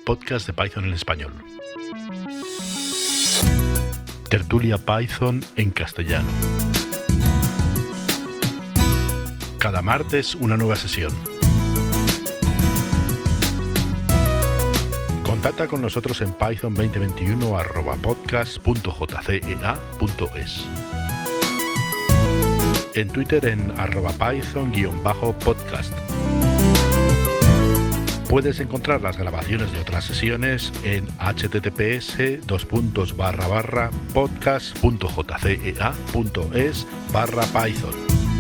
podcast de Python en español. Tertulia Python en castellano. Cada martes una nueva sesión. Contacta con nosotros en python2021@podcast.jcea.es. En Twitter en @python_podcast. Puedes encontrar las grabaciones de otras sesiones en https://podcast.jcea.es/python.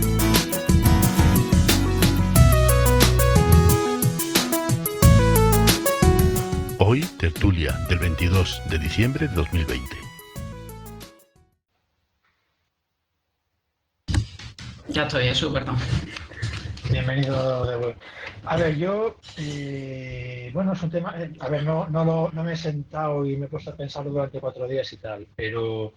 Hoy, tertulia del 22 de diciembre de 2020. Ya estoy, Jesús, perdón. Bienvenido de vuelta. A ver, yo, bueno, es un tema, a ver, no me he sentado y me he puesto a pensarlo durante 4 días y tal, pero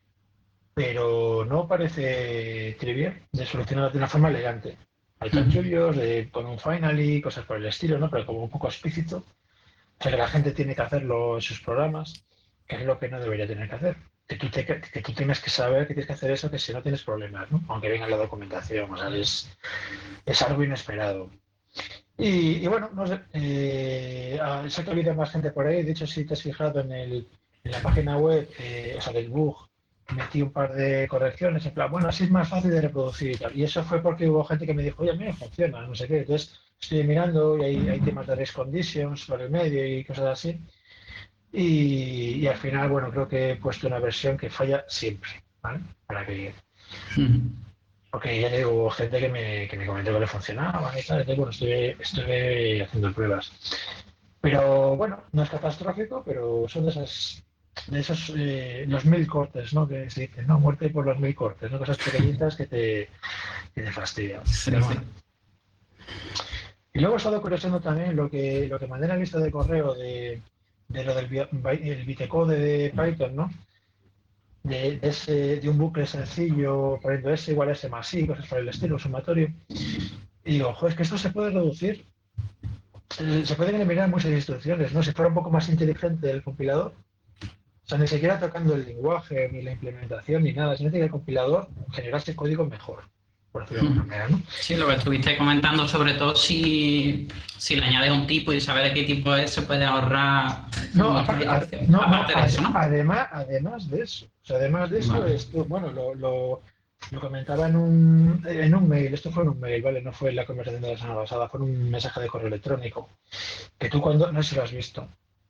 no parece trivial de solucionar de una forma elegante. Hay chanchullos con un finally, cosas por el estilo, ¿no? Pero como un poco explícito. O sea, que la gente tiene que hacerlo en sus programas, que es lo que no debería tener que hacer. Que tú tengas que saber que tienes que hacer eso, que si no tienes problemas, ¿no? Aunque venga la documentación, o sea, es algo inesperado. Y bueno, no sé, sé que ha habido más gente por ahí. De hecho, si te has fijado en la página web, o sea, del bug, metí un par de correcciones, en plan, bueno, así es más fácil de reproducir y tal. Y eso fue porque hubo gente que me dijo, oye, a mí me funciona, no sé qué. Entonces, estoy mirando y hay temas de race conditions por el medio y cosas así. Y al final, bueno, creo que he puesto una versión que falla siempre, ¿vale? Para que... Porque ya te digo, gente que me comentó que le funcionaba y tal. Entonces, bueno, estuve haciendo pruebas. Pero bueno, no es catastrófico, pero son de esos los 1000 cortes, ¿no? Que se dicen, no, muerte por los 1000 cortes, ¿no? Cosas pequeñitas que te fastidian. Sí, Pero sí. bueno. Y luego he estado curiosando también lo que mandé en la lista de correo de lo del el bitecode de Python, ¿no? De un bucle sencillo, poniendo S igual a S más I, cosas por el estilo, sumatorio. Y digo, ojo, es que esto se puede reducir, se pueden eliminar muchas instrucciones, ¿no? Si fuera un poco más inteligente el compilador, o sea, ni siquiera tocando el lenguaje, ni la implementación, ni nada, sino que el compilador generase código mejor, por decirlo de alguna manera, ¿no? Sí, lo que estuviste comentando, sobre todo si le añades un tipo y sabes de qué tipo es, se puede ahorrar muchas iteraciones. Aparte de eso, ¿no? Además de eso, o sea, además de eso, Vale. esto, bueno, lo comentaba en un mail, esto fue en un mail, ¿vale? No fue en la conversación de la semana pasada, fue en un mensaje de correo electrónico, que tú cuando, no sé si lo has visto.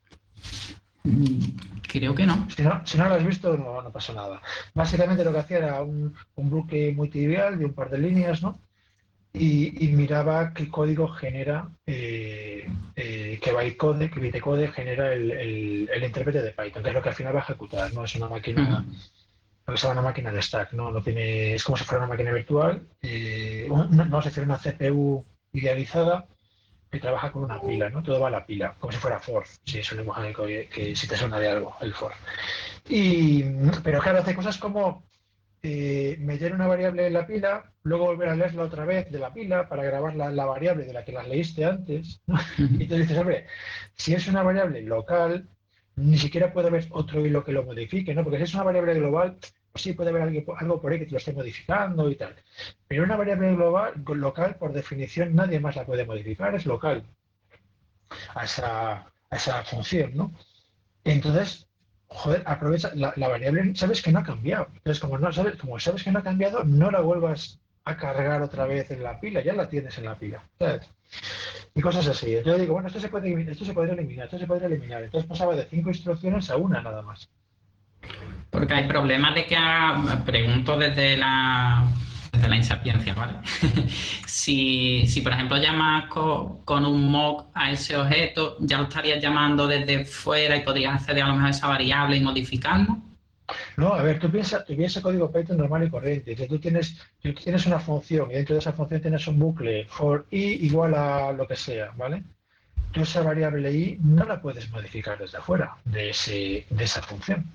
Creo que no. Si no lo has visto, no pasa nada. Básicamente lo que hacía era un bucle muy trivial de un par de líneas, ¿no? Y miraba qué código genera, qué bytecode, qué bitecode genera el intérprete de Python, que es lo que al final va a ejecutar, ¿no? Es una máquina, lo que se llama una máquina de stack, ¿no? No tiene, es como si fuera una máquina virtual, vamos a decir una CPU idealizada que trabaja con una pila, ¿no? Todo va a la pila, como si fuera for, si es un lenguaje que si te suena de algo, el for. Pero claro, hace cosas como meter una variable en la pila, luego volver a leerla otra vez de la pila para grabar la variable de la que las leíste antes. Y tú dices, hombre, si es una variable local, ni siquiera puede haber otro hilo que lo modifique, ¿no? Porque si es una variable global, pues sí puede haber algo por ahí que te lo esté modificando y tal. Pero una variable local, por definición, nadie más la puede modificar, es local a esa función, ¿no? Entonces, joder, aprovecha la variable, sabes que no ha cambiado. Entonces, como sabes que no ha cambiado, no la vuelvas a cargar otra vez en la pila, ya la tienes en la pila, ¿sabes? Y cosas así. Yo digo, bueno, esto se puede eliminar, esto se podría eliminar, esto se podría eliminar. Entonces pasaba de 5 instrucciones a una nada más. Porque hay problemas de que, pregunto desde la insapiencia, ¿vale? Si por ejemplo llamas con un mock a ese objeto, ya lo estarías llamando desde fuera y podrías acceder a lo mejor a esa variable y modificarlo. No, a ver, tú piensa código Python normal y corriente. Que tú tienes una función y dentro de esa función tienes un bucle for i igual a lo que sea, ¿vale? Tú esa variable i no la puedes modificar desde afuera de esa función.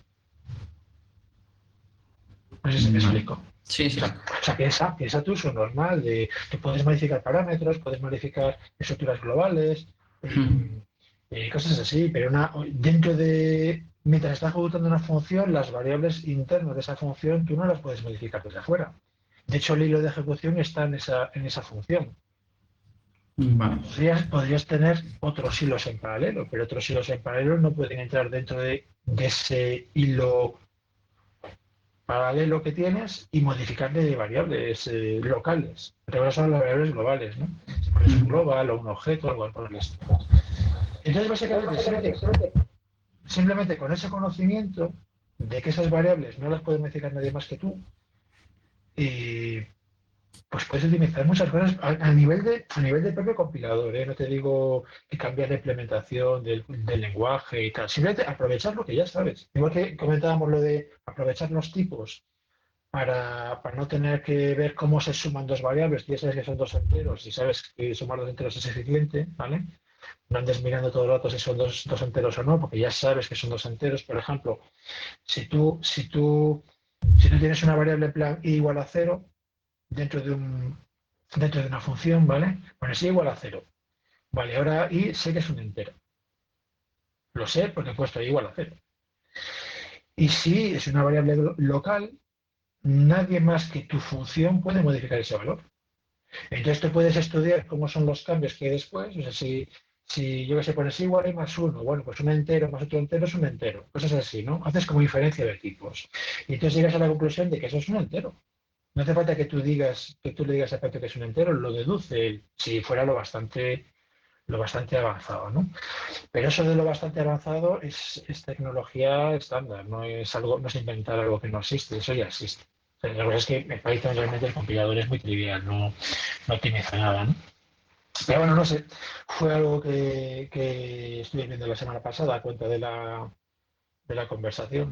No sé si me explico. Sí, sí. O sea, piensa tu uso normal de que puedes modificar parámetros, puedes modificar estructuras globales, cosas así, pero dentro de, mientras estás ejecutando una función, las variables internas de esa función tú no las puedes modificar desde afuera. De hecho, el hilo de ejecución está en esa función. Vale. Podrías tener otros hilos en paralelo, pero otros hilos en paralelo no pueden entrar dentro de ese hilo paralelo que tienes y modificarle variables locales. Pero son las variables globales, ¿no? Si pones un global o un objeto o algo por el estilo. Entonces, básicamente, simplemente con ese conocimiento de que esas variables no las puede modificar nadie más que tú, y pues puedes optimizar muchas cosas a nivel de propio compilador, ¿eh? No te digo que cambiar la implementación del lenguaje y tal, simplemente aprovechar lo que ya sabes. Igual que comentábamos lo de aprovechar los tipos para no tener que ver cómo se suman dos variables, ya sabes que son dos enteros y sabes que sumar dos enteros es eficiente, ¿vale? No andes mirando todo el rato si son dos enteros o no, porque ya sabes que son dos enteros. Por ejemplo, si tú tienes una variable en plan i igual a cero dentro de una función, ¿vale? Pones i igual a cero. Vale, ahora i sé que es un entero. Lo sé porque he puesto i igual a cero. Y si es una variable local, nadie más que tu función puede modificar ese valor. Entonces tú puedes estudiar cómo son los cambios que hay después. O sea, si yo que sé, pones igual y más uno, bueno, pues un entero más otro entero es un entero. Cosas así, ¿no? Haces como inferencia de tipos. Y entonces llegas a la conclusión de que eso es un entero. No hace falta que tú le digas a Pato que es un entero, lo deduce él, si fuera lo bastante avanzado, ¿no? Pero eso de lo bastante avanzado es tecnología estándar, no es inventar algo que no existe, eso ya existe. O sea, la verdad es que en Python realmente el compilador es muy trivial, no optimiza nada, ¿no? Pero bueno, no sé, fue algo que estuve viendo la semana pasada a cuenta de la conversación.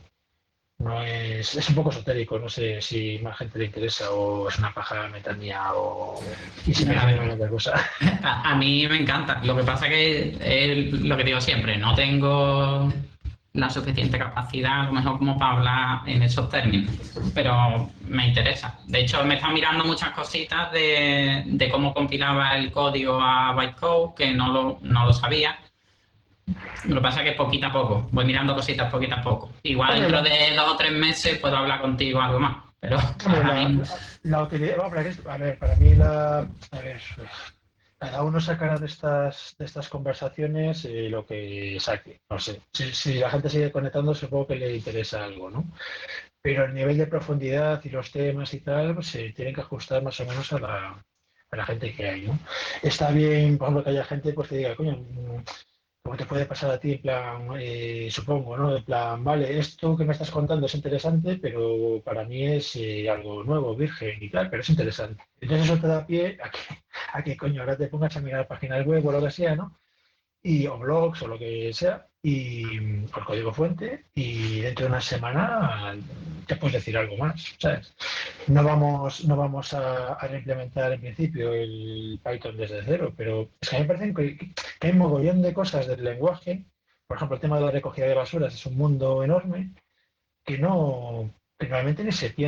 No es un poco esotérico, no sé si más gente le interesa o es una paja mental mía y si me A genera ver, otra cosa. a mí me encanta. Lo que pasa que es lo que digo siempre, no tengo la suficiente capacidad, a lo mejor como para hablar en esos términos, pero me interesa. De hecho, me están mirando muchas cositas de cómo compilaba el código a bytecode, que no lo sabía. Lo que pasa es que poquito a poco, voy mirando cositas poquito a poco. Igual Bueno, dentro de 2 o 3 meses puedo hablar contigo algo más, pero hombre, ahora la, mismo. la, la utilidad, vamos, a ver, para mí a ver, cada uno sacará de estas conversaciones lo que saque. No sé, si la gente sigue conectando, supongo que le interesa algo, ¿no? Pero el nivel de profundidad y los temas y tal, pues se tienen que ajustar más o menos a la gente que hay, ¿no? Está bien, por ejemplo, que haya gente pues que diga, coño, como te puede pasar a ti, en plan, supongo, ¿no? En plan, vale, esto que me estás contando es interesante, pero para mí es algo nuevo, virgen y tal, pero es interesante. Entonces eso te da pie a que, coño, ahora te pongas a mirar páginas web o lo que sea, ¿no? O blogs o lo que sea, o el código fuente, y dentro de una semana te puedes decir algo más, ¿sabes? No vamos a reimplementar en principio el Python desde cero, pero es que a mí me parece que hay un mogollón de cosas del lenguaje. Por ejemplo, el tema de la recogida de basuras es un mundo enorme que normalmente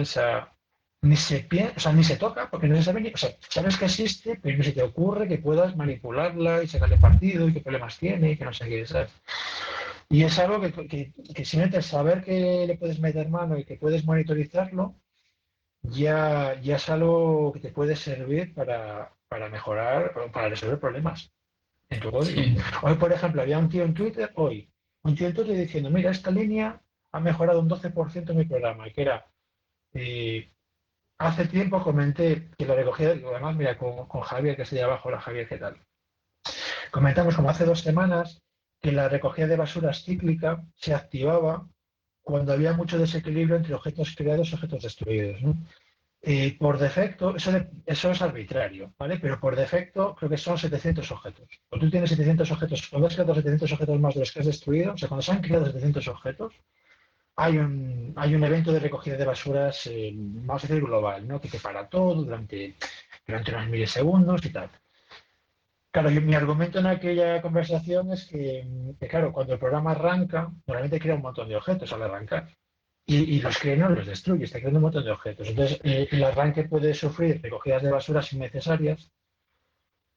o sea, ni se toca, porque no se sabe o sea, sabes que existe, pero no se te ocurre que puedas manipularla y sacarle partido y qué problemas tiene y que no sé qué, ¿sabes? Y es algo que simplemente saber que le puedes meter mano y que puedes monitorizarlo, ya es algo que te puede servir para mejorar o para resolver problemas en tu código. Sí. Hoy, por ejemplo, había un tío en Twitter diciendo, mira, esta línea ha mejorado un 12% mi programa, y que era, eh, hace tiempo comenté que la recogida, además, mira, con Javier, que está ahí abajo, hola Javier, ¿qué tal? Comentamos como hace 2 semanas que la recogida de basuras cíclica se activaba cuando había mucho desequilibrio entre objetos creados y objetos destruidos, ¿no? Por defecto, eso es arbitrario, ¿vale? Pero por defecto creo que son 700 objetos. Cuando tú tienes 700 objetos, cuando has creado 700 objetos más de los que has destruido, o sea, cuando se han creado 700 objetos, hay un evento de recogida de basuras, vamos a decir, global, ¿no? Que para todo durante unos milisegundos y tal. Claro, mi argumento en aquella conversación es que, claro, cuando el programa arranca, normalmente crea un montón de objetos al arrancar. Y los crea y no los destruye, está creando un montón de objetos. Entonces, el arranque puede sufrir recogidas de basuras innecesarias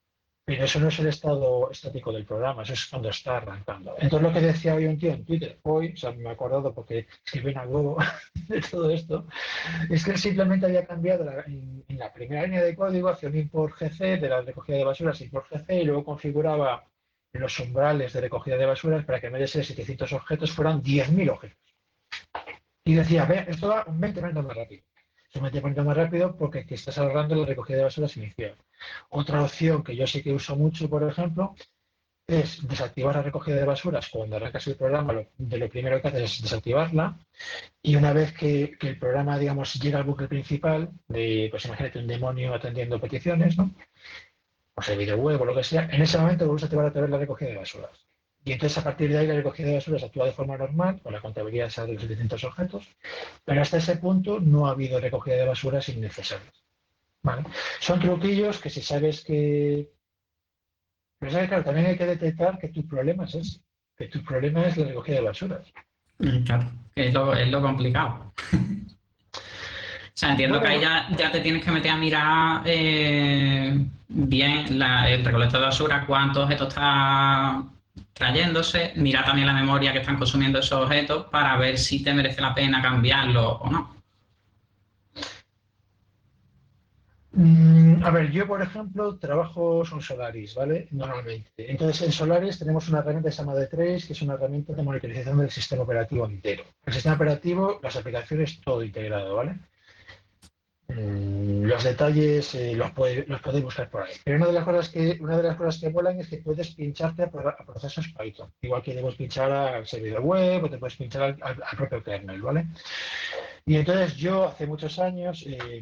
pero eso no es el estado estático del programa, eso es cuando está arrancando. Entonces lo que decía hoy un tío en Twitter, hoy, o sea, me he acordado porque escribí en algo de todo esto, es que él simplemente había cambiado en la primera línea de código hacia un import GC de la recogida de basuras, import GC, y luego configuraba los umbrales de recogida de basuras para que en vez de ser 700 objetos fueran 10.000 objetos. Y decía, ve, esto va un 20% más rápido. Es un 20% más rápido porque te estás ahorrando la recogida de basuras inicial. Otra opción que yo sí que uso mucho, por ejemplo, es desactivar la recogida de basuras. Cuando arrancas el programa, de lo primero que haces es desactivarla. Y una vez que el programa, digamos, llega al bucle principal, pues imagínate un demonio atendiendo peticiones, ¿no? O sea, video web o lo que sea, en ese momento vuelves a activar otra vez la recogida de basuras. Y entonces a partir de ahí la recogida de basuras actúa de forma normal, con la contabilidad de los 700 objetos, pero hasta ese punto no ha habido recogida de basuras innecesarias. ¿Vale? Son truquillos que si sabes que... Pero sabes, claro, también hay que detectar que tu problema es ese, que tu problema es la recogida de basuras. Claro, que es lo complicado. O sea, entiendo que ahí Bueno, ya te tienes que meter a mirar bien el recolector de basura, cuántos objetos está trayéndose, mira también la memoria que están consumiendo esos objetos para ver si te merece la pena cambiarlo o no. a ver, yo por ejemplo trabajo con Solaris, ¿vale? Normalmente. Entonces en Solaris tenemos una herramienta que se llama D3, que es una herramienta de monitorización del sistema operativo entero. El sistema operativo, las aplicaciones, todo integrado, ¿vale? Los detalles los podéis buscar por ahí. Pero una de las cosas que molan es que puedes pincharte a procesos Python. Igual que debes pinchar al servidor web o te puedes pinchar al propio kernel, ¿vale? Y entonces yo hace muchos años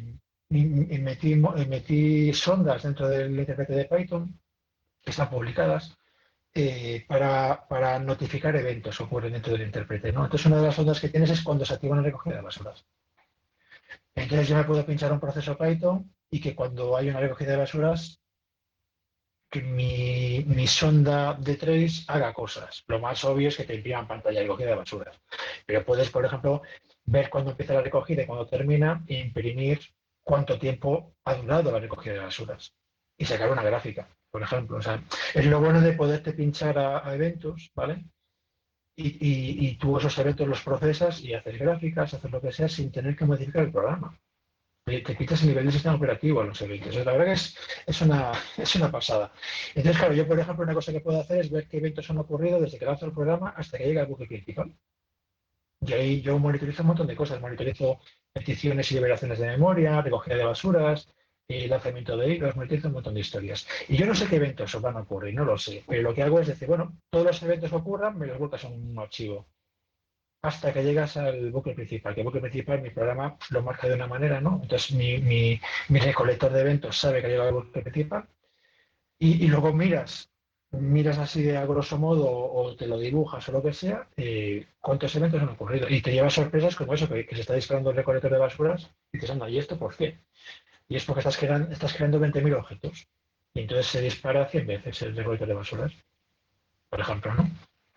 metí sondas dentro del intérprete de Python, que están publicadas, para notificar eventos que ocurren dentro del intérprete, ¿no? Entonces una de las sondas que tienes es cuando se activa la recogida de basuras. Entonces yo me puedo pinchar un proceso Python y que cuando hay una recogida de basuras, que mi sonda de trace haga cosas. Lo más obvio es que te impriman pantalla de recogida de basuras. Pero puedes, por ejemplo, ver cuándo empieza la recogida y cuándo termina e imprimir cuánto tiempo ha durado la recogida de basuras. Y sacar una gráfica, por ejemplo. O sea, es lo bueno de poderte pinchar a eventos, ¿vale? Y tú esos eventos los procesas y haces gráficas, haces lo que sea sin tener que modificar el programa. Te quitas el nivel de sistema operativo a los eventos. La verdad que es una pasada. Entonces, claro, yo, por ejemplo, una cosa que puedo hacer es ver qué eventos han ocurrido desde que lanzo el programa hasta que llega al bucle principal. Y ahí yo monitorizo un montón de cosas. Monitorizo peticiones y liberaciones de memoria, recogida de basuras, lanzamiento de hilos, monitorizo un montón de historias. Y yo no sé qué eventos van a ocurrir, no lo sé. Pero lo que hago es decir, bueno, todos los eventos que ocurran me los vuelcas a un archivo hasta que llegas al bucle principal. Que el bucle principal, mi programa lo marca de una manera, ¿no? Entonces mi recolector de eventos sabe que ha llegado al bucle principal y luego miras así de a grosso modo o te lo dibujas o lo que sea, cuántos eventos han ocurrido. Y te llevas sorpresas como eso, que se está disparando el recolector de basuras y dices, anda, ¿y esto por qué? Y es porque estás creando 20.000 objetos. Y entonces se dispara 100 veces el recolector de basuras, por ejemplo, ¿no?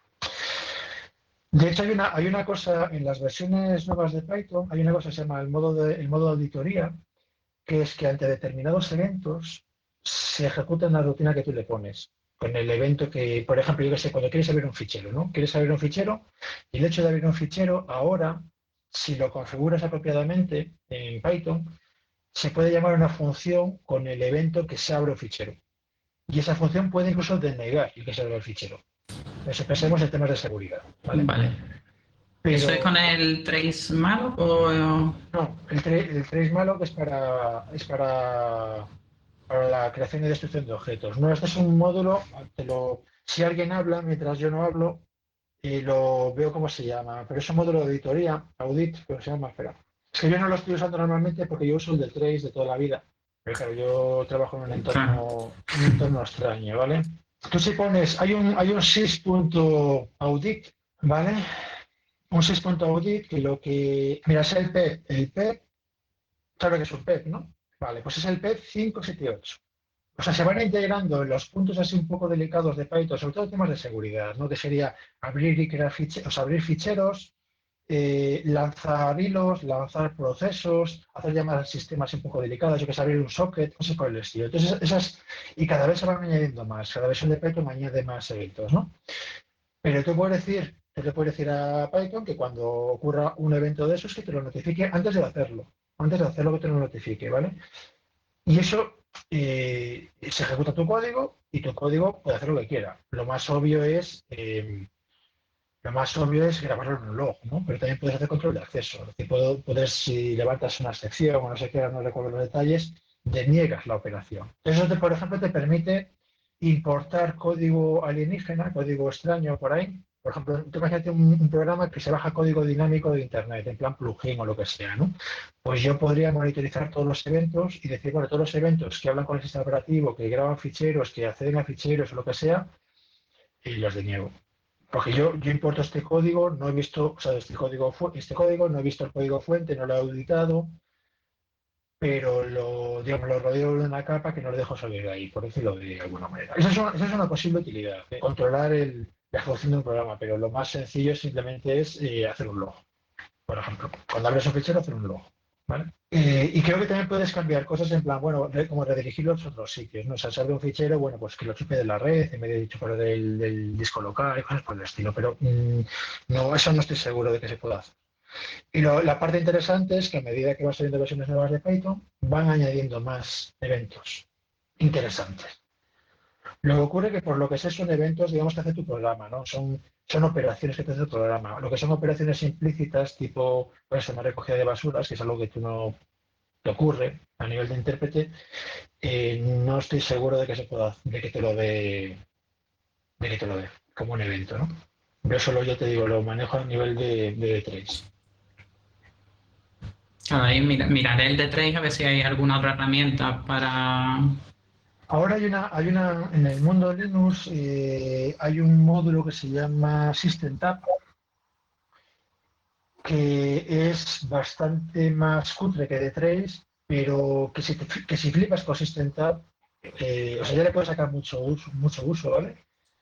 De hecho, hay una cosa en las versiones nuevas de Python, hay una cosa que se llama el modo de auditoría, que es que ante determinados eventos se ejecuta una rutina que tú le pones. Con el evento que, por ejemplo, yo que sé, cuando quieres abrir un fichero, ¿no? Quieres abrir un fichero y el hecho de abrir un fichero ahora, si lo configuras apropiadamente en Python, se puede llamar una función con el evento que se abre un fichero. Y esa función puede incluso denegar el que se abra el fichero. Entonces, pensemos en temas de seguridad, ¿vale? Vale. ¿Eso es Pero con el trace malo o...? no, el trace malo que es para la creación y destrucción de objetos. No, este es un módulo, si alguien habla mientras yo no hablo, lo veo cómo se llama, pero es un módulo de auditoría, audit, pero se llama, espera. Es que yo no lo estoy usando normalmente porque yo uso el del trace de toda la vida. Pero claro, yo trabajo en Claro. un entorno extraño, ¿vale? Tú si pones, hay un sys.audit, ¿vale? Un sys.audit que lo que... Mira, es el PEP. El PEP, claro que es un PEP, ¿no? Vale, pues es el PEP 578. O sea, se van integrando en los puntos así un poco delicados de Python, sobre todo temas de seguridad, ¿no? Que sería abrir y crear ficheros, o sea, abrir ficheros, lanzar hilos, lanzar procesos, hacer llamadas a sistemas un poco delicadas, yo que sé, abrir un socket, cosas por el estilo. Entonces, y cada vez se van añadiendo más, cada vez el de Python añade más eventos, ¿no? Pero tú le puedes decir a Python que cuando ocurra un evento de esos, que te lo notifique antes de hacerlo que te lo notifique, ¿vale? Y eso se ejecuta tu código y tu código puede hacer lo que quiera. Lo más obvio es grabarlo en un log, ¿no? Pero también puedes hacer control de acceso. Es decir, si levantas una sección o no sé qué, no recuerdo los detalles, deniegas la operación. Por ejemplo, te permite importar código alienígena, código extraño por ahí. Por ejemplo, tú imagínate un programa que se baja código dinámico de Internet, en plan plugin o lo que sea, ¿no? Pues yo podría monitorizar todos los eventos y decir, bueno, todos los eventos que hablan con el sistema operativo, que graban ficheros, que acceden a ficheros o lo que sea, y los deniego. Porque yo importo este código, no he visto, o sea, este código, no he visto el código fuente, no lo he auditado, pero digamos, lo rodeo de una capa que no lo dejo salir de ahí, por decirlo de alguna manera. Esa es una posible utilidad, controlar la ejecución de un programa, pero lo más sencillo simplemente es hacer un log. Por ejemplo, cuando abres un fichero, hacer un log. ¿Vale? Y creo que también puedes cambiar cosas en plan, bueno, como redirigirlo a otros sitios, ¿no? O sea, sale un fichero, bueno, pues que lo chupe de la red en vez de chuparlo del disco local y cosas por el estilo, pero no, eso no estoy seguro de que se pueda hacer. Y la parte interesante es que a medida que van saliendo versiones nuevas de Python, van añadiendo más eventos interesantes. Lo que ocurre es que por lo que sé son eventos, digamos, que hace tu programa, ¿no? Son operaciones que te hace tu programa. Lo que son operaciones implícitas, tipo, pues, una recogida de basuras, que es algo que tú no te ocurre a nivel de intérprete, no estoy seguro de que se pueda, de que te lo dé como un evento, ¿no? Yo solo, yo te digo, lo manejo a nivel de trace. Claro, ahí miraré el de Trace a ver si hay alguna otra herramienta para... Ahora en el mundo Linux hay un módulo que se llama SystemTab, que es bastante más cutre que de Trace, pero que si flipas con SystemTab, o sea, ya le puedes sacar mucho uso, ¿vale?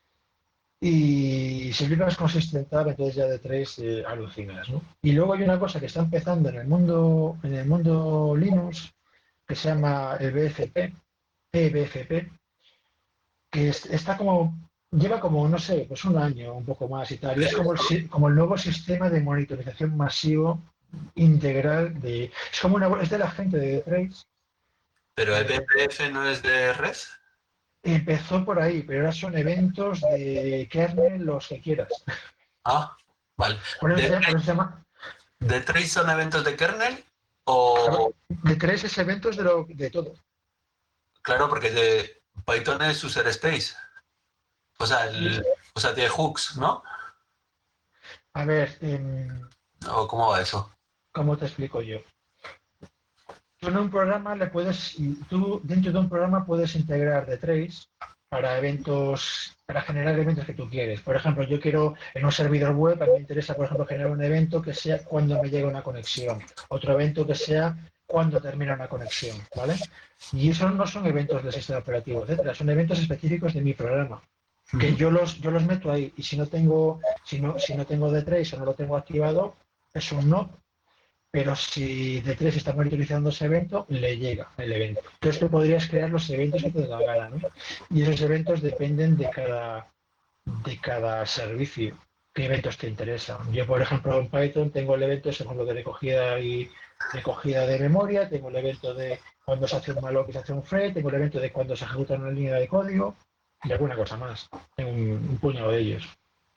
Y si flipas con SystemTab, entonces ya de Trace alucinas, ¿no? Y luego hay una cosa que está empezando en el mundo Linux, que se llama el BFP, eBFP, que lleva como, no sé, pues un año, un poco más y tal, y es como el nuevo sistema de monitorización masivo integral es de la gente de Trace. Pero el BPF no es de red. Empezó por ahí, pero ahora son eventos de kernel, los que quieras. Ah, vale. Por eso se llama ¿De Trace son eventos de kernel? claro, O, de Trace es eventos de todo. claro, porque de Python es user space. O sea, tiene hooks, ¿no? A ver, ¿O cómo va eso? ¿cómo te explico yo? Tú en un programa tú dentro de un programa puedes integrar de Trace para generar eventos que tú quieres. Por ejemplo, yo quiero en un servidor web, a mí me interesa, por ejemplo, generar un evento que sea cuando me llega una conexión, otro evento que sea cuando termina una conexión, ¿vale? Y esos no son eventos del sistema operativo, etcétera, son eventos específicos de mi programa, que yo los meto ahí y si no tengo de Trace o no lo tengo activado, es un no. Pero si D3 está monitorizando ese evento, le llega el evento. Entonces tú podrías crear los eventos que te dé la gana, ¿no? Y esos eventos dependen de cada servicio. ¿Qué eventos te interesan? Yo, por ejemplo, en Python tengo el evento, según lo de recogida de memoria, tengo el evento de cuando se hace un malloc y se hace un thread, tengo el evento de cuando se ejecuta una línea de código y alguna cosa más. Tengo un puñado de ellos.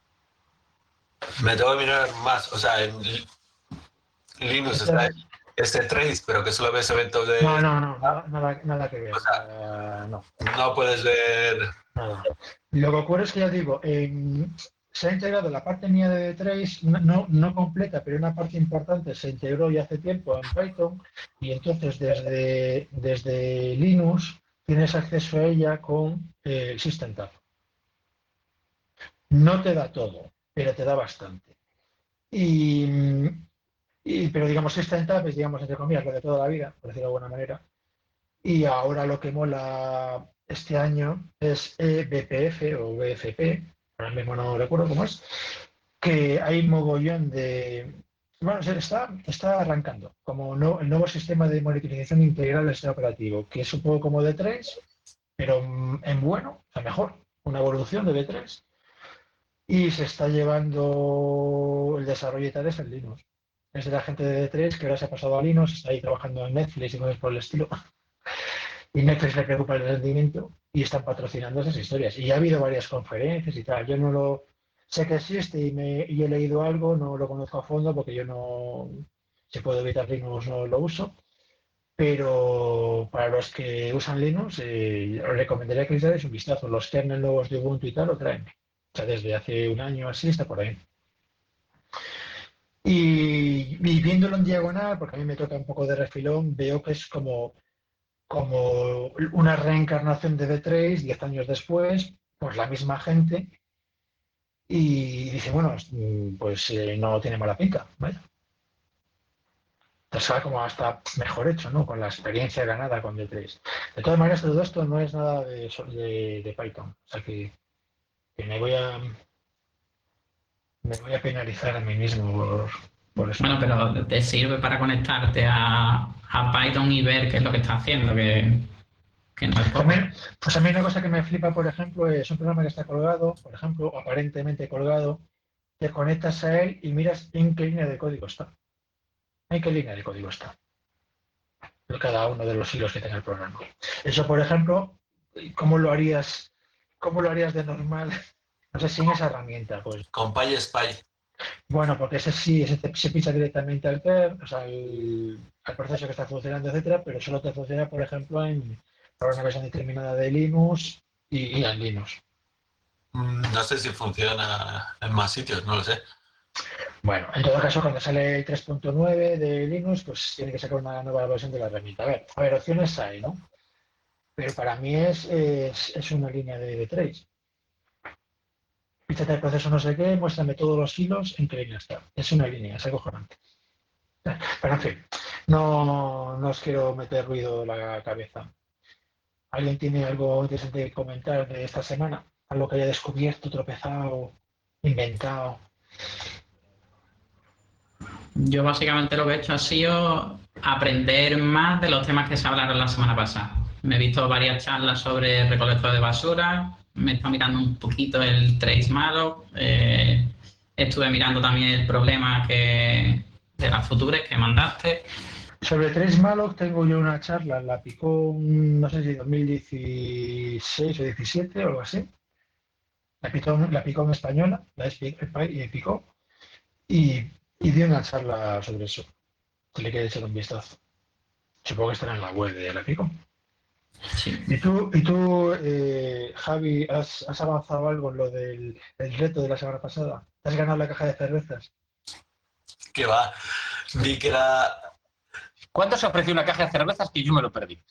Me tengo que mirar más. O sea, en Linux está este Trace, pero que solo ves eventos de... No, nada que ver. O sea, No. no puedes ver... Nada. Lo que ocurre es que ya digo, se ha integrado la parte mía de Trace, no completa, pero una parte importante se integró ya hace tiempo en Python y entonces desde Linux tienes acceso a ella con el SystemTab. No te da todo, pero te da bastante. Pero digamos, SystemTab es, digamos, entre comillas, lo de toda la vida, por decirlo de alguna manera. Y ahora lo que mola este año es eBPF o BFP, ahora mismo no recuerdo cómo es, que hay mogollón Bueno, está arrancando como el nuevo sistema de monitorización integral del sistema operativo, que es un poco como D3, pero en bueno, o sea, mejor, una evolución de D3. Y se está llevando el desarrollo de tareas en Linux. Es de la gente de D3 que ahora se ha pasado a Linux, está ahí trabajando en Netflix y cosas por el estilo. Y Netflix le preocupa el rendimiento y están patrocinando esas historias. Y ya ha habido varias conferencias y tal. Yo no lo sé que existe y he leído algo, no lo conozco a fondo porque yo no, si puedo evitar Linux, no lo uso. Pero para los que usan Linux, os recomendaría que les deis un vistazo. Los kernels nuevos de Ubuntu y tal lo traen. O sea, desde hace un año así está por ahí. Y viéndolo en diagonal, porque a mí me toca un poco de refilón, veo que es como una reencarnación de D3 10 años después, pues la misma gente, y dice, bueno, pues no tiene mala pinta, ¿vale? Entonces va como hasta mejor hecho, ¿no? Con la experiencia ganada con D3. De todas maneras, todo esto no es nada de Python. O sea que me voy a penalizar a mí mismo por eso. Bueno, pero te sirve para conectarte a Python y ver qué es lo que está haciendo, que no es poco. Pues a mí una cosa que me flipa, por ejemplo, es un programa que está colgado, por ejemplo, aparentemente colgado, te conectas a él y miras en qué línea de código está. En qué línea de código está. De cada uno de los hilos que tenga el programa. Eso, por ejemplo, ¿cómo lo harías? ¿Cómo lo harías de normal? No sé, sin esa herramienta, pues. Con PySpy. Bueno, porque ese sí, se pincha directamente o sea, al proceso que está funcionando, etcétera, pero solo te funciona, por ejemplo, para una versión determinada de Linux y en Linux. No sé si funciona en más sitios, no lo sé. Bueno, en todo caso, cuando sale el 3.9 de Linux, pues tiene que sacar una nueva versión de la herramienta. A ver, opciones hay, ¿no? Pero para mí es una línea de trace. Píchate el proceso no sé qué, muéstrame todos los hilos, en qué línea está. Es una línea, es acojonante. Pero en fin, no os quiero meter ruido en la cabeza. ¿Alguien tiene algo interesante que comentar de esta semana? Algo que haya descubierto, tropezado, inventado. Yo básicamente lo que he hecho ha sido aprender más de los temas que se hablaron la semana pasada. Me he visto varias charlas sobre recolector de basura, me he estado mirando un poquito el trace malo, estuve mirando también el problema de las futures que mandaste. Sobre Trace Malloc tengo yo una charla, la picó, no sé si 2016 o 17 o algo así. La picó en española, picó, y dio una charla sobre eso. Si le quiere echar un vistazo. Supongo que estará en la web de la picó. Sí. ¿Y tú, Javi, has avanzado algo en lo del el reto de la semana pasada? ¿Has ganado la caja de cervezas? Que va. Vi que era. ¿Cuánto se ofreció una caja de cervezas que yo me lo perdí?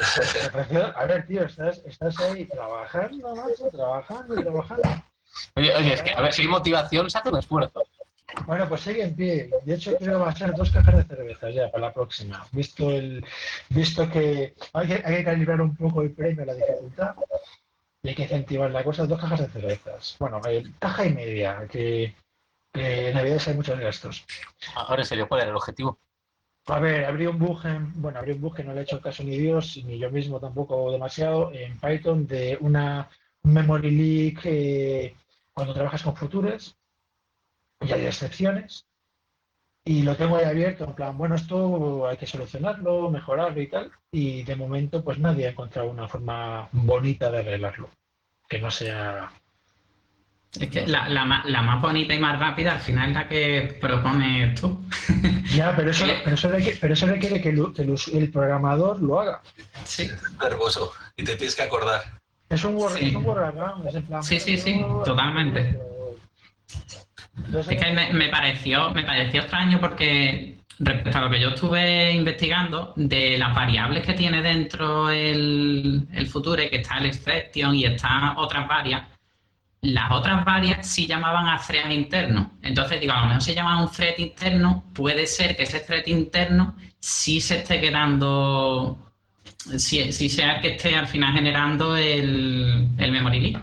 A ver, tío, estás ahí trabajando, macho, trabajando y trabajando. Oye, es que a ver si hay motivación, se hace un esfuerzo. Bueno, pues sigue en pie. De hecho, creo que va a ser 2 cajas de cervezas ya para la próxima. Visto que hay que calibrar un poco el premio, la dificultad, y hay que incentivar la cosa, 2 cajas de cervezas. Bueno, caja y media, que en Navidades hay muchos gastos. Ahora en serio, ¿cuál era el objetivo? A ver, abrí un bug que no le he hecho caso ni Dios, ni yo mismo tampoco demasiado, en Python de un memory leak cuando trabajas con futures, y hay excepciones, y lo tengo ahí abierto, en plan, bueno, esto hay que solucionarlo, mejorarlo y tal, y de momento pues nadie ha encontrado una forma bonita de arreglarlo, que no sea... Es que la más bonita y más rápida al final es la que propones tú. Ya, pero eso requiere que el programador lo haga. Sí. Nervoso. Y te tienes que acordar. Es un Sí. workaround, es en plan... Sí, totalmente. Entonces, Es que me pareció extraño porque respecto a lo que yo estuve investigando, de las variables que tiene dentro el Future, que está el exception y están otras varias, las otras varias sí llamaban a thread interno. Entonces, digo, a lo mejor se llama un thread interno, puede ser que ese thread interno sí se esté quedando, sí sea el que esté al final generando el memory leak.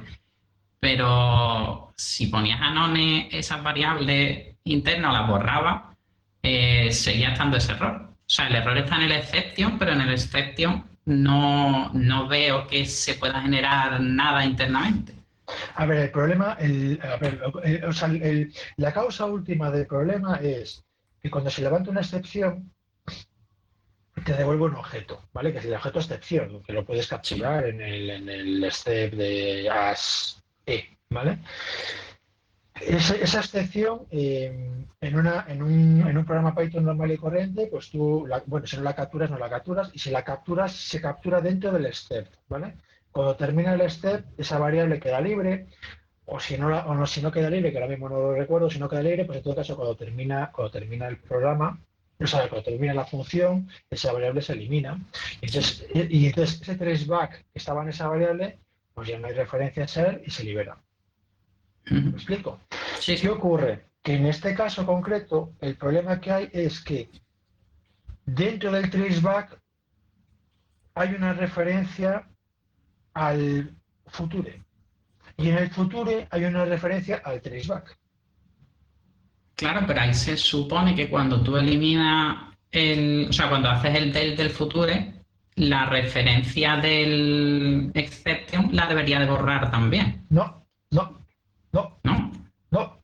Pero si ponías a none esas variables internas o las borrabas, seguía estando ese error. O sea, el error está en el exception, pero en el exception no veo que se pueda generar nada internamente. A ver, el problema, o sea, la causa última del problema es que cuando se levanta una excepción, te devuelve un objeto, ¿vale? Que es el objeto excepción, que lo puedes capturar en el step de as e, ¿vale? Esa excepción, en un programa Python normal y corriente, pues tú, bueno, si no la capturas, no la capturas, y si la capturas, se captura dentro del step, ¿vale? Cuando termina el step, esa variable queda libre, o si no, si no queda libre, que ahora mismo no lo recuerdo, si no queda libre, pues en todo caso, cuando termina el programa, o sea, cuando termina la función, esa variable se elimina. Entonces ese traceback que estaba en esa variable, pues ya no hay referencia a él y se libera. ¿Me explico? Sí, ¿Qué ocurre? Que en este caso concreto, el problema que hay es que dentro del traceback hay una referencia al future. Y en el future hay una referencia al traceback. claro, pero ahí se supone que cuando tú eliminas o sea, cuando haces el del future, la referencia del exception la debería de borrar también, No, no, no, ¿no? no,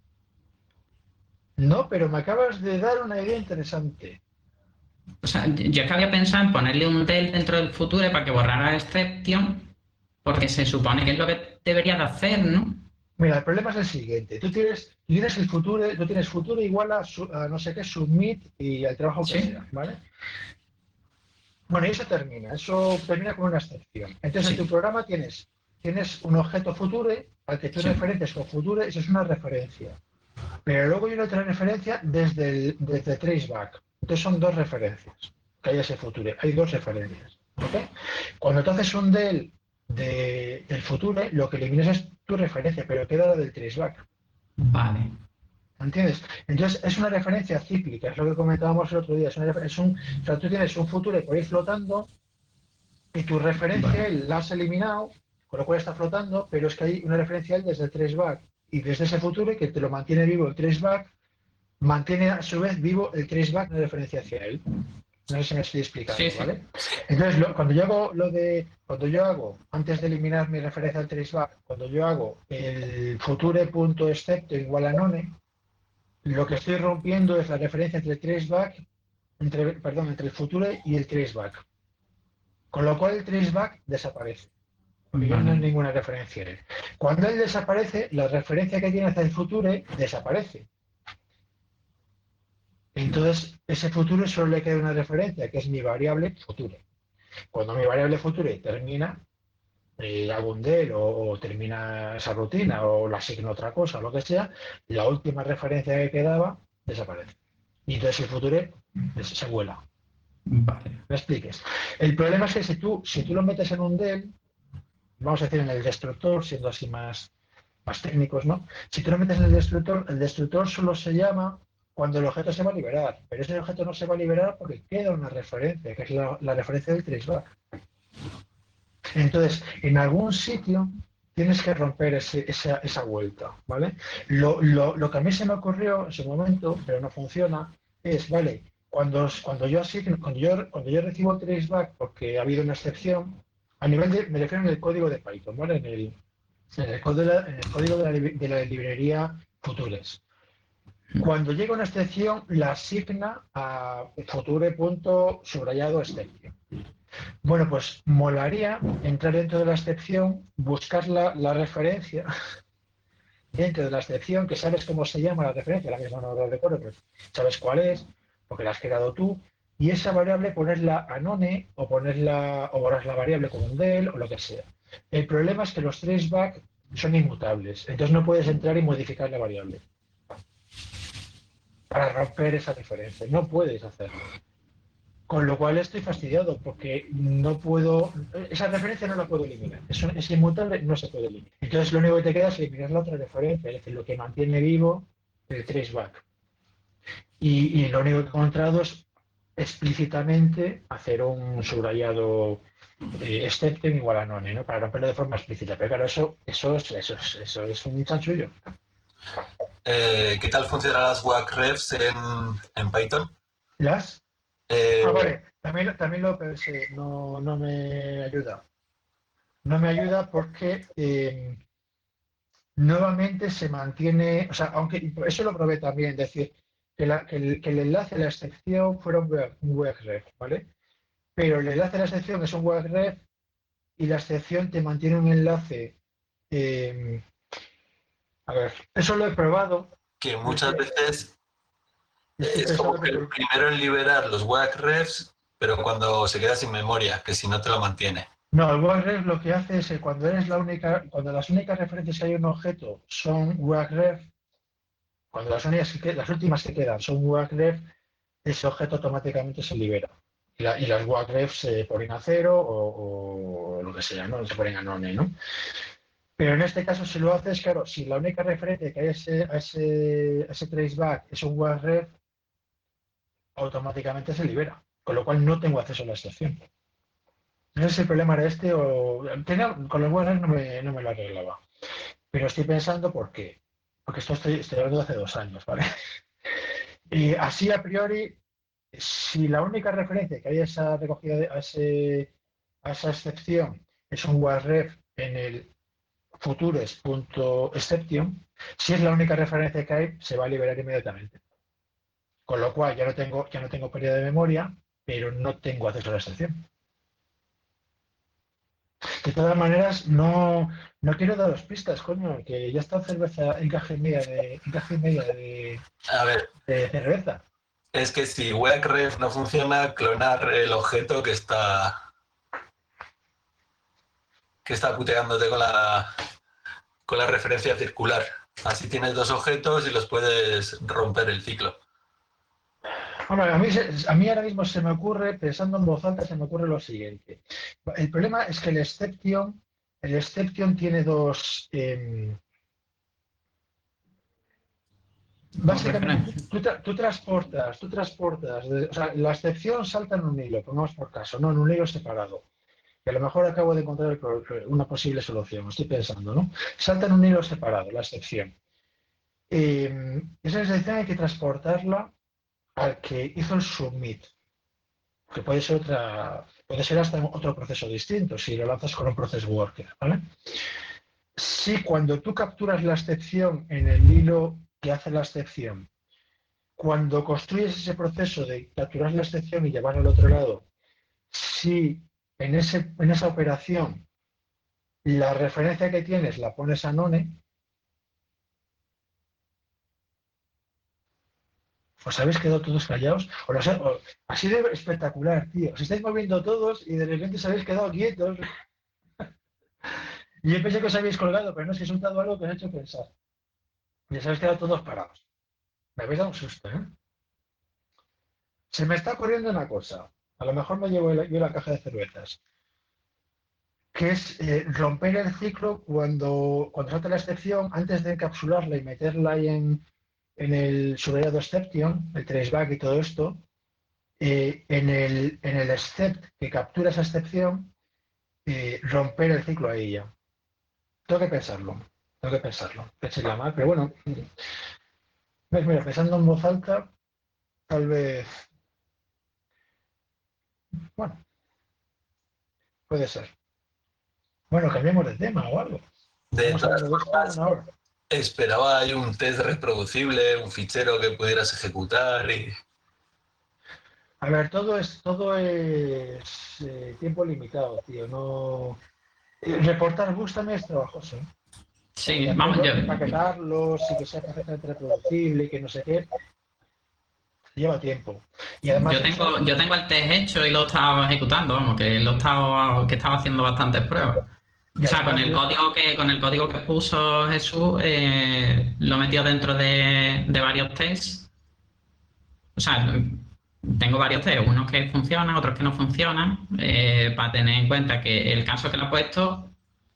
no, pero me acabas de dar una idea interesante. O sea, yo es que había pensado en ponerle un del dentro del future para que borrara exception, porque se supone que es lo que debería de hacer, ¿no? Mira, el problema es el siguiente. Tú tienes futuro igual a no sé qué, submit y al trabajo que Sí, sea, ¿vale? Bueno, y eso termina con una excepción. Entonces, en tu sí, programa tienes un objeto future al que tú sí. referencias con future, eso es una referencia. Pero luego hay una otra referencia desde traceback. Entonces son dos referencias que hay ese future. Hay dos referencias. ¿Ok? Cuando tú haces un del future, lo que eliminas es tu referencia, pero queda la del traceback. Vale, ¿Entiendes? Entonces es una referencia cíclica, es lo que comentábamos el otro día. O sea, tú tienes un future por ahí flotando y tu referencia vale, la has eliminado, con lo cual está flotando, pero es que hay una referencia desde el traceback y desde ese futuro que te lo mantiene vivo el traceback, mantiene a su vez vivo el traceback de referencia hacia él. No sé si me estoy sí, explicando, sí, ¿vale? Entonces, cuando yo hago, antes de eliminar mi referencia al traceback, cuando yo hago el future.excepto igual a none, lo que estoy rompiendo es la referencia entre el traceback, entre el future y el traceback. Con lo cual el traceback desaparece, porque ya no hay vale, ninguna referencia en él. Cuando él desaparece, la referencia que tiene hacia el future desaparece. Entonces, ese future solo le queda una referencia, que es mi variable future. Cuando mi variable future termina, hago un del o termina esa rutina o la asigno otra cosa o lo que sea, la última referencia que quedaba desaparece. Y entonces el future se vuela. vale, ¿Me expliques? El problema es que si tú lo metes en un del, vamos a decir en el destructor, siendo así más técnicos, ¿no? Si tú lo metes en el destructor solo se llama cuando el objeto se va a liberar, pero ese objeto no se va a liberar porque queda una referencia, que es la referencia del traceback. Entonces, en algún sitio tienes que romper esa vuelta, ¿vale? Lo que a mí se me ocurrió en su momento, pero no funciona, es, vale, cuando yo recibo el traceback porque ha habido una excepción, me refiero en el código de Python, ¿vale? En el código de la librería Futures. Cuando llega una excepción, la asigna a future.subrayado exception. Bueno, pues molaría entrar dentro de la excepción, buscar la referencia dentro de la excepción, que sabes cómo se llama la referencia, la misma no lo recuerdo, pero sabes cuál es, porque la has creado tú, y esa variable ponerla a none o borrar la variable como un del o lo que sea. El problema es que los traceback son inmutables, entonces no puedes entrar y modificar la variable para romper esa diferencia, no puedes hacerlo. Con lo cual estoy fastidiado porque no puedo, esa referencia no la puedo eliminar. Es inmutable, no se puede eliminar. Entonces lo único que te queda es eliminar la otra referencia, es decir, lo que mantiene vivo el traceback. Y lo único que he encontrado es explícitamente hacer un subrayado exception igual a none, ¿no? Para romperlo de forma explícita. Pero claro, eso es un chanchullo. ¿qué tal funcionan las WAC-refs en Python? ¿Las? Eh, Vale, también lo pensé, no me ayuda. No me ayuda porque nuevamente se mantiene, o sea, aunque eso lo probé también, es decir, que el enlace, la excepción fuera un WebRef, ¿vale? Pero el enlace de la excepción es un WebRef y la excepción te mantiene un enlace. eh, a ver, eso lo he probado. que muchas veces Estoy es como pensando que que el primero en liberar los WAC-refs, pero cuando se queda sin memoria, que si no te lo mantiene. no, el WebRef lo que hace es que cuando las únicas referencias que hay en un objeto son WebRef, cuando las últimas que quedan son WebRef, ese objeto automáticamente se libera. Y las WACREF se ponen a cero o lo que sea, ¿no? Se ponen a none, ¿no? Pero en este caso, si lo haces, claro, si la única referencia que hay a ese traceback es un WACREF, automáticamente se libera. Con lo cual no tengo acceso a la excepción. No sé si el problema era este o... con los WACREF no me lo arreglaba. Pero estoy pensando por qué. Porque esto estoy hablando de hace 2 años, ¿vale? Y así a priori, si la única referencia que hay a esa recogida, a esa excepción es un WAREF en el futures.exception, si es la única referencia que hay, se va a liberar inmediatamente. Con lo cual ya no tengo pérdida de memoria, pero no tengo acceso a la excepción. De todas maneras, no quiero daros pistas, coño, que ya está cerveza en caja y media A ver, de cerveza. es que si WAC-ref no funciona, clonar el objeto que está puteándote con la referencia circular. Así tienes dos objetos y los puedes romper el ciclo. Hombre, a mí ahora mismo se me ocurre, pensando en voz alta, se me ocurre lo siguiente. El problema es que el exception tiene dos... básicamente, tú transportas, o sea, la excepción salta en un hilo, pongamos por caso, no en un hilo separado. Que a lo mejor acabo de encontrar una posible solución, estoy pensando, ¿no? Salta en un hilo separado, la excepción. Esa excepción hay que transportarla al que hizo el submit, que puede ser hasta otro proceso distinto si lo lanzas con un process worker, ¿vale? Si cuando tú capturas la excepción en el hilo que hace la excepción, cuando construyes ese proceso de capturar la excepción y llevarla al otro lado, si en esa operación la referencia que tienes la pones a none, os habéis quedado todos callados. Ha sido espectacular, tío. Os estáis moviendo todos y de repente os habéis quedado quietos. Y yo pensé que os habéis colgado, pero no es que he soltado algo que os ha hecho pensar. Y os habéis quedado todos parados. Me habéis dado un susto, ¿eh? Se me está ocurriendo una cosa. A lo mejor me llevo yo la caja de cervezas. Que es romper el ciclo cuando salta la excepción, antes de encapsularla y meterla ahí en el subrayado exception, el traceback y todo esto, en el except que captura esa excepción, romper el ciclo a ella. Tengo que pensarlo, pensarla mal, pero bueno, mira, pensando en voz alta, tal vez, bueno, puede ser. Bueno, cambiemos de tema o algo. De Vamos todas hablando de esto formas, una hora. esperaba ahí un test reproducible, un fichero que pudieras ejecutar y... A ver, todo es tiempo limitado, tío. No, reportar bugs también es trabajoso, ¿eh? Sí, Y vamos, hacerlo, empaquetarlos y que sea perfectamente reproducible y que no sé qué, lleva tiempo. Y además, yo tengo el test hecho y lo he estado ejecutando, vamos, que estaba haciendo bastantes pruebas. O sea, con el código que puso Jesús, lo metió dentro de varios tests. O sea, tengo varios tests, unos que funcionan, otros que no funcionan, para tener en cuenta que el caso que le he puesto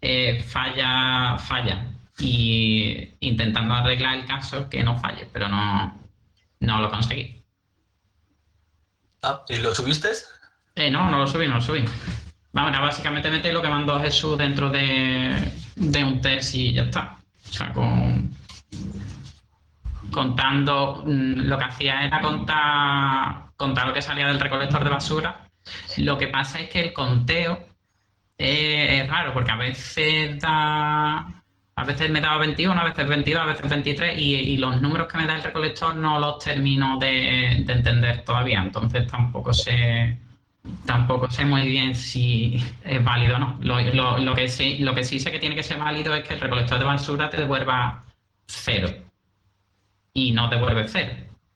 falla. Y intentando arreglar el caso que no falle, pero no lo conseguí. Ah, ¿y lo subiste? No lo subí. Vamos, era básicamente meter lo que mandó Jesús dentro de un test y ya está. O sea, contando, lo que hacía era contar lo que salía del recolector de basura. Lo que pasa es que el conteo es raro, porque a veces me daba 21, a veces 22, a veces 23, y los números que me da el recolector no los termino de entender todavía. Entonces tampoco sé muy bien si es válido o no. Lo que sí sé que tiene que ser válido es que el recolector de basura te devuelva 0 y no devuelve 0.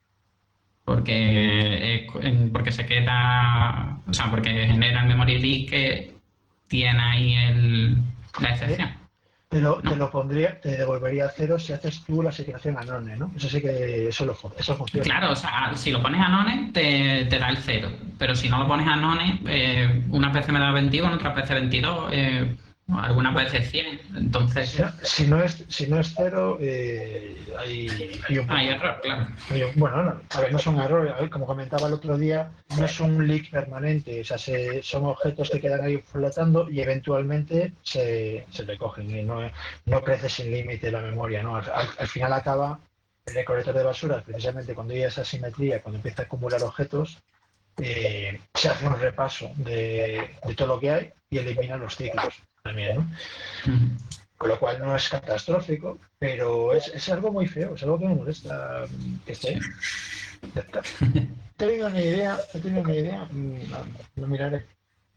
Porque se queda, o sea, porque genera el memory leak que tiene ahí la excepción. Te ¿no? lo pondría, te devolvería 0 si haces tú la asignación anone, ¿no? Eso sí que eso funciona. Claro, o sea, si lo pones anone, te da el 0. Pero si no lo pones anone, unas veces me da 21, otras veces 22, algunas veces 100. Entonces, Si no es 0, hay un hay error, claro. Bueno, no, a ver, no son errores. A ver, como comentaba el otro día, no es un leak permanente. O sea, son objetos que quedan ahí flotando y eventualmente se recogen. Y no crece sin límite la memoria, ¿no? Al final acaba el recolector de basura, precisamente cuando hay esa simetría, cuando empieza a acumular objetos, se hace un repaso de todo lo que hay y elimina los ciclos también, ¿no? Con lo cual no es catastrófico, pero es algo muy feo, es algo que me molesta que esté. Ya está. Tengo una idea, lo miraré.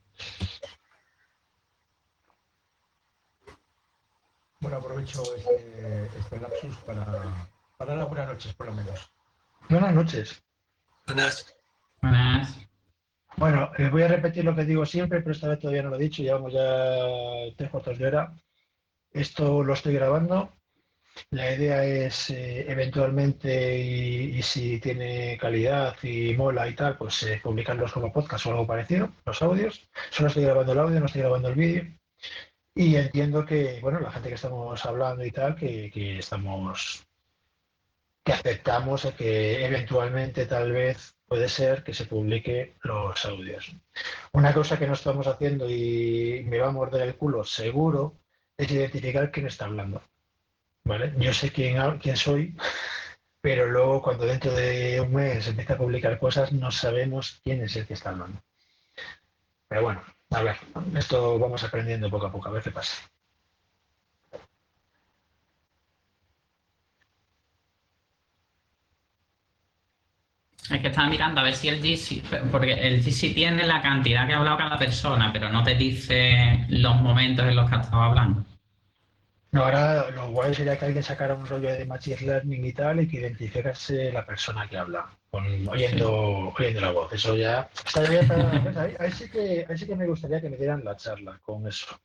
Bueno, aprovecho este lapsus para dar buenas noches, por lo menos. Buenas noches. Buenas. Buenas. Bueno, voy a repetir lo que digo siempre, pero esta vez todavía no lo he dicho, llevamos ya 3 cuartos de hora. Esto lo estoy grabando. La idea es eventualmente, y si tiene calidad y mola y tal, pues publicarlos como podcast o algo parecido, los audios. Solo estoy grabando el audio, no estoy grabando el vídeo. Y entiendo que, bueno, la gente que estamos hablando y tal, que aceptamos que eventualmente tal vez puede ser que se publique los audios. Una cosa que no estamos haciendo y me va a morder el culo seguro es identificar quién está hablando. ¿Vale? Yo sé quién soy, pero luego cuando dentro de un mes empieza a publicar cosas no sabemos quién es el que está hablando. Pero bueno, a ver, esto vamos aprendiendo poco a poco, a ver qué pasa. Es que estaba mirando a ver si el GC, porque el GC tiene la cantidad que ha hablado cada persona, pero no te dice los momentos en los que ha estado hablando. No, ahora lo guay sería que alguien sacara un rollo de Machine Learning y tal y que identificase la persona que habla, oyendo la voz. Eso ya estaría bien para... Ahí sí que me gustaría que me dieran la charla con eso.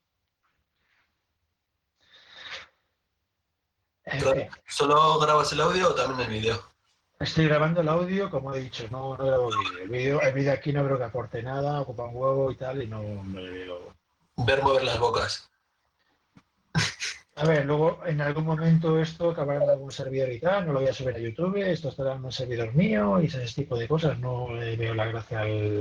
En fin. ¿Solo grabas el audio o también el vídeo? Estoy grabando el audio, como he dicho, no grabo vídeo. El vídeo aquí no creo que aporte nada, ocupa un huevo y tal, y no le veo. Ver mover las bocas. A ver, luego en algún momento esto acabará en algún servidor y tal, no lo voy a subir a YouTube, esto estará en un servidor mío y ese tipo de cosas, no le veo la gracia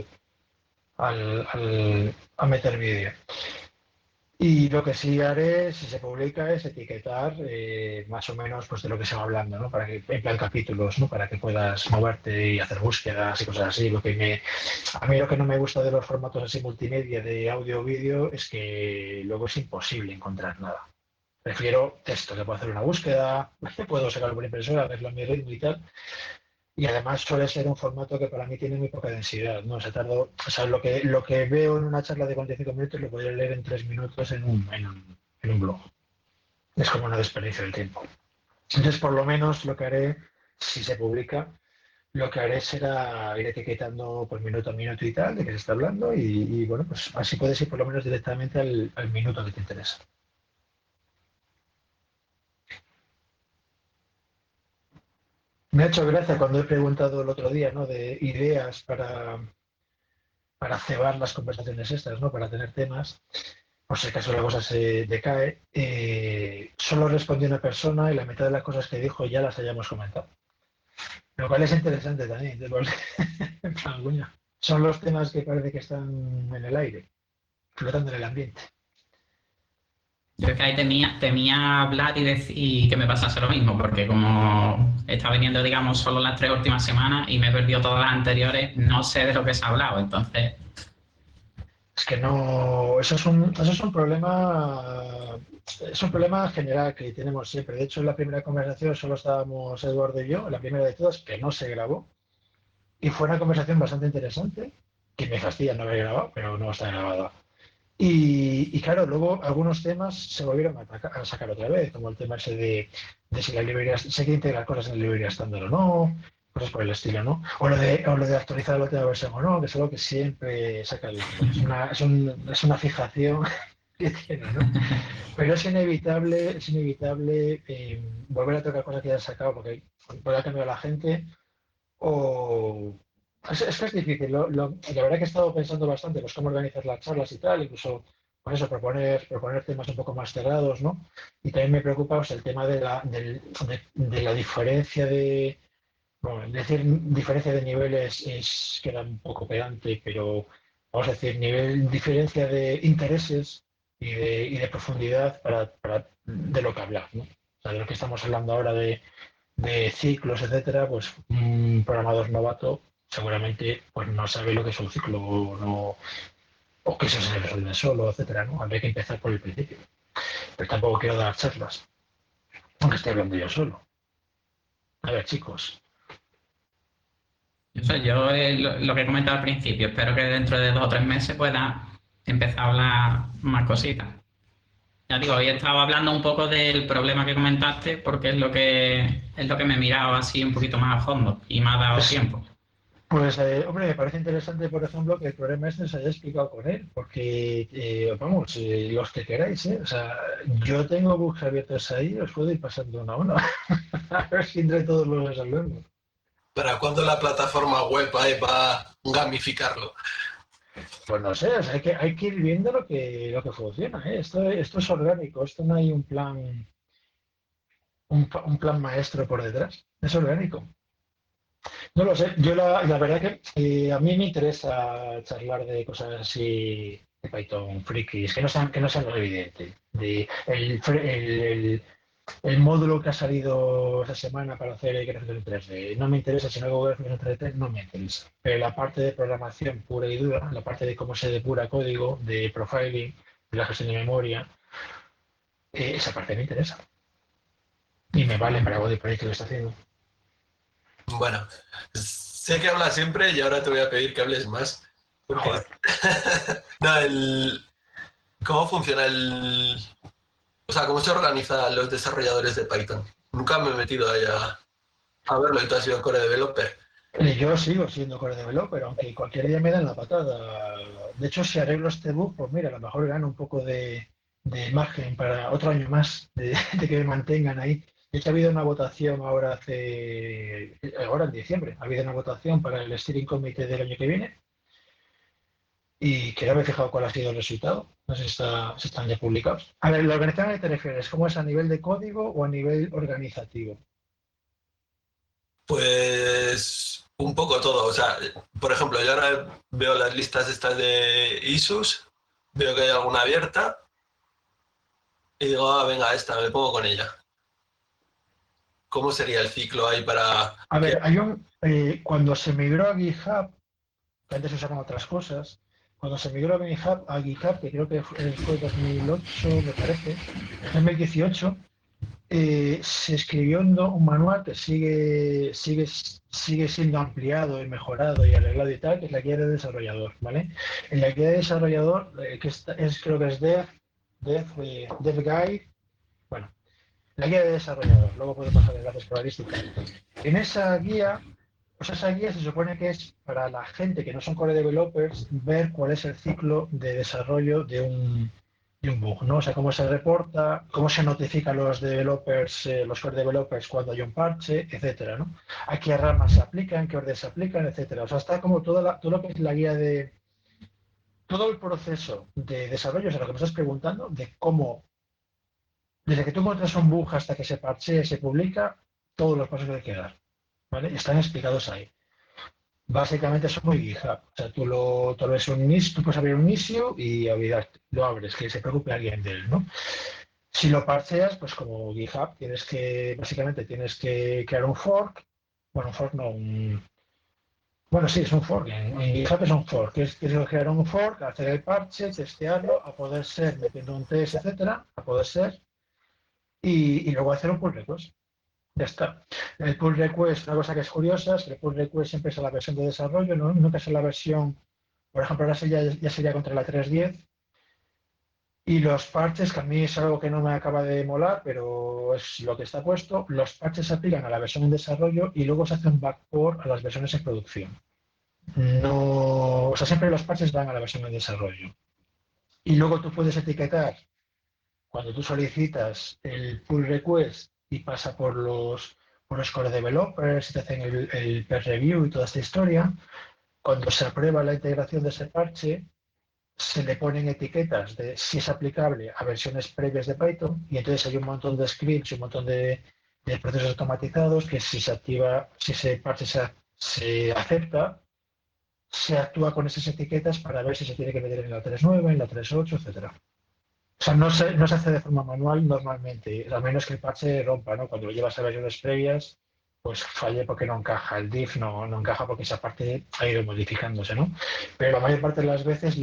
a meter vídeo. Y lo que sí haré, si se publica, es etiquetar más o menos pues, de lo que se va hablando, ¿no? Para que, en plan capítulos, ¿no? Para que puedas moverte y hacer búsquedas y cosas así. A mí lo que no me gusta de los formatos así multimedia de audio o vídeo es que luego es imposible encontrar nada. Prefiero texto, que puedo hacer una búsqueda, puedo sacarlo por impresora, verlo a mi ritmo y tal. Y además suele ser un formato que para mí tiene muy poca densidad, ¿no? O sea, lo que veo en una charla de 45 minutos lo podría leer en 3 minutos en un blog. Es como una desperdicio del tiempo. Entonces, por lo menos lo que haré, si se publica, lo que haré será ir etiquetando por minuto a minuto y tal, de qué se está hablando, y bueno, pues así puedes ir por lo menos directamente al minuto que te interesa. Me ha hecho gracia cuando he preguntado el otro día, ¿no? De ideas para cebar las conversaciones estas, ¿no? Para tener temas, por si acaso la cosa se decae. Solo respondió una persona y la mitad de las cosas que dijo ya las hayamos comentado. Lo cual es interesante también. Son los temas que parece que están en el aire, flotando en el ambiente. Yo es que ahí temía hablar y que me pasase lo mismo, porque como está viniendo, digamos, solo las 3 últimas semanas y me he perdido todas las anteriores, no sé de lo que se ha hablado. Entonces, Es que no, es un problema general que tenemos siempre. De hecho, en la primera conversación solo estábamos Eduardo y yo, la primera de todas, que no se grabó. Y fue una conversación bastante interesante, que me fastidia no haber grabado, pero no está grabada. Y claro, luego algunos temas se volvieron a sacar otra vez, como el tema ese de si la librería se quiere integrar cosas en la librería estándar o no, cosas por el estilo, ¿no? O lo de actualizar la última versión o no, que es algo que siempre saca el disco. Es una fijación que tiene, ¿no? Pero es inevitable volver a tocar cosas que ya han sacado porque puede ha cambiado la gente o... Es que es difícil. La verdad que he estado pensando bastante pues cómo organizar las charlas y tal, incluso por eso proponer temas un poco más cerrados, ¿no? Y también me preocupa pues, el tema de la diferencia de... Bueno, decir diferencia de niveles queda un poco pedante, pero vamos a decir diferencia de intereses y de profundidad de lo que hablar, ¿no? O sea, de lo que estamos hablando ahora de ciclos, etcétera, pues un programador novato seguramente pues no sabe lo que es un ciclo o que eso se resuelve solo, etcétera, ¿no? Habría que empezar por el principio. Pero tampoco quiero dar charlas, aunque esté hablando yo solo. A ver, chicos. lo que he comentado al principio, espero que dentro de 2 o 3 meses pueda empezar a hablar más cositas. Ya digo, hoy estaba hablando un poco del problema que comentaste porque es lo que me he mirado así un poquito más a fondo y me ha dado Pues, tiempo. hombre, me parece interesante, por ejemplo, que el problema este se haya explicado con él, porque, vamos, los que queráis, ¿eh? O sea, yo tengo bugs abiertos ahí, os puedo ir pasando uno a uno, a ver si entre todos los resolvemos. ¿Para cuándo la plataforma web hay para gamificarlo? Pues no sé, o sea, hay que ir viendo lo que funciona, ¿eh? Esto es orgánico, esto no hay un plan maestro por detrás, es orgánico. No lo sé, yo la verdad que a mí me interesa charlar de cosas así de Python frikis, que no sean lo evidente. El módulo que ha salido esta semana para hacer gráficos en 3D no me interesa, si no hago gráficos en 3D no me interesa. Pero la parte de programación pura y dura, la parte de cómo se depura código, de profiling, de la gestión de memoria, esa parte me interesa. Y me vale para el proyecto que está haciendo. Bueno, sé que hablas siempre y ahora te voy a pedir que hables más. Porque... Joder. No, ¿cómo funciona o sea, cómo se organizan los desarrolladores de Python? Nunca me he metido ahí a verlo y tú has sido core developer. Yo sigo siendo core developer, aunque cualquier día me dan la patada. De hecho, si arreglo este bug, pues mira, a lo mejor gano un poco de margen para otro año más de que me mantengan ahí. De hecho, ha habido una votación ahora en diciembre, ha habido una votación para el Steering Committee del año que viene y que no me he fijado cuál ha sido el resultado. No sé si están ya publicados. A ver, ¿la organización a qué te refieres? ¿Cómo es a nivel de código o a nivel organizativo? Pues un poco todo. O sea, por ejemplo, yo ahora veo las listas estas de issues, veo que hay alguna abierta y digo, venga, esta, me pongo con ella. ¿Cómo sería el ciclo ahí para...? A ver, cuando se migró a GitHub, que antes usaban otras cosas, cuando se migró a GitHub, que creo que fue 2008, me parece, 2018, se escribió un manual que sigue siendo ampliado y mejorado y arreglado y tal, que es la guía de desarrollador, ¿vale? En la guía de desarrollador, creo que es Dev Guide, bueno, la guía de desarrollador, luego puedo pasar enlaces por la lista y tal. En esa guía, pues esa guía se supone que es para la gente que no son core developers ver cuál es el ciclo de desarrollo de un bug, ¿no? O sea, cómo se reporta, cómo se notifica a los developers, los core developers cuando hay un parche, etcétera, ¿no? A qué ramas se aplican, qué orden se aplican, etcétera. O sea, está como todo lo que es la guía de todo el proceso de desarrollo, o sea, lo que me estás preguntando, de cómo, desde que tú encuentras un bug hasta que se parchea y se publica, todos los pasos que hay que dar, ¿vale? Están explicados ahí. Básicamente son muy GitHub. O sea, tú puedes abrir un issue y olvidarte, lo abres, que se preocupe alguien de él, ¿no? Si lo parcheas, pues como GitHub, básicamente tienes que crear un fork. Bueno, un fork no, bueno, sí, es un fork. En GitHub es un fork. Tienes que crear un fork, hacer el parche, testearlo, a poder ser, metiendo un test, etcétera, a poder ser, y luego hacer un pull request. Ya está. El pull request, una cosa que es curiosa, es que el pull request siempre es a la versión de desarrollo, ¿no? Nunca es a la versión, por ejemplo, ahora ya sería contra la 3.10. Y los parches, que a mí es algo que no me acaba de molar, pero es lo que está puesto, los parches se aplican a la versión en desarrollo y luego se hace un backport a las versiones en producción. No, o sea, siempre los parches van a la versión en desarrollo. Y luego tú puedes etiquetar, cuando tú solicitas el pull request y pasa por los core developers y te hacen el peer review y toda esta historia, cuando se aprueba la integración de ese parche, se le ponen etiquetas de si es aplicable a versiones previas de Python y entonces hay un montón de scripts y un montón de procesos automatizados que si se activa, si ese parche se acepta, se actúa con esas etiquetas para ver si se tiene que meter en la 3.9, en la 3.8, etcétera. O sea, no se hace de forma manual normalmente, a menos que el parche rompa, ¿no? Cuando lo llevas a versiones previas, pues falle porque no encaja, el diff no encaja porque esa parte ha ido modificándose, ¿no? Pero la mayor parte de las veces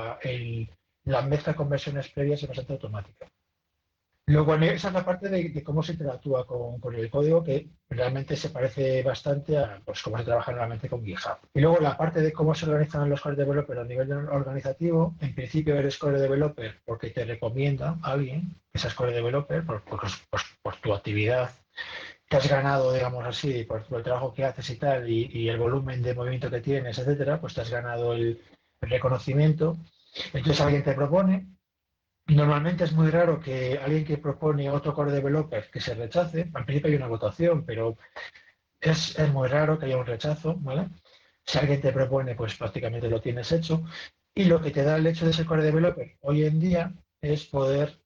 la mezcla con versiones previas es bastante automática. Luego, esa es la parte de cómo se interactúa con el código, que realmente se parece bastante a pues, cómo se trabaja normalmente con GitHub. Y luego la parte de cómo se organizan los core developers a nivel organizativo, en principio eres core developer porque te recomienda a alguien que seas core developer por tu actividad que has ganado, digamos así, por el trabajo que haces y tal, y el volumen de movimiento que tienes, etcétera, pues te has ganado el reconocimiento. Entonces alguien te propone. Normalmente es muy raro que alguien que propone otro core developer que se rechace. Al principio hay una votación, pero es muy raro que haya un rechazo, ¿vale? Si alguien te propone, pues prácticamente lo tienes hecho. Y lo que te da el hecho de ser core developer hoy en día es poder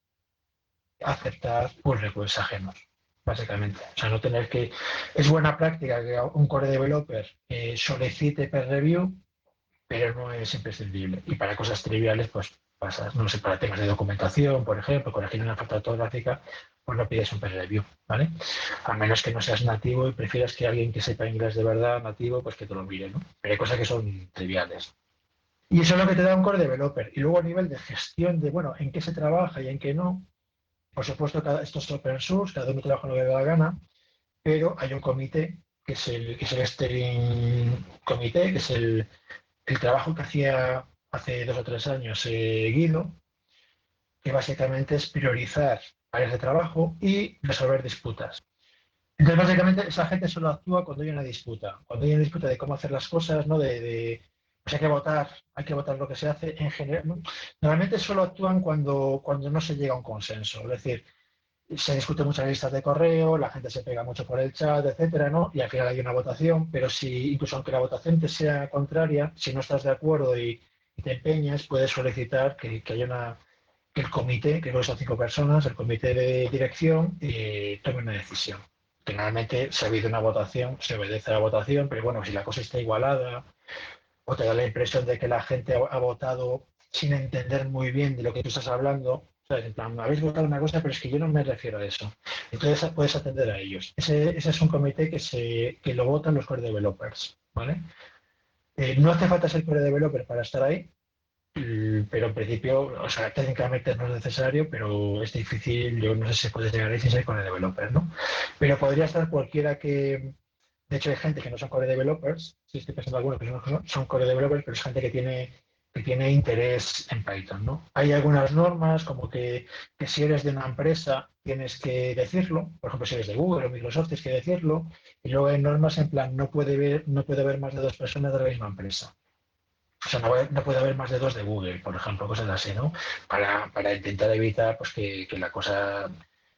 aceptar pull requests ajenos, básicamente. O sea, no tener que... Es buena práctica que un core developer solicite peer review, pero no es imprescindible. Y para cosas triviales, pues pasas, no sé, para temas de documentación, por ejemplo, corregir una falta ortográfica, pues no pides un peer review, ¿vale? A menos que no seas nativo y prefieras que alguien que sepa inglés de verdad, nativo, pues que te lo mire, ¿no? Pero hay cosas que son triviales. Y eso es lo que te da un core developer. Y luego a nivel de gestión de, bueno, en qué se trabaja y en qué no, por supuesto, esto es open source, cada uno trabaja en lo que le da la gana, pero hay un comité, que es el steering comité, que es el trabajo que hacía hace 2 o 3 años Guido, que básicamente es priorizar áreas de trabajo y resolver disputas. Entonces, básicamente, esa gente solo actúa cuando hay una disputa. Cuando hay una disputa de cómo hacer las cosas, ¿no? Pues hay que votar lo que se hace en general, ¿no? Normalmente solo actúan cuando no se llega a un consenso. Es decir, se discute muchas listas de correo, la gente se pega mucho por el chat, etcétera, ¿no? Y al final hay una votación, pero si incluso aunque la votación te sea contraria, si no estás de acuerdo y te empeñas, puedes solicitar que haya que el comité, que son 5 personas, el comité de dirección, tome una decisión. Generalmente, si ha habido una votación, se obedece a la votación, pero bueno, si la cosa está igualada o te da la impresión de que la gente ha votado sin entender muy bien de lo que tú estás hablando, ¿sabes? En plan, habéis votado una cosa, pero es que yo no me refiero a eso. Entonces puedes atender a ellos. Ese es un comité que lo votan los core developers, ¿vale? No hace falta ser core developer para estar ahí, pero en principio, o sea, técnicamente no es necesario, pero es difícil, yo no sé si puedes llegar ahí sin ser core developer, ¿no? Pero podría estar cualquiera que... De hecho, hay gente que no son core developers, si estoy pensando algunos que son core developers, pero es gente que tiene interés en Python, ¿no? Hay algunas normas, como que si eres de una empresa tienes que decirlo, por ejemplo, si eres de Google o Microsoft tienes que decirlo, y luego hay normas en plan, no puede haber más de 2 personas de la misma empresa. O sea, no puede haber más de 2 de Google, por ejemplo, cosas así, ¿no? Para intentar evitar pues, que la cosa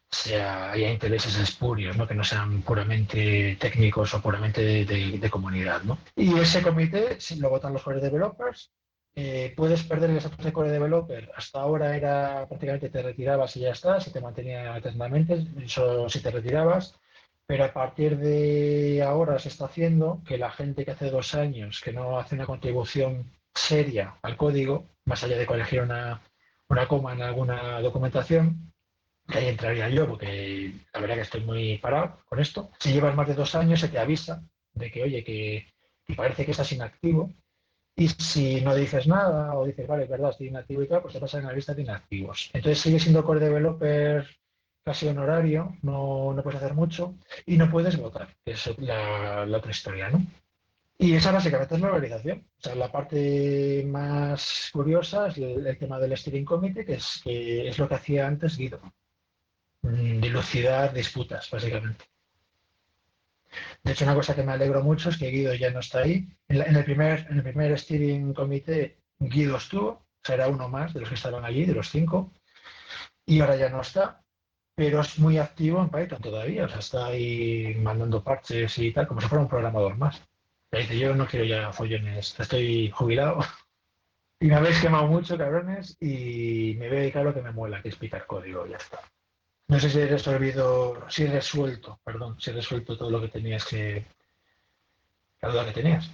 haya intereses espurios, ¿no? Que no sean puramente técnicos o puramente de comunidad, ¿no? Y ese comité si lo votan los core developers. Puedes perder el estatus de core developer. Hasta ahora era prácticamente te retirabas y ya está, se te mantenía eternamente, solo si te retirabas. Pero a partir de ahora se está haciendo que la gente que hace 2 años que no hace una contribución seria al código, más allá de corregir una coma en alguna documentación, que ahí entraría yo, porque la verdad que estoy muy parado con esto. Si llevas más de 2 años, se te avisa de que, oye, que parece que estás inactivo. Y si no dices nada o dices, vale, es verdad, estoy inactivo y tal, pues te pasan en la lista de inactivos. Entonces sigue siendo core developer casi honorario, no puedes hacer mucho y no puedes votar, que es la otra historia, ¿no? Y esa básicamente es la organización. O sea, la parte más curiosa es el tema del steering committee, que es lo que hacía antes Guido. Dilucidar disputas, básicamente. De hecho, una cosa que me alegro mucho es que Guido ya no está ahí. En el primer steering committee, Guido estuvo, o sea, era uno más de los que estaban allí, de los 5, y ahora ya no está, pero es muy activo en Python todavía, o sea, está ahí mandando parches y tal, como si fuera un programador más. Le dice, yo no quiero ya follones, estoy jubilado y me habéis quemado mucho, cabrones, y me voy a dedicar a lo que me mola, que es picar código, y ya está. No sé si he resuelto todo lo que tenías la duda que tenías.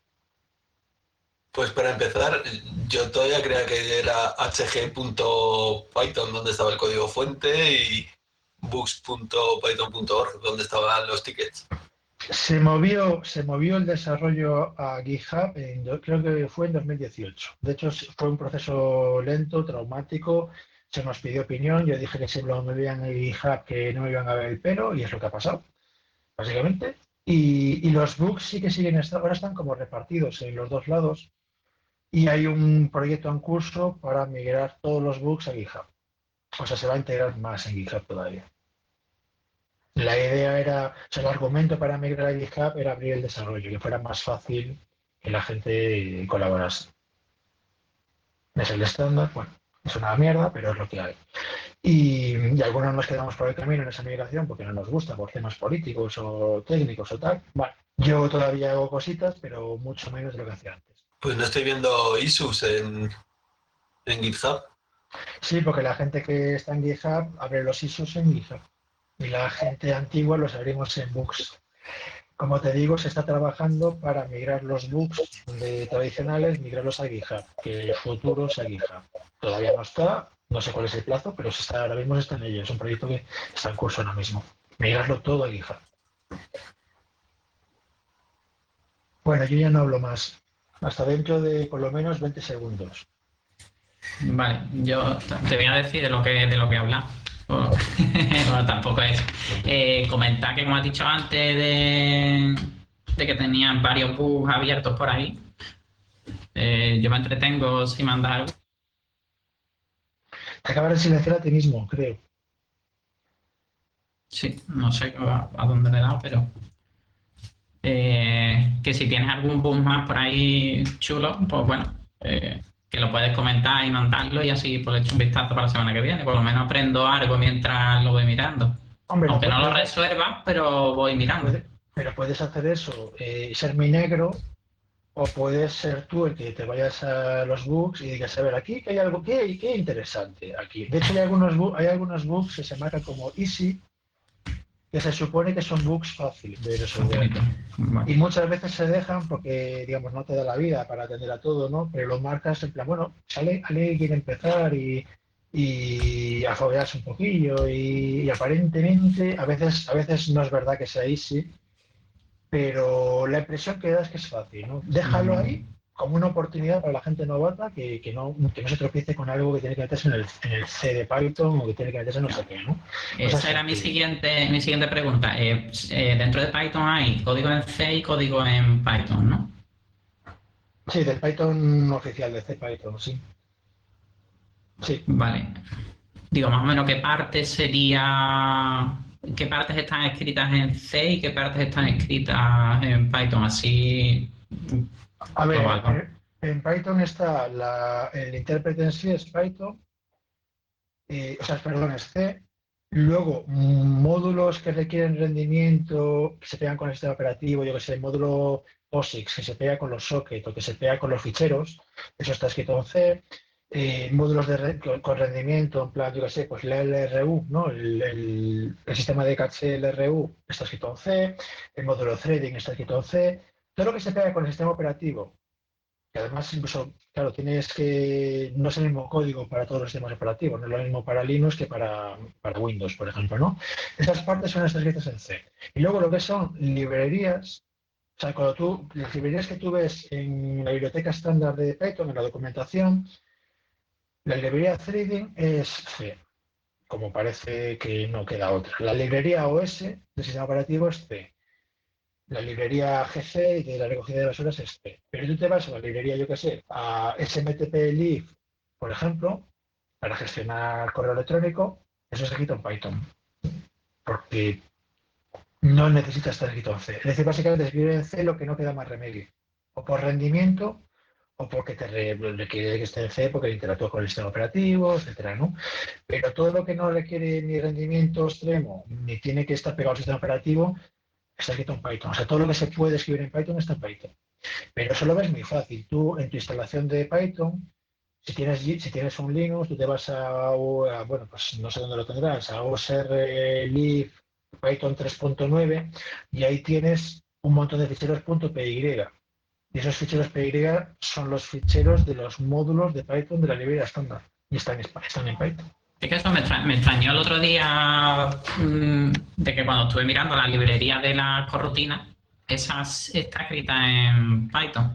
Pues para empezar, yo todavía creía que era hg.python donde estaba el código fuente y books.python.org donde estaban los tickets. Se movió el desarrollo a GitHub, creo que fue en 2018. De hecho, fue un proceso lento, traumático. Se nos pidió opinión. Yo dije que si lo movían en GitHub que no me iban a ver el pelo, y es lo que ha pasado, básicamente. Y los bugs sí que ahora están como repartidos en los dos lados. Y hay un proyecto en curso para migrar todos los bugs a GitHub. O sea, se va a integrar más en GitHub todavía. La idea era, o sea, el argumento para migrar a GitHub era abrir el desarrollo, que fuera más fácil que la gente colaborase. Es el estándar, bueno, es una mierda, pero es lo que hay. Y algunos nos quedamos por el camino en esa migración porque no nos gusta, por temas políticos o técnicos o tal. Bueno, yo todavía hago cositas, pero mucho menos de lo que hacía antes. Pues no estoy viendo issues en GitHub. Sí, porque la gente que está en GitHub abre los issues en GitHub y la gente antigua los abrimos en bugs. Como te digo, se está trabajando para migrar los bugs tradicionales, migrarlos a GitHub, que futuros a GitHub. Todavía no está, no sé cuál es el plazo, pero ahora mismo está en ello. Es un proyecto que está en curso ahora mismo. Migrarlo todo a GitHub. Bueno, yo ya no hablo más. Hasta dentro de por lo menos 20 segundos. Vale, yo te voy a decir de lo que habla. Bueno, tampoco es. Comentar que, como has dicho antes, de que tenían varios bugs abiertos por ahí. Yo me entretengo sin mandar algo. Te acabas de silenciar a ti mismo, creo. Sí, no sé a dónde le he dado, pero que si tienes algún bug más por ahí chulo, pues bueno, que lo puedes comentar y mandarlo y así pues le echo un vistazo para la semana que viene. Por lo menos aprendo algo mientras lo voy mirando. Hombre, Aunque no lo resuelva, pero voy mirando. pero puedes hacer eso, ser muy negro, o puedes ser tú el que te vayas a los bugs y digas, a ver, aquí que hay algo que interesante aquí. De hecho, hay algunos bugs que se marcan como easy, que se supone que son bugs fáciles de resolver. Vale. Y muchas veces se dejan porque, digamos, no te da la vida para atender a todo, ¿no? Pero lo marcas en plan, bueno, Ale quiere empezar y a foguearse un poquillo y aparentemente a veces no es verdad que sea easy, pero la impresión que da es que es fácil, ¿no? Déjalo ahí como una oportunidad para la gente novata que no se tropiece con algo que tiene que meterse en el C de Python o que tiene que meterse en no sé qué, ¿no? Esa era mi siguiente pregunta. Dentro de Python hay código en C y código en Python, ¿no? Sí, del Python oficial, de CPython, sí. Sí. Vale. Digo, más o menos qué partes están escritas en C y qué partes están escritas en Python, así. A ver, global, ¿no? en Python está el intérprete en sí es Python, perdón, es C. Luego, módulos que requieren rendimiento, que se pegan con el sistema operativo, yo que sé, el módulo POSIX, que se pega con los sockets o que se pega con los ficheros, eso está escrito en C. Módulos con rendimiento, en plan, yo que sé, pues la LRU, ¿no? El sistema de caché LRU está escrito en C, el módulo threading está escrito en C. Todo lo que se pega con el sistema operativo que además incluso, claro, tienes que, no es el mismo código para todos los sistemas operativos, no es lo mismo para Linux que para Windows, por ejemplo, ¿no? Esas partes son escritas en C. Y luego lo que son librerías, o sea, las librerías que tú ves en la biblioteca estándar de Python, en la documentación, la librería Threading es C, como parece que no queda otra. La librería OS del sistema operativo es C. La librería GC de la recogida de basuras es C. Pero tú te vas a la librería, yo qué sé, a SMTP-Leaf, por ejemplo, para gestionar correo electrónico, eso se quita en Python. Porque no necesitas estar escrito en C. Es decir, básicamente escribir en C lo que no queda más remedio. O por rendimiento, o porque te requiere que esté en C porque interactúa con el sistema operativo, etcétera, ¿no? Pero todo lo que no requiere ni rendimiento extremo, ni tiene que estar pegado al sistema operativo, está escrito en Python. O sea, todo lo que se puede escribir en Python está en Python. Pero eso lo ves muy fácil. Tú, en tu instalación de Python, si tienes un Linux, tú te vas bueno, pues no sé dónde lo tendrás, a OSR Python 3.9 y ahí tienes un montón de ficheros .py. Y esos ficheros PY son los ficheros de los módulos de Python de la librería estándar y están en Python. Es que eso me extrañó el otro día de que cuando estuve mirando la librería de la corrutina, esa está escrita en Python.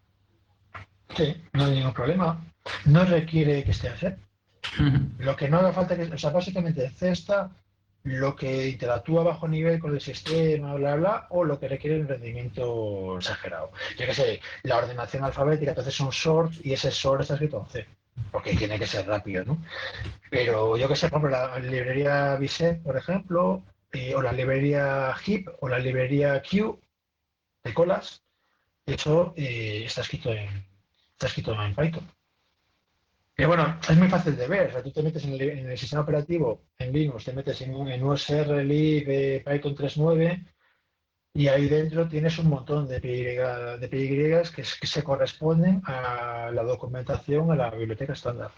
Sí, no hay ningún problema. No requiere que esté en C. Lo que no haga falta que, o sea, básicamente en C está lo que interactúa a bajo nivel con el sistema, bla, bla, o lo que requiere un rendimiento exagerado. Yo qué sé, la ordenación alfabética, entonces un sort y ese sort está escrito en C, porque tiene que ser rápido, ¿no? Pero yo que sé, por ejemplo, la librería Bicep, por ejemplo, o la librería Heap o la librería Q de colas, eso está escrito en Python. Pero bueno, es muy fácil de ver. O sea, tú te metes en el sistema operativo, en Linux, te metes en USR Lib Python 3.9 y ahí dentro tienes un montón de PY que se corresponden a la documentación, a la biblioteca estándar.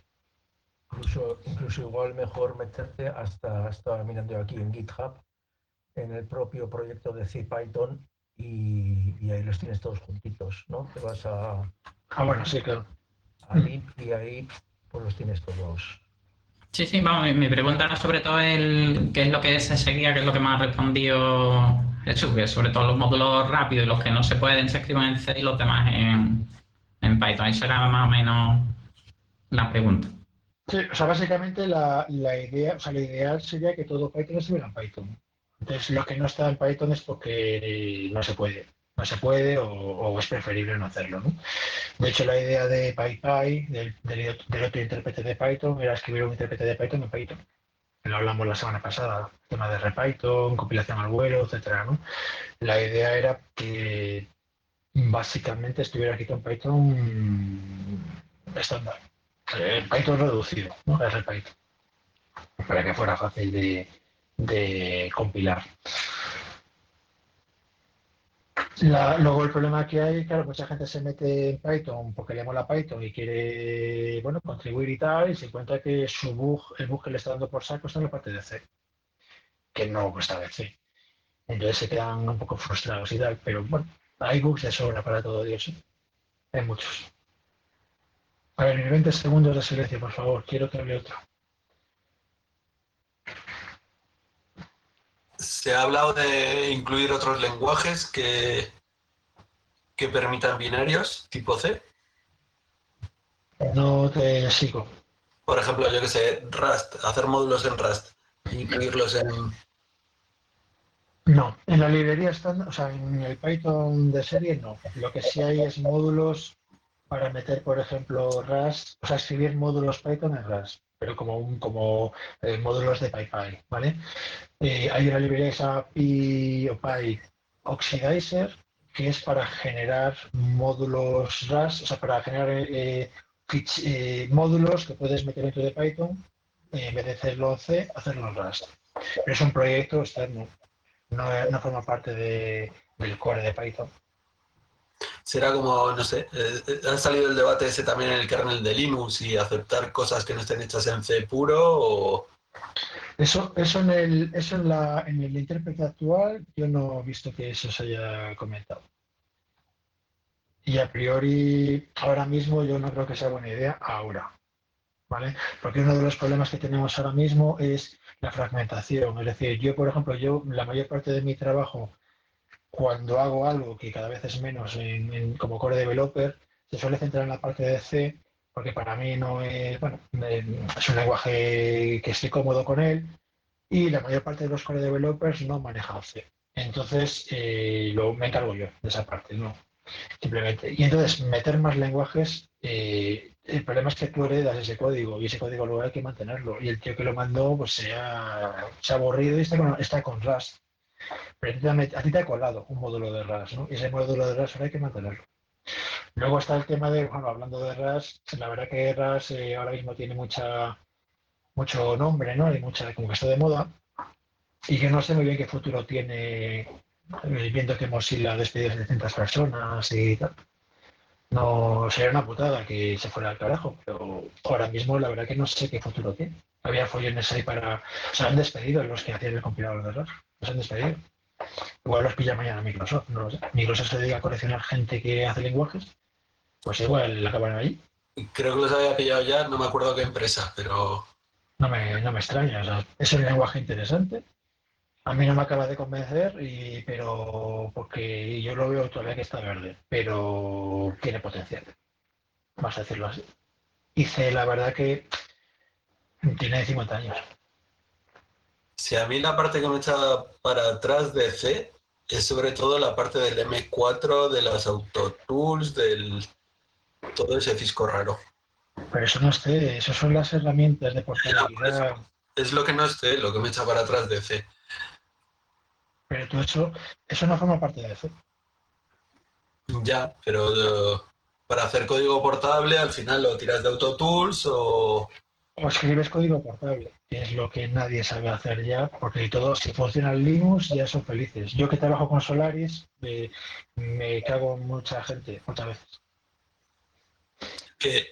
Incluso igual mejor meterte estaba mirando aquí en GitHub, en el propio proyecto de CPython y ahí los tienes todos juntitos, ¿no? Te vas Bueno, sí, claro. a lib y ahí pues los tienes todos. Sí, vamos, mi pregunta era sobre todo qué es lo que se seguía, qué es lo que me ha respondido Jesús, que sobre todo los módulos rápidos y los que no se pueden se escriben en C y los demás en Python. Esa era más o menos la pregunta. Sí, o sea, básicamente la idea, o sea, lo ideal sería que todo Python estuviera en Python. Entonces, lo que no está en Python es porque no se puede. No se puede o es preferible no hacerlo, ¿no? De hecho, la idea de PyPy, del otro intérprete de Python, era escribir un intérprete de Python en Python. Lo hablamos la semana pasada, tema de RPython, compilación al vuelo, etcétera, ¿no? La idea era que básicamente estuviera escrito en Python estándar. Python reducido, ¿no? RPython, para que fuera fácil de compilar. Luego el problema que hay, claro, mucha gente se mete en Python porque le mola Python y quiere, bueno, contribuir y tal, y se encuentra que el bug que le está dando por saco está en la parte de C, que no está de C. Entonces se quedan un poco frustrados y tal, pero bueno, hay bugs de sobra para todo Dios, ¿eh? Hay muchos. A ver, 20 segundos de silencio, por favor, quiero que hable otro. Se ha hablado de incluir otros lenguajes que permitan binarios tipo C. No te sigo. Por ejemplo, yo que sé, Rust, hacer módulos en Rust e incluirlos en... No, en la librería estándar, o sea, en el Python de serie no. Lo que sí hay es módulos para meter, por ejemplo, Rust, o sea, escribir módulos Python en Rust, pero como módulos de PyPy, ¿vale? Hay una librería que se llama Py Oxidizer, que es para generar módulos Rust, o sea, para generar módulos que puedes meter dentro de Python, en vez de hacerlo en C, hacerlo en Rust. Pero es un proyecto externo, no forma parte del core de Python. Será como, no sé, ha salido el debate ese también en el kernel de Linux y aceptar cosas que no estén hechas en C puro o... Eso en el intérprete actual yo no he visto que eso se haya comentado. Y a priori, ahora mismo yo no creo que sea buena idea ahora, ¿vale? Porque uno de los problemas que tenemos ahora mismo es la fragmentación. Es decir, yo, por ejemplo, la mayor parte de mi trabajo, cuando hago algo que cada vez es menos como core developer, se suele centrar en la parte de C, porque para mí no es, bueno, es un lenguaje que estoy cómodo con él, y la mayor parte de los core developers no manejan C. Entonces, me encargo yo de esa parte, ¿no? Simplemente. Y entonces, meter más lenguajes, el problema es que tú heredas ese código y ese código luego hay que mantenerlo. Y el tío que lo mandó pues se ha aburrido y está con Rust. Pero a ti te ha colado un módulo de Rust, ¿no? Y ese módulo de Rust ahora hay que mantenerlo. Luego está el tema de, bueno, hablando de Rust, la verdad que Rust ahora mismo tiene mucho nombre, ¿no? Y como que está de moda. Y yo no sé muy bien qué futuro tiene, viendo que Mozilla ha despedido a 700 personas y tal. No sería una putada que se fuera al carajo, pero ahora mismo la verdad que no sé qué futuro tiene. Había follones ahí para... O sea, han despedido a los que hacían el compilador de Rust. Los han despedido. Igual los pilla mañana Microsoft, no lo sé. Microsoft se dedica a coleccionar gente que hace lenguajes, pues igual la acaban ahí. Creo que los había pillado ya, no me acuerdo qué empresa, pero No me extraña, o sea, es un lenguaje interesante. A mí no me acaba de convencer, pero porque yo lo veo todavía que está verde, pero tiene potencial, vamos a decirlo así. Y C, la verdad que tiene 50 años. si a mí la parte que me echa para atrás de C es sobre todo la parte del M4, de las autotools, del todo ese fisco raro. Pero eso no es C, eso son las herramientas de portabilidad. Es lo que no es C, lo que me echa para atrás de C. Pero todo eso no forma parte de C. Ya, pero para hacer código portable al final lo tiras de autotools o... O escribes código portable, que es lo que nadie sabe hacer ya, porque si funciona el Linux ya son felices. Yo que trabajo con Solaris, me cago en mucha gente, muchas veces. que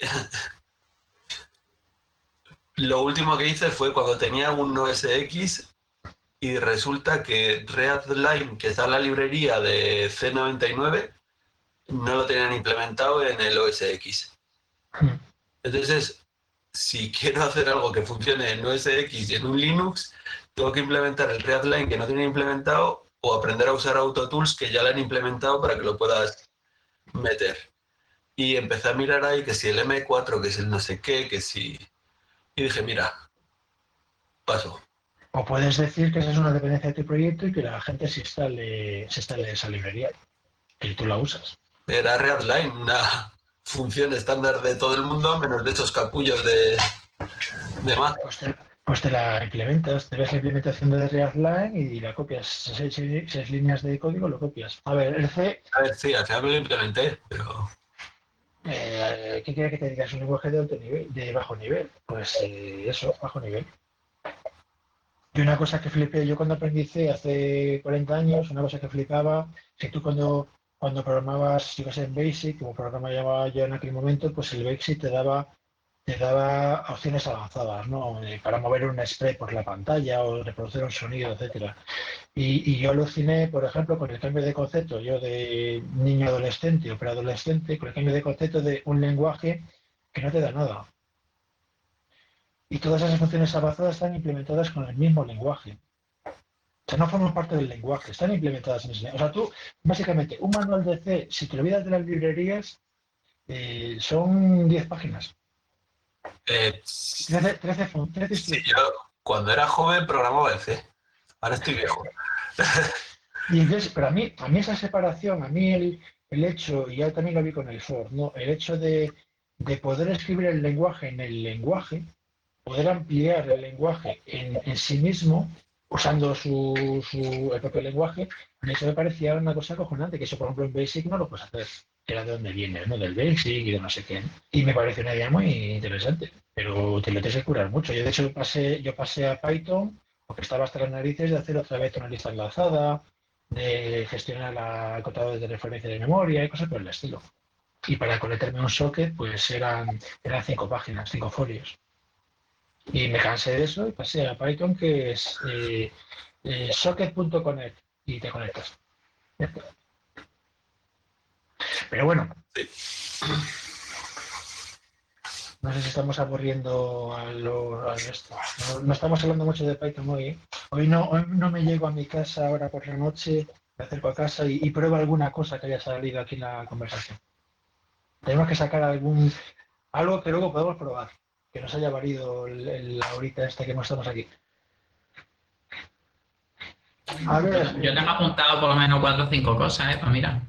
lo último que hice fue cuando tenía un OS X y resulta que Readline, que está en la librería de C99, no lo tenían implementado en el OS X. Entonces, si quiero hacer algo que funcione en OS X y en un Linux, tengo que implementar el Readline que no tiene implementado o aprender a usar AutoTools que ya lo han implementado para que lo puedas meter. Y empecé a mirar ahí que si el M4, que si el no sé qué, que si... Y dije, mira, paso. O puedes decir que esa es una dependencia de tu proyecto y que la gente se instale esa librería, que tú la usas. Era Readline, una función estándar de todo el mundo, menos de esos capullos de Mac. Pues te la implementas, te ves la implementación de React y la copias. 6 líneas de código lo copias. A ver, el C, A ver, sí, al final me lo implementé, pero... ¿qué quiere que te diga? Es un lenguaje de alto nivel, de bajo nivel. Pues eso, bajo nivel. Y una cosa que flipé yo cuando aprendí C hace 40 años, una cosa que flipaba, que tú cuando programabas, yo que sé, en Basic, como programa llamaba yo en aquel momento, pues el Basic te daba opciones avanzadas, ¿no? Para mover un spray por la pantalla o reproducir un sonido, etcétera. Y yo aluciné, por ejemplo, con el cambio de concepto, yo de niño adolescente o preadolescente, con el cambio de concepto de un lenguaje que no te da nada. Y todas esas funciones avanzadas están implementadas con el mismo lenguaje. O sea, no forman parte del lenguaje, están implementadas en ese lenguaje. O sea, tú, básicamente, un manual de C, si te olvidas de las librerías, son 10 páginas. 13 sí, instrucciones. yo cuando era joven programaba en C. Ahora estoy viejo. Y entonces, pero a mí esa separación, a mí el hecho, y ya también lo vi con el FOR, ¿no? El hecho de poder escribir el lenguaje en el lenguaje, poder ampliar el lenguaje en sí mismo, usando el propio lenguaje, a mí eso me parecía una cosa acojonante, que eso, por ejemplo, en Basic no lo puedes hacer, que era de donde viene, ¿no? Del Basic y de no sé qué. Y me pareció una idea muy interesante, pero te lo tienes que curar mucho. Yo, de hecho, pasé a Python porque estaba hasta las narices de hacer otra vez una lista enlazada, de gestionar el contador de referencia de memoria y cosas por el estilo. Y para conectarme a un socket, pues eran 5 páginas, 5 folios. Y me cansé de eso y pasé a Python, que es socket.connect y te conectas. Pero bueno, No sé si estamos aburriendo al resto. No estamos hablando mucho de Python hoy, ¿eh? Hoy no me llego a mi casa ahora por la noche, me acerco a casa y pruebo alguna cosa que haya salido aquí en la conversación. Tenemos que sacar algo que luego podemos probar, que nos haya valido la horita esta que no estamos aquí. A ver, Yo tengo apuntado por lo menos 4 o 5 cosas, pues mira.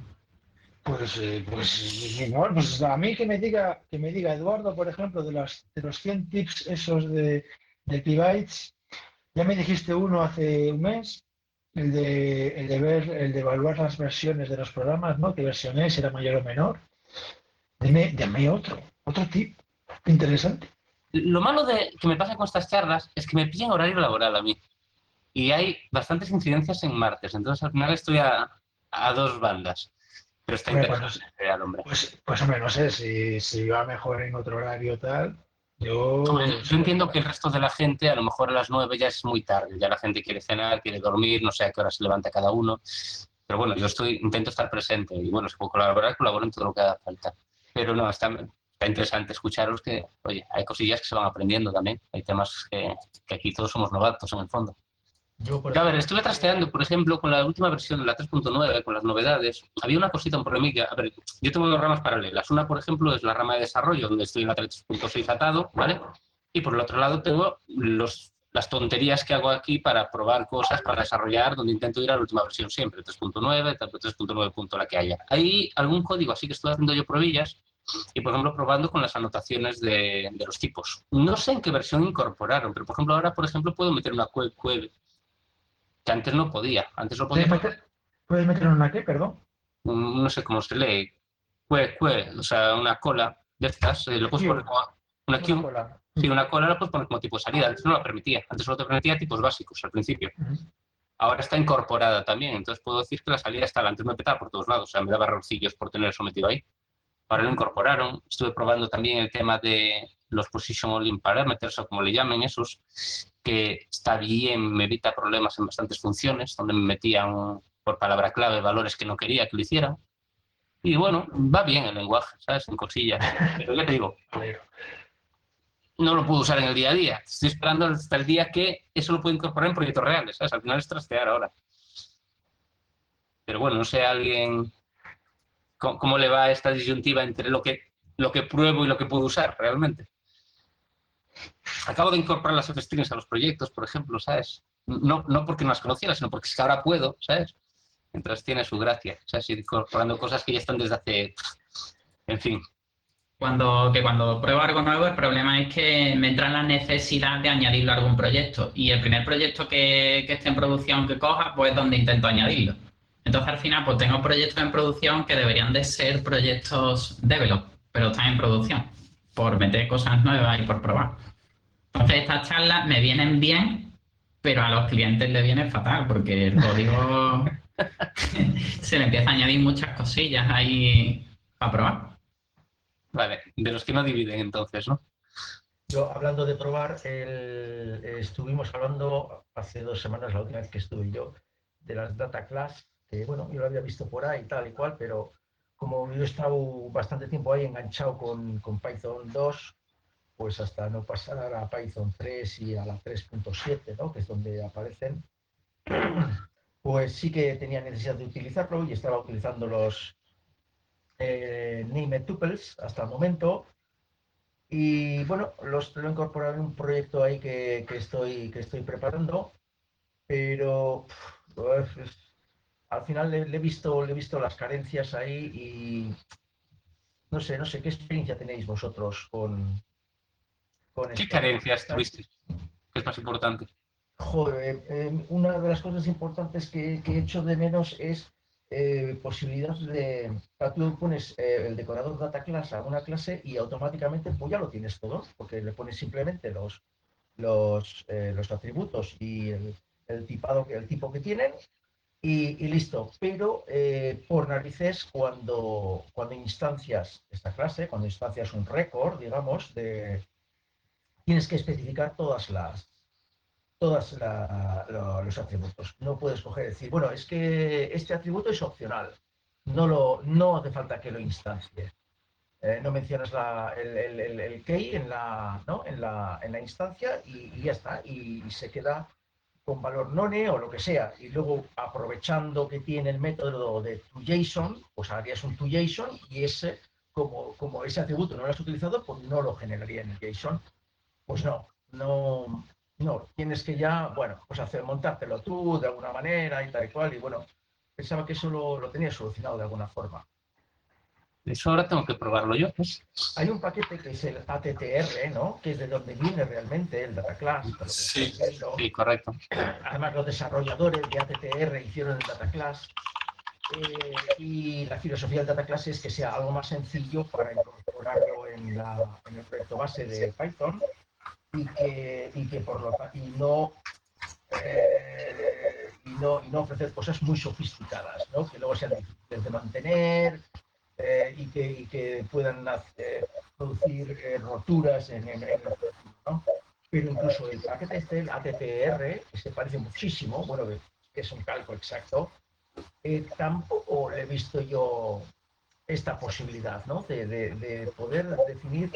pues a mí que me diga Eduardo, por ejemplo, de los 100 tips esos de P-Bytes, ya me dijiste uno hace un mes, el de evaluar las versiones de los programas, ¿no? ¿Qué versión es? ¿Era mayor o menor? Deme otro tip interesante. Lo malo de que me pasa con estas charlas es que me pillan horario laboral a mí. Y hay bastantes incidencias en martes, entonces al final estoy a dos bandas. Pero está Hombre, interesante, al hombre. pues hombre, no sé, si va mejor en otro horario tal, yo... Hombre, yo entiendo que el resto de la gente, a lo mejor a las 9 ya es muy tarde, ya la gente quiere cenar, quiere dormir, no sé a qué hora se levanta cada uno. Pero bueno, intento estar presente y bueno, si puedo colaborar, colaboro en todo lo que haga falta. Pero no, está interesante escucharos que, oye, hay cosillas que se van aprendiendo también. Hay temas que aquí todos somos novatos en el fondo. Yo, por A ver, ejemplo, estuve trasteando, por ejemplo, con la última versión de la 3.9, con las novedades. Había una cosita, un problemilla. A ver, yo tengo dos ramas paralelas. Una, por ejemplo, es la rama de desarrollo, donde estoy en la 3.6 atado, ¿vale? Y por el otro lado tengo las tonterías que hago aquí para probar cosas, para desarrollar, donde intento ir a la última versión siempre, 3.9, 3.9, la que haya. Hay algún código así que estoy haciendo yo probillas y, por ejemplo, probando con las anotaciones de los tipos. No sé en qué versión incorporaron, pero, por ejemplo, ahora, por ejemplo, puedo meter una queue que antes no podía. Antes lo podía ¿Puedes meter una qué, perdón? no sé cómo se lee, o sea, una cola de estas, lo puedes poner como una queue. Cola. Sí, una cola la puedes poner como tipo de salida. Antes no la permitía. Antes solo te permitía tipos básicos al principio. Ahora está incorporada también. Entonces puedo decir que la salida está, antes me petaba por todos lados. O sea, me daba errorcillos por tener eso metido ahí. Ahora lo incorporaron. Estuve probando también el tema de los position all parameters, o como le llamen esos, que está bien, me evita problemas en bastantes funciones, donde me metían por palabra clave valores que no quería que lo hicieran. Y bueno, va bien el lenguaje, ¿sabes? En cosillas. Pero ya te digo, no lo puedo usar en el día a día. Estoy esperando hasta el día que eso lo puedo incorporar en proyectos reales, ¿sabes? Al final es trastear ahora. Pero bueno, no sé a alguien cómo le va esta disyuntiva entre lo que pruebo y lo que puedo usar realmente. Acabo de incorporar las F-strings a los proyectos, por ejemplo, ¿sabes? No porque no las conociera, sino porque es que ahora puedo, ¿sabes? Entonces tiene su gracia, ¿sabes? Ir incorporando cosas que ya están desde hace... En fin. Cuando pruebo algo nuevo, el problema es que me entra la necesidad de añadirlo a algún proyecto. Y el primer proyecto que esté en producción que coja, pues es donde intento añadirlo. Entonces, al final, pues tengo proyectos en producción que deberían de ser proyectos develop, pero están en producción, por meter cosas nuevas y por probar. Entonces, estas charlas me vienen bien, pero a los clientes les viene fatal, porque el código se le empieza a añadir muchas cosillas ahí para probar. Vale, de los que no dividen entonces, ¿no? Yo, hablando de probar, estuvimos hablando hace 2 semanas, la última vez que estuve yo, de las data class, que bueno, yo lo había visto por ahí tal y cual, pero como yo he estado bastante tiempo ahí enganchado con Python 2, pues hasta no pasar a la Python 3 y a la 3.7, ¿no? Que es donde aparecen, pues sí que tenía necesidad de utilizarlo y estaba utilizando los named tuples hasta el momento. Y bueno, lo he incorporado en un proyecto ahí que estoy preparando, pero al final le he visto las carencias ahí y no sé, ¿qué experiencia tenéis vosotros con ¿Qué esto? carencias tuviste? ¿Qué es más importante? Joder, una de las cosas importantes que echo de menos es posibilidad de... Tú pones el decorador data class a una clase y automáticamente pues ya lo tienes todo, porque le pones simplemente los atributos y el tipo que tienen y listo. Pero por narices, cuando instancias esta clase, cuando instancias un récord, digamos, tienes que especificar los atributos. No puedes coger y decir, bueno, es que este atributo es opcional. no hace falta que lo instancies. No mencionas el key ¿no? en la instancia y ya está, y se queda con valor none o lo que sea. Y luego, aprovechando que tiene el método de toJSON, pues harías un toJSON y ese, como ese atributo no lo has utilizado, pues no lo generaría en el JSON. Pues no, tienes que ya, bueno, pues montártelo tú de alguna manera y tal y cual. Y bueno, pensaba que eso lo tenía solucionado de alguna forma. Eso ahora tengo que probarlo yo. Hay un paquete que es el ATTR, ¿no? Que es de donde viene realmente el Data Class. Sí. Sí, correcto. Además, los desarrolladores de ATTR hicieron el Data Class. Y la filosofía del Data Class es que sea algo más sencillo para incorporarlo en el proyecto base de Python y que por lo tanto y no ofrecer cosas muy sofisticadas, ¿no? Que luego sean difíciles de mantener y que puedan producir roturas en el proceso, ¿no? Pero incluso el paquete el ATTR, que se parece muchísimo, bueno, que es un cálculo exacto, tampoco le he visto yo esta posibilidad, ¿no? De poder definir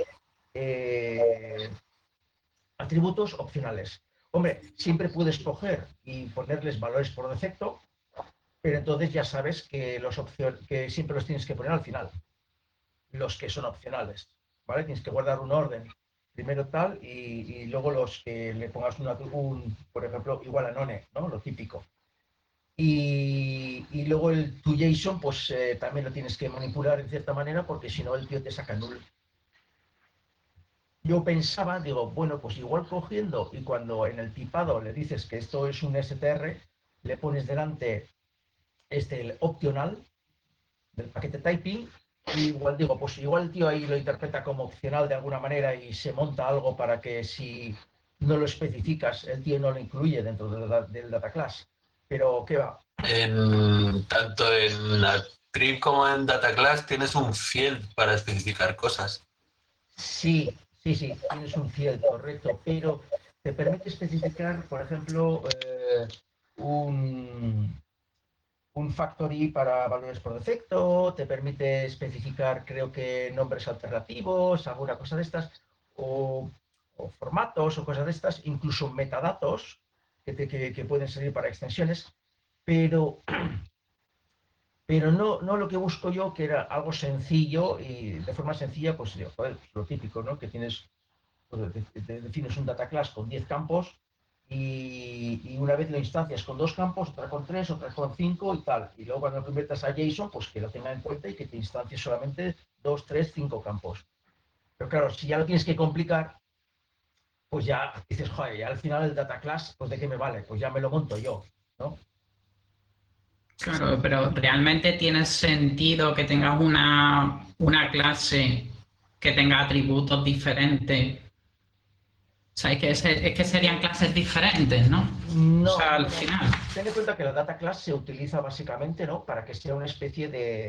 atributos opcionales. Hombre, siempre puedes coger y ponerles valores por defecto, pero entonces ya sabes que que siempre los tienes que poner al final, los que son opcionales, ¿vale? Tienes que guardar un orden, primero tal, y luego los que le pongas por ejemplo, igual a none, ¿no? Lo típico. Y luego el toJSON, pues también lo tienes que manipular en cierta manera, porque si no el tío te saca null. Yo pensaba, digo, bueno, pues igual cogiendo y cuando en el tipado le dices que esto es un str, le pones delante el optional del paquete typing, y igual digo, pues igual el tío ahí lo interpreta como opcional de alguna manera y se monta algo para que si no lo especificas, el tío no lo incluye dentro del data class. Pero, ¿qué va? Tanto en la trip como en data class tienes un field para especificar cosas. Sí, tienes un field, correcto, pero te permite especificar, por ejemplo, un factory para valores por defecto, te permite especificar, creo que, nombres alternativos, alguna cosa de estas, o, formatos o cosas de estas, incluso metadatos que pueden servir para extensiones, pero no lo que busco yo, que era algo sencillo y de forma sencilla, pues, joder, lo típico, ¿no? Que tienes, pues, defines un data class con 10 campos y una vez lo instancias con 2 campos, otra con 3, otra con 5 y tal. Y luego cuando lo conviertas a JSON, pues que lo tenga en cuenta y que te instancies solamente 2, 3, 5 campos. Pero claro, si ya lo tienes que complicar, pues ya dices, joder, ya al final el data class, pues ¿de qué me vale? Pues ya me lo monto yo, ¿no? Claro, pero ¿realmente tiene sentido que tengas una clase que tenga atributos diferentes? O sea, es que serían clases diferentes, ¿no? No, O sea, al final. ten en cuenta que la data class se utiliza básicamente, ¿no? Para que sea una especie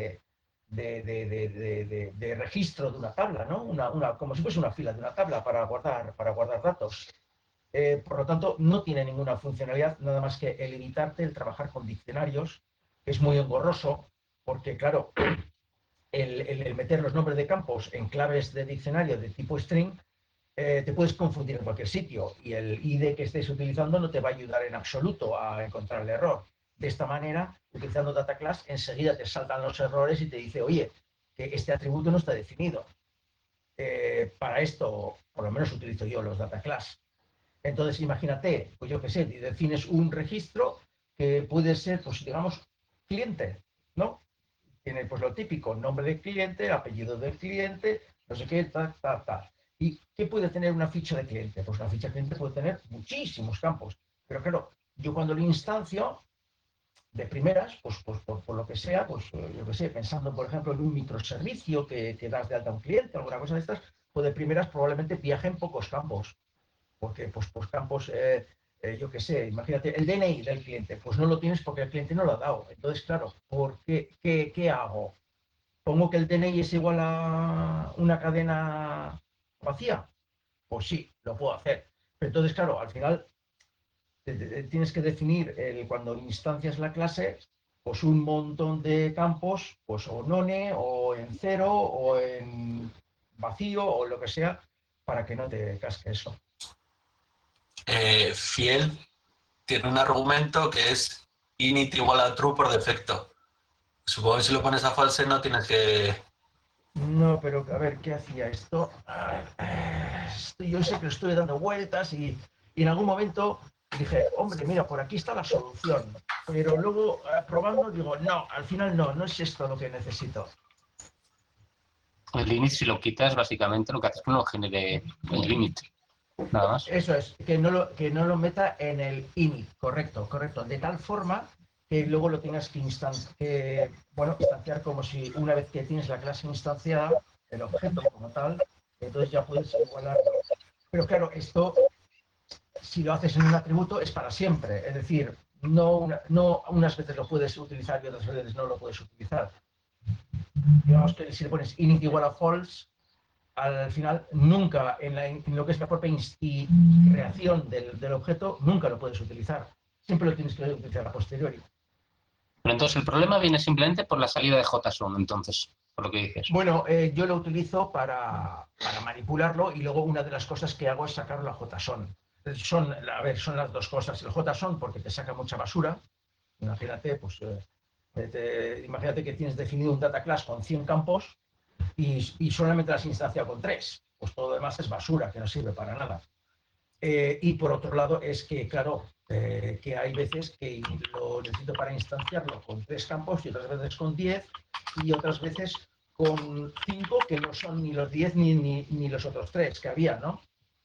de registro de una tabla, ¿no? Como si fuese una fila de una tabla para guardar datos. Por lo tanto, no tiene ninguna funcionalidad, nada más que el evitarte el trabajar con diccionarios, que es muy engorroso, porque, claro, el meter los nombres de campos en claves de diccionario de tipo string, te puedes confundir en cualquier sitio y el ID que estés utilizando no te va a ayudar en absoluto a encontrar el error. De esta manera, utilizando data class, enseguida te saltan los errores y te dice, oye, que este atributo no está definido. Para esto, por lo menos utilizo yo los data class. Entonces, imagínate, pues yo qué sé, defines un registro que puede ser, pues digamos, cliente, ¿no? Tiene pues lo típico, nombre del cliente, apellido del cliente, no sé qué, tal, tal, tal. ¿Y qué puede tener una ficha de cliente? Pues una ficha de cliente puede tener muchísimos campos. Pero claro, yo cuando lo instancio, de primeras, pues por lo que sea, pues yo qué sé, pensando por ejemplo en un microservicio que das de alta a un cliente, alguna cosa de estas, pues de primeras probablemente viaje en pocos campos. Porque pues campos, yo qué sé, imagínate, el DNI del cliente, pues no lo tienes porque el cliente no lo ha dado. Entonces, claro, ¿qué hago? ¿Pongo que el DNI es igual a una cadena vacía? Pues sí, lo puedo hacer. Pero entonces, claro, al final tienes que definir cuando instancias la clase, pues un montón de campos, pues o none, o en cero, o en vacío, o lo que sea, para que no te casque eso. Fiel tiene un argumento que es init igual a true por defecto. Supongo que si lo pones a false no tienes que... No, pero a ver, ¿qué hacía esto? Yo sé que estuve dando vueltas y en algún momento dije, hombre, mira, por aquí está la solución. Pero luego, probando, digo, no, al final no es esto lo que necesito. El init, si lo quitas, básicamente lo que hace es que no genere el init. Nada más. Eso es, que no lo meta en el init, correcto. De tal forma que luego lo tengas que instanciar como si una vez que tienes la clase instanciada, el objeto como tal, entonces ya puedes igualarlo. Pero claro, esto, si lo haces en un atributo, es para siempre. Es decir, no unas veces lo puedes utilizar y otras veces no lo puedes utilizar. Digamos que si le pones init igual a false, al final nunca en lo que es la propia creación del objeto, nunca lo puedes utilizar. Siempre lo tienes que utilizar a posteriori. Pero entonces el problema viene simplemente por la salida de JSON, entonces, por lo que dices. Bueno, yo lo utilizo para manipularlo y luego una de las cosas que hago es sacarlo a JSON. Son las dos cosas. El JSON porque te saca mucha basura. Imagínate, pues, imagínate que tienes definido un data class con 100 campos y solamente las instancia con 3. Pues todo lo demás es basura, que no sirve para nada. Y por otro lado es que, claro, que hay veces que lo necesito para instanciarlo con 3 campos y otras veces con 10 y otras veces con 5 que no son ni los 10 ni los otros 3 que había, ¿no?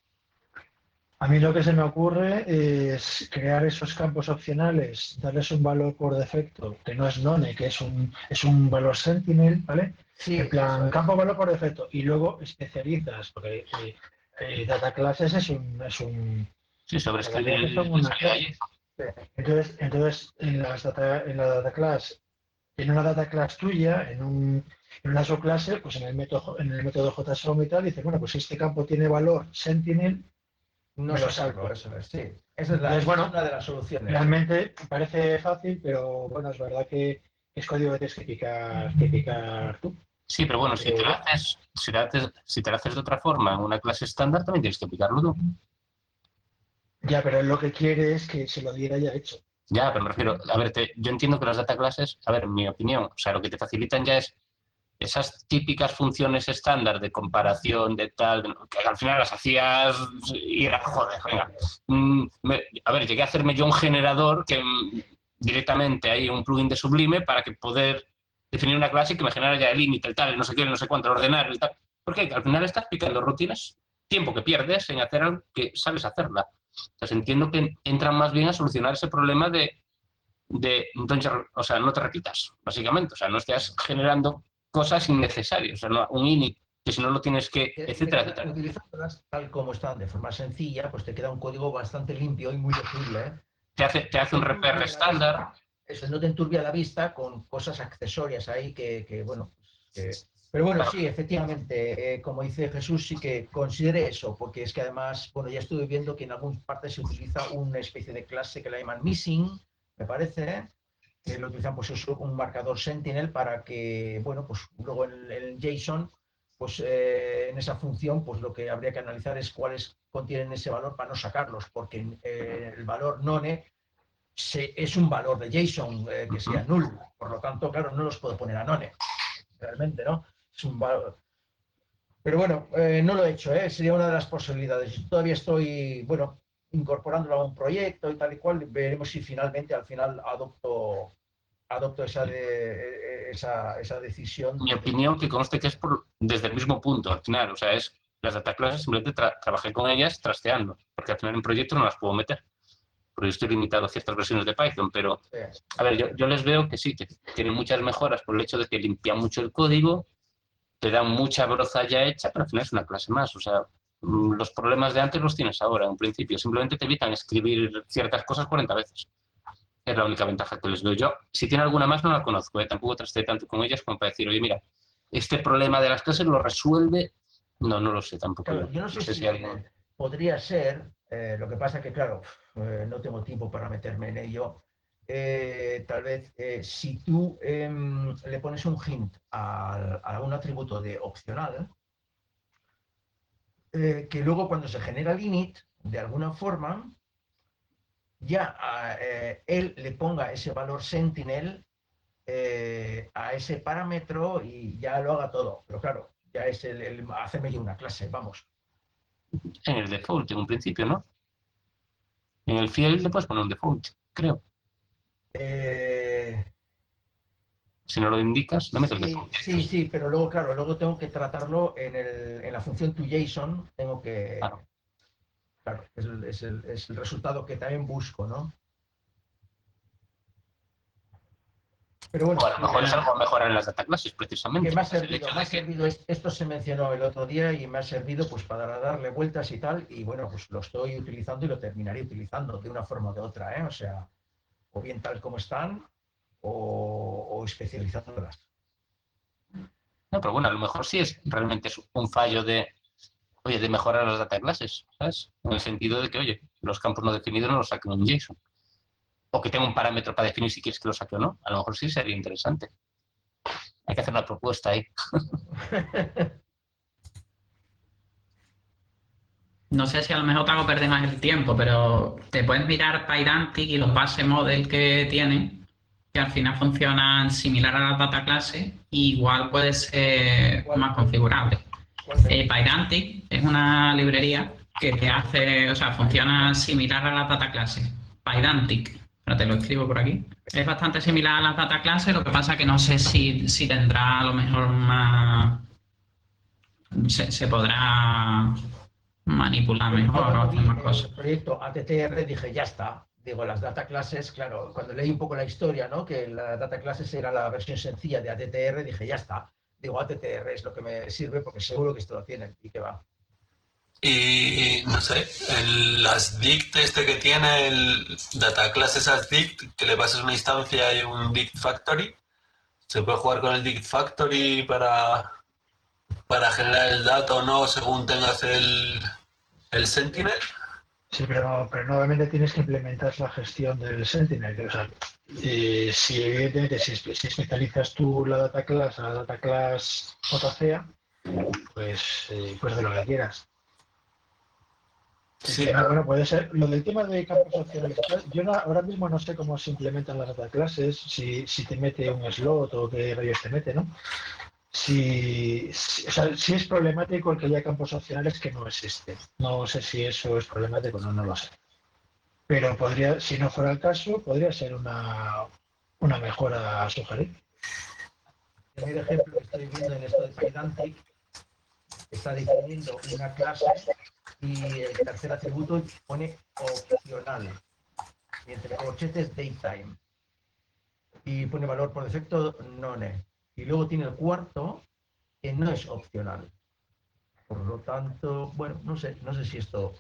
A mí lo que se me ocurre es crear esos campos opcionales, darles un valor por defecto, que no es none, que es un valor sentinel, ¿vale? Sí, en plan, campo valor por defecto, y luego especializas, porque data classes es un Sí, sobreescribir una clase. Entonces en la data class, en una data class tuya, en una subclase, pues en el método JSON y tal, dices, bueno, pues si este campo tiene valor sentinel, no me lo sacarlo, salto. eso es, sí. Esa es, Entonces, bueno, es una de las soluciones. Realmente parece fácil, pero bueno, es verdad que es código que tienes que picar tú. Sí, pero bueno, si te lo haces de otra forma en una clase estándar, también tienes que picarlo tú. Ya, pero lo que quiere es que se lo diera ya hecho. Ya, pero me refiero, a ver, yo entiendo que las data classes, a ver, en mi opinión, o sea, lo que te facilitan ya es esas típicas funciones estándar de comparación, de tal, que al final las hacías y era, joder, venga. A ver, llegué a hacerme yo un generador que directamente hay un plugin de Sublime para que poder definir una clase que me genera ya el límite, el tal, el no sé qué, el no sé cuánto, el ordenar, el tal. Porque al final estás picando rutinas, tiempo que pierdes en hacer algo que sabes hacerla. Entonces entiendo que entran más bien a solucionar ese problema entonces, o sea, no te repitas, básicamente. O sea, no estés generando cosas innecesarias. O sea, no, un init, que si no lo tienes que, etcétera, etcétera. Utilizándolas tal como están, de forma sencilla, pues te queda un código bastante limpio y muy legible, ¿eh? Te hace un RPR estándar. Eso no te enturbia la vista con cosas accesorias ahí bueno, pero bueno, sí, efectivamente, como dice Jesús, sí que considere eso, porque es que además, bueno, ya estuve viendo que en algunas partes se utiliza una especie de clase que la llaman missing, me parece, que lo utilizan pues eso, un marcador sentinel para que, bueno, pues luego en el JSON, pues en esa función, pues lo que habría que analizar es cuáles contienen ese valor para no sacarlos, porque el valor none es un valor de JSON que sea null, por lo tanto, claro, no los puedo poner a none, realmente, ¿no? Es un valor. Pero bueno, no lo he hecho, sería una de las posibilidades. Todavía estoy, bueno, incorporándolo a un proyecto y tal y cual. Veremos si finalmente, al final, adopto esa decisión. Mi opinión, que conste que es desde el mismo punto, al final. O sea, es las data classes, simplemente trabajé con ellas trasteando, porque al final en proyecto no las puedo meter, porque yo estoy limitado a ciertas versiones de Python, pero, a ver, yo les veo que sí, que tienen muchas mejoras por el hecho de que limpian mucho el código, te dan mucha broza ya hecha, pero al final es una clase más. O sea, los problemas de antes los tienes ahora, en principio. Simplemente te evitan escribir ciertas cosas 40 veces. Es la única ventaja que les veo yo. Si tiene alguna más, no la conozco. Tampoco trasteé tanto con ellas como para decir, oye, mira, este problema de las clases lo resuelve. No lo sé tampoco. Claro, yo no sé si podría ser, lo que pasa que, claro, no tengo tiempo para meterme en ello. tal vez, si tú le pones un hint a un atributo de opcional, que luego cuando se genera el init, de alguna forma, ya él le ponga ese valor sentinel a ese parámetro y ya lo haga todo. Pero claro, ya es el hacerme yo una clase, vamos. En el default, en un principio, ¿no? En el field le puedes poner un default, creo. Si no lo indicas, no metes el default. Sí, pero luego, claro, luego tengo que tratarlo en la función toJSON, tengo que... Claro, es el resultado que también busco, ¿no? Pero bueno, a lo mejor es algo a mejorar en las data classes, precisamente. Que me ha servido, esto se mencionó el otro día y me ha servido pues para darle vueltas y tal, y bueno, pues lo estoy utilizando y lo terminaré utilizando de una forma o de otra, ¿eh? O sea, o bien tal como están, o especializándolas. No, pero bueno, a lo mejor sí es realmente un fallo de mejorar las data classes, ¿sabes? En el sentido de que, oye, los campos no definidos no los saquen en JSON. O que tenga un parámetro para definir si quieres que lo saque o no. A lo mejor sí sería interesante. Hay que hacer una propuesta ahí. No sé si a lo mejor te hago perder más el tiempo, pero te puedes mirar Pydantic y los base model que tienen, que al final funcionan similar a la data clase, igual puede ser más configurable. Pydantic es una librería que te hace, o sea, funciona similar a la data clase. Pydantic, pero te lo escribo por aquí. Es bastante similar a la data clase, lo que pasa que no sé si tendrá a lo mejor más... Se podrá manipular mejor o hacer más cosas. El proyecto ATTR dije, ya está. Digo, las data classes, claro, cuando leí un poco la historia, ¿no? Que la data classes era la versión sencilla de ATTR, dije, ya está. Digo, ATTR es lo que me sirve porque seguro que esto lo tienen y que va. Y no sé, las dict que tiene el data classes as dict, que le pasas una instancia y un dict factory, se puede jugar con el dict factory para generar el dato o no según tengas el sentinel. Sí, pero nuevamente tienes que implementar la gestión del sentinel. O sea, si evidentemente si especializas tú la data class a la data class JCA, pues de lo que quieras. Sí. Bueno, puede ser. Lo del tema de campos opcionales, yo ahora mismo no sé cómo se implementan las data classes, si te mete un slot o qué rayos te mete, ¿no? Si es problemático el que haya campos opcionales que no existen. No sé si eso es problemático, no lo sé. Pero podría, si no fuera el caso, podría ser una mejora a sugerir. El primer ejemplo que estoy viendo en esto de Pydantic está definiendo una clase y el tercer atributo pone opcional. Y entre corchetes datetime. Y pone valor por defecto none. Y luego tiene el cuarto que no es opcional. Por lo tanto, bueno, no sé si esto...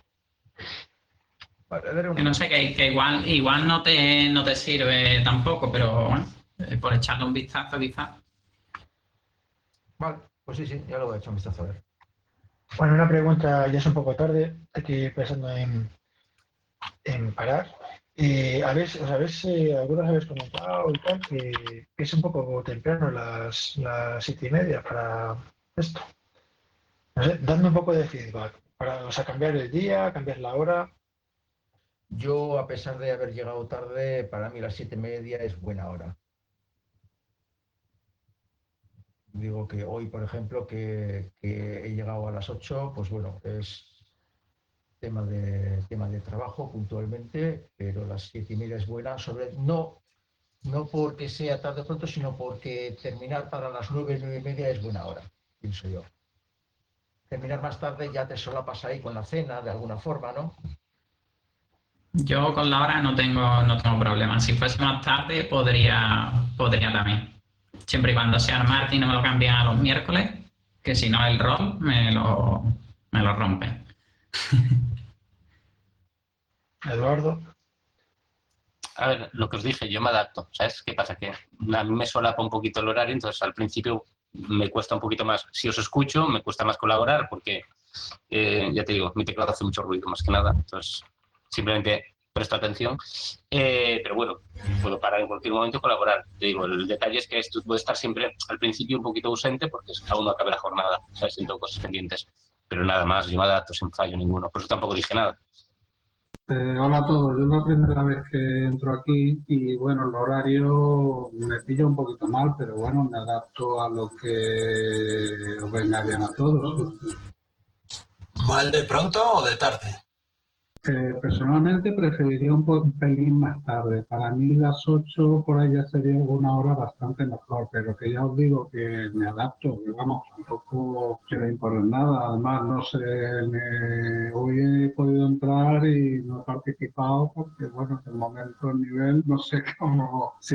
Que no sé, que igual no te sirve tampoco, pero bueno, por echarle un vistazo quizás. Vale, pues sí, ya lo voy a echar un vistazo a ver. Bueno, una pregunta, ya es un poco tarde, estoy pensando en parar. Algunos habéis comentado y tal que es un poco temprano las 7:30 para esto. No sé, dadme un poco de feedback para cambiar el día, cambiar la hora. Yo, a pesar de haber llegado tarde, para mí las 7:30 es buena hora. Digo que hoy, por ejemplo, que he llegado a las 8, pues bueno, es tema de trabajo puntualmente, pero las 7:30 es buena, no porque sea tarde o pronto, sino porque terminar para las 9:30 es buena hora, pienso yo. Terminar más tarde ya te solapas ahí con la cena, de alguna forma, ¿no? Yo con la hora no tengo problema. Si fuese más tarde, podría también. Siempre y cuando sea el martes y no me lo cambien a los miércoles, que si no el rol me lo rompe. Eduardo. A ver, lo que os dije, yo me adapto. ¿Sabes qué pasa? Que a mí me solapa un poquito el horario, entonces al principio me cuesta un poquito más. Si os escucho, me cuesta más colaborar porque, ya te digo, mi teclado hace mucho ruido más que nada. Entonces, simplemente presto atención, pero bueno, puedo parar en cualquier momento y colaborar. Te digo, el detalle es que esto puede estar siempre al principio un poquito ausente porque aún no acabe la jornada, o sea, siento cosas pendientes, pero nada más, yo me adapto sin fallo ninguno, por eso tampoco dije nada. Hola a todos, yo es la primera vez que entro aquí y bueno, el horario me pilla un poquito mal, pero bueno, me adapto a lo que os venga bien a todos. ¿Mal de pronto o de tarde? Personalmente preferiría un pelín más tarde. Para mí las 8 por ahí ya sería una hora bastante mejor, pero que ya os digo que me adapto, que vamos, tampoco quiero imponer nada. Además, no sé, hoy he podido entrar y no he participado porque, bueno, de momento el nivel no sé cómo, si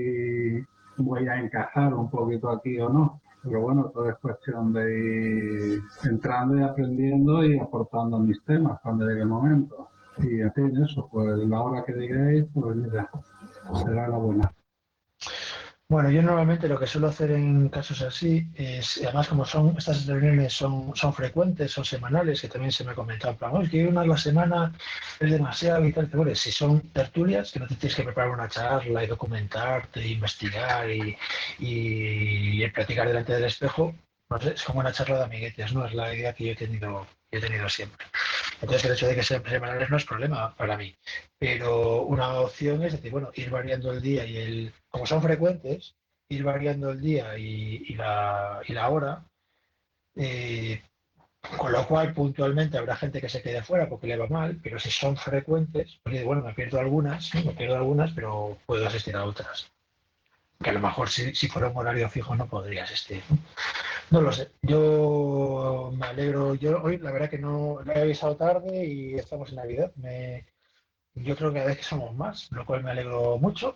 voy a encajar un poquito aquí o no. Pero bueno, todo es cuestión de ir entrando y aprendiendo y aportando mis temas cuando llegue el momento. Y en fin, eso, pues la hora que digáis, pues mira, será la buena. Bueno, yo normalmente lo que suelo hacer en casos así es, además como son estas reuniones son frecuentes, son semanales, que también se me ha comentado, en plan, "Oh, es que una a la semana es demasiado y tal". Pero bueno, si son tertulias, que no te tienes que preparar una charla y documentarte, investigar y practicar delante del espejo, no sé, es como una charla de amiguetes, ¿no? Es la idea que yo he tenido siempre. Entonces el hecho de que sean semanales no es problema para mí. Pero una opción es decir, bueno, ir variando el día como son frecuentes, ir variando el día y la hora, eh, con lo cual puntualmente habrá gente que se quede fuera porque le va mal, pero si son frecuentes, pues bueno, me pierdo algunas, ¿no? Me pierdo algunas, pero puedo asistir a otras. Que a lo mejor si fuera un horario fijo no podría asistir, ¿no? No lo sé. Yo me alegro. Yo hoy la verdad que no lo he avisado tarde y estamos en Navidad. Yo creo que cada vez que somos más, lo cual me alegro mucho.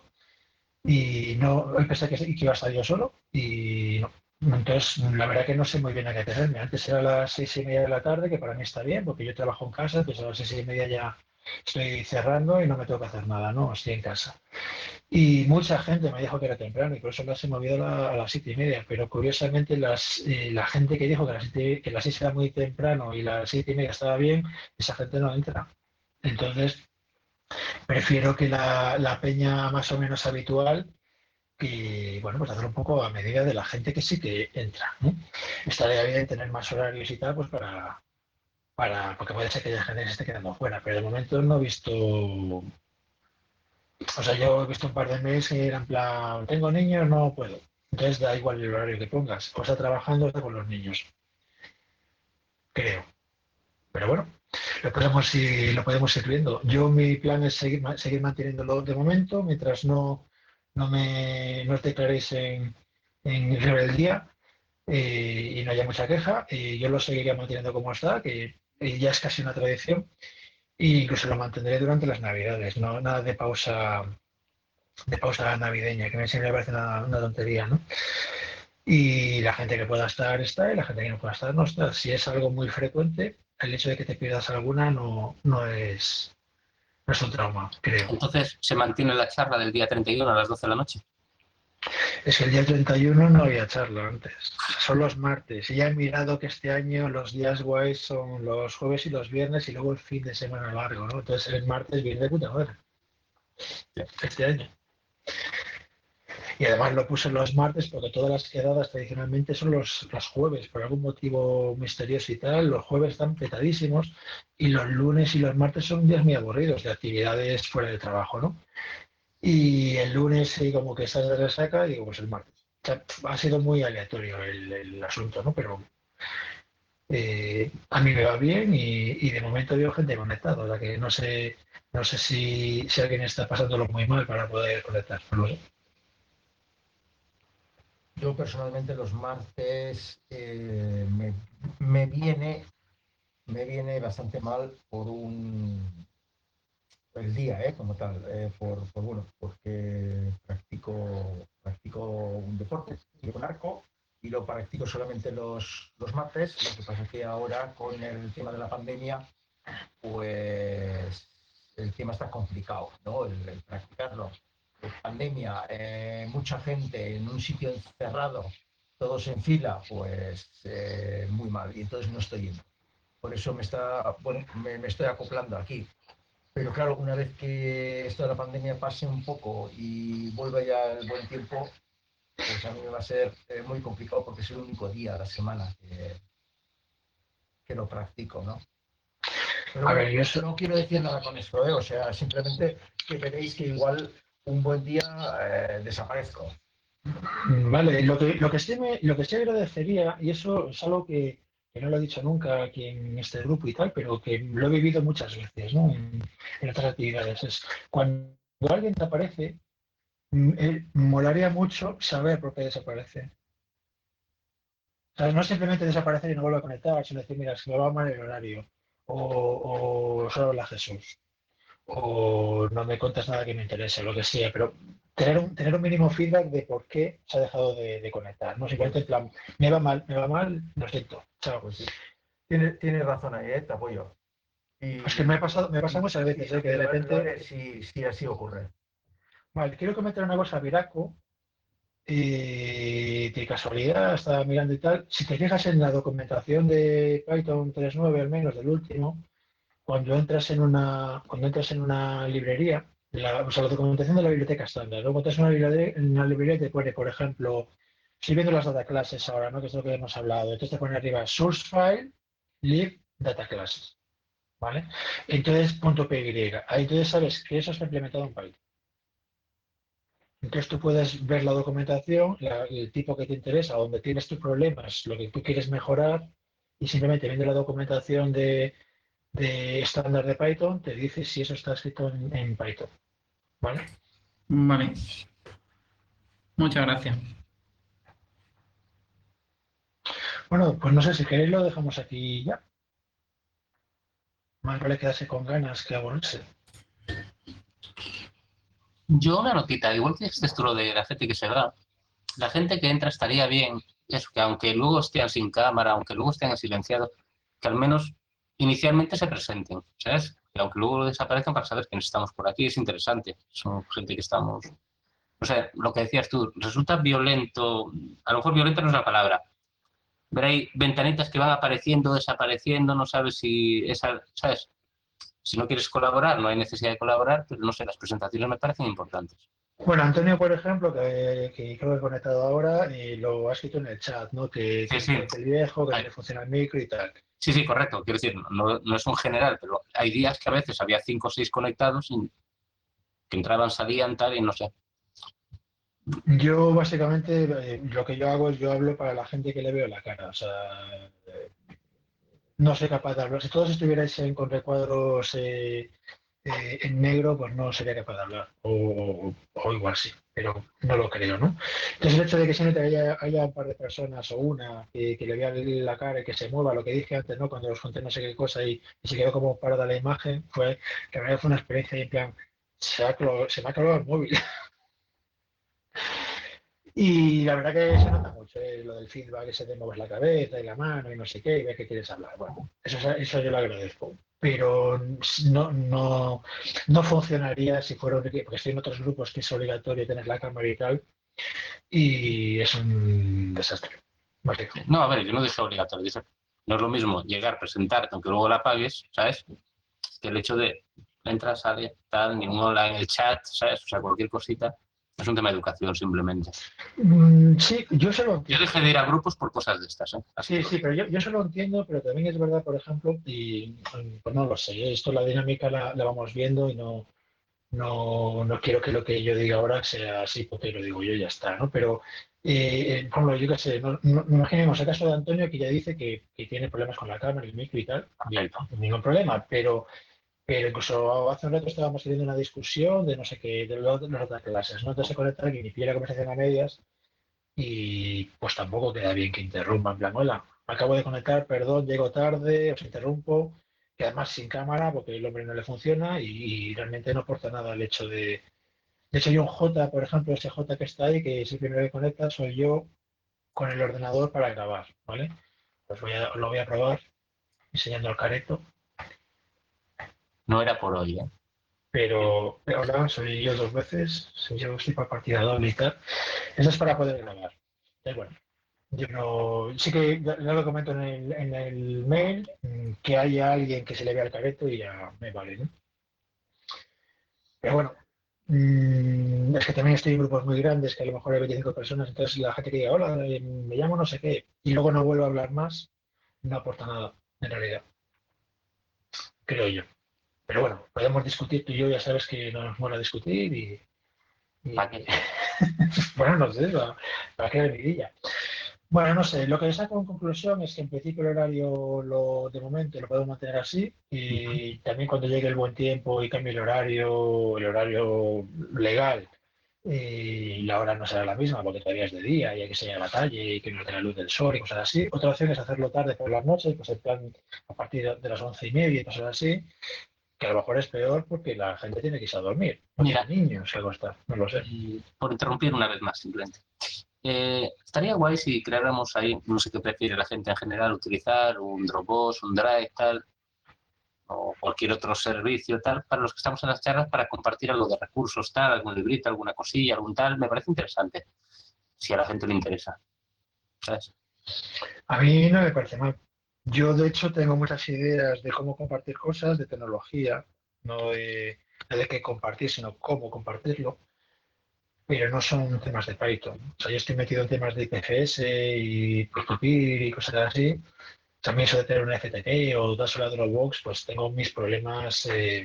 Y no, hoy pensé que iba a estar yo solo y no. Entonces, la verdad que no sé muy bien a qué tenerme. Antes era a las 6:30 de la tarde, que para mí está bien, porque yo trabajo en casa, pues a las 6:30 ya estoy cerrando y no me tengo que hacer nada, ¿no? Estoy en casa. Y mucha gente me dijo que era temprano y por eso las he movido a las 7:30. Pero curiosamente la gente que dijo que las 6 era muy temprano y las 7:30 estaba bien, esa gente no entra. Entonces, prefiero que la peña más o menos habitual y bueno, pues hacer un poco a medida de la gente que sí que entra, ¿no? Estaría bien tener más horarios y tal, pues porque puede ser que haya gente que se esté quedando fuera, pero de momento no he visto, o sea, yo he visto un par de mails que eran en plan, tengo niños, no puedo. Entonces da igual el horario que pongas, o está trabajando o está con los niños, creo. Pero bueno, lo podemos ir viendo. Yo mi plan es seguir manteniéndolo de momento, mientras no os declaréis en rebeldía y no haya mucha queja. Yo lo seguiría manteniendo como está, que ya es casi una tradición, e incluso lo mantendré durante las Navidades, no nada de pausa navideña, que siempre me parece una tontería, ¿no? Y la gente que pueda estar está y la gente que no pueda estar no está. Si es algo muy frecuente, el hecho de que te pierdas alguna no es un trauma, creo. Entonces, ¿se mantiene la charla del día 31 a las 12 de la noche? Es que el día 31 no había charla antes, son los martes. Y ya he mirado que este año los días guays son los jueves y los viernes y luego el fin de semana largo, ¿no? Entonces el martes viene de puta madre este año. Y además lo puse los martes porque todas las quedadas tradicionalmente son los jueves, por algún motivo misterioso y tal. Los jueves están petadísimos y los lunes y los martes son días muy aburridos de actividades fuera del trabajo, ¿no? Y el lunes sí, como que estás de resaca y digo, pues el martes. O sea, ha sido muy aleatorio el asunto, ¿no? Pero a mí me va bien y de momento veo gente conectada. O sea que no sé si alguien está pasándolo muy mal para poder conectar. No lo sé. Yo personalmente los martes me viene bastante mal el día, como tal, bueno, porque practico un deporte, tiro con arco, y lo practico solamente los martes. Lo que pasa es que ahora con el tema de la pandemia, pues el tema está complicado, ¿no? El practicarlo. Pandemia, mucha gente en un sitio encerrado, todos en fila, pues muy mal, y entonces no estoy yendo. Por eso me estoy acoplando aquí. Pero claro, una vez que esto de la pandemia pase un poco y vuelva ya el buen tiempo, pues a mí me va a ser muy complicado porque es el único día a la semana que lo practico, ¿no? Pero A bueno, ver, yo eso, no quiero decir nada con esto, ¿eh? O sea, simplemente que veréis que igual un buen día desaparezco. vale, lo que sí agradecería, y eso es algo que no lo he dicho nunca aquí en este grupo y tal, pero que lo he vivido muchas veces, ¿no? En otras actividades, es cuando alguien te aparece, molaría mucho saber por qué desaparece. O sea, no simplemente desaparecer y no volver a conectar, sino decir, mira, se me va mal el horario, o solo habla Jesús, o no me cuentas nada que me interese, lo que sea, pero tener un mínimo feedback de por qué se ha dejado de conectar, no simplemente en plan, me va mal, lo siento, chao. Pues sí, tienes razón ahí, te apoyo. Es que me ha pasado muchas veces, que de Lo repente, haré si así ocurre. vale, quiero comentar una cosa a Viraco, de casualidad, estaba mirando y tal, si te fijas en la documentación de Python 3.9, al menos del último, cuando entras en una librería, o sea, la documentación de la biblioteca estándar, luego entras en una librería y te pone, por ejemplo, estoy viendo las data classes ahora, ¿no? Que es lo que hemos hablado. Entonces te pone arriba source file, lib, data classes, ¿vale? Entonces, punto .py. Ahí entonces sabes que eso está implementado en Python. Entonces tú puedes ver la documentación, el tipo que te interesa, donde tienes tus problemas, lo que tú quieres mejorar, y simplemente viendo la documentación de estándar de Python, te dice si eso está escrito en Python. ¿Vale? Vale. Muchas gracias. Bueno, pues no sé si queréis lo dejamos aquí ya. Más vale quedarse con ganas que aburrirse. Yo una notita, igual que este esto de la gente que se va, la gente que entra estaría bien, eso, que aunque luego estén sin cámara, aunque luego estén silenciados, que al menos inicialmente se presenten, ¿sabes? Y aunque luego desaparezcan para saber quiénes estamos por aquí, es interesante. Son gente que estamos... O sea, lo que decías tú, resulta violento, a lo mejor violento no es la palabra, pero hay ventanitas que van apareciendo, desapareciendo, no sabes si esa, ¿sabes? Si no quieres colaborar, no hay necesidad de colaborar, pero no sé, las presentaciones me parecen importantes. Bueno, Antonio, por ejemplo, que creo que he conectado ahora, lo ha escrito en el chat, ¿no? Que Sí, se sí. parece el viejo, que no Ay, le funciona el micro y tal. sí, sí, correcto. Quiero decir, no es un general, pero hay días que a veces había 5 o 6 conectados y que entraban, salían, tal, y no sé. Yo básicamente lo que yo hago es yo hablo para la gente que le veo la cara. O sea, no soy capaz de hablar. Si todos estuvierais con recuadros en negro, pues no sería capaz de hablar. O igual sí, pero no lo creo, ¿no? Entonces el hecho de que siempre haya un par de personas o una que le vea la cara y que se mueva, lo que dije antes, ¿no? Cuando os conté no sé qué cosa y se quedó como parada la imagen, fue que a mí fue una experiencia y en plan, se me ha clavado el móvil. Y la verdad que se nota mucho, lo del feedback, ese de mover la cabeza y la mano y no sé qué, y ver que quieres hablar. Bueno, eso yo lo agradezco. Pero no funcionaría si fuera un equipo, porque estoy en otros grupos que es obligatorio tener la cámara y tal, y es un desastre, básicamente. No, a ver, yo no dije obligatorio. No es lo mismo llegar, presentarte, aunque luego la pagues, ¿sabes? Que el hecho de entras, sale, tal, ni un hola en el chat, ¿sabes? O sea, cualquier cosita. Es un tema de educación, simplemente. Sí, yo se lo Yo entiendo. dejé de ir a grupos por cosas de estas, ¿eh? Así Sí, te lo sí, digo. pero yo se lo entiendo, pero también es verdad, por ejemplo, y pues no lo sé, esto la dinámica la vamos viendo y no quiero que lo que yo diga ahora sea así porque lo digo yo y ya está, ¿no? Pero, por ejemplo, yo qué sé, imaginemos el caso de Antonio que ya dice que tiene problemas con la cámara, el micro y tal, bien, Perfecto. ningún problema, pero incluso hace un rato estábamos teniendo una discusión de no sé qué, de las otras clases, ¿no? Entonces se conecta alguien y pide la conversación a medias y pues tampoco queda bien que interrumpa, en plan, hola, me acabo de conectar, perdón, llego tarde, os interrumpo, que además sin cámara porque el hombre no le funciona y realmente no aporta nada el hecho de hecho, hay un J, por ejemplo, ese J que está ahí, que es el primero que conecta, soy yo con el ordenador para grabar, ¿vale? Pues lo voy a probar enseñando al careto, No era por hoy, ¿eh? pero ahora soy yo dos veces, soy yo estoy para partida doble y tal. Eso es para poder grabar. Entonces, bueno, yo no, sí que ya lo comento en el mail, que haya alguien que se le vea el careto y ya me vale, ¿no? Pero bueno, es que también estoy en grupos muy grandes, que a lo mejor hay 25 personas, entonces la gente que diga, hola, me llamo no sé qué, y luego no vuelvo a hablar más, no aporta nada, en realidad, creo yo. Pero bueno, podemos discutir, tú y yo ya sabes que nos mola discutir y ¿Para qué? bueno, no sé, para crear vidilla. Bueno, no sé, lo que saco en conclusión es que en principio el horario de momento lo podemos mantener así y también cuando llegue el buen tiempo y cambie el horario legal, y la hora no será la misma porque todavía es de día y hay que salir a la calle y que no tenga luz del sol y cosas así. Otra opción es hacerlo tarde por las noches, pues en plan a partir de las 11:30 y cosas así, que a lo mejor es peor porque la gente tiene que irse a dormir, o tiene Mira, niños que acostar, no lo sé. por interrumpir una vez más, simplemente. Estaría guay si creáramos ahí, no sé qué prefiere la gente en general, utilizar un Dropbox, un Drive, tal, o cualquier otro servicio, tal, para los que estamos en las charlas, para compartir algo de recursos, tal, algún librito, alguna cosilla, algún tal. Me parece interesante, si a la gente le interesa, ¿sabes? A mí no me parece mal. Yo, de hecho, tengo muchas ideas de cómo compartir cosas, de tecnología, no de qué compartir, sino cómo compartirlo, pero no son temas de Python. O sea, yo estoy metido en temas de IPFS y peer-to-peer y cosas así. También eso de tener una FTP o dársela a Dropbox, pues tengo mis problemas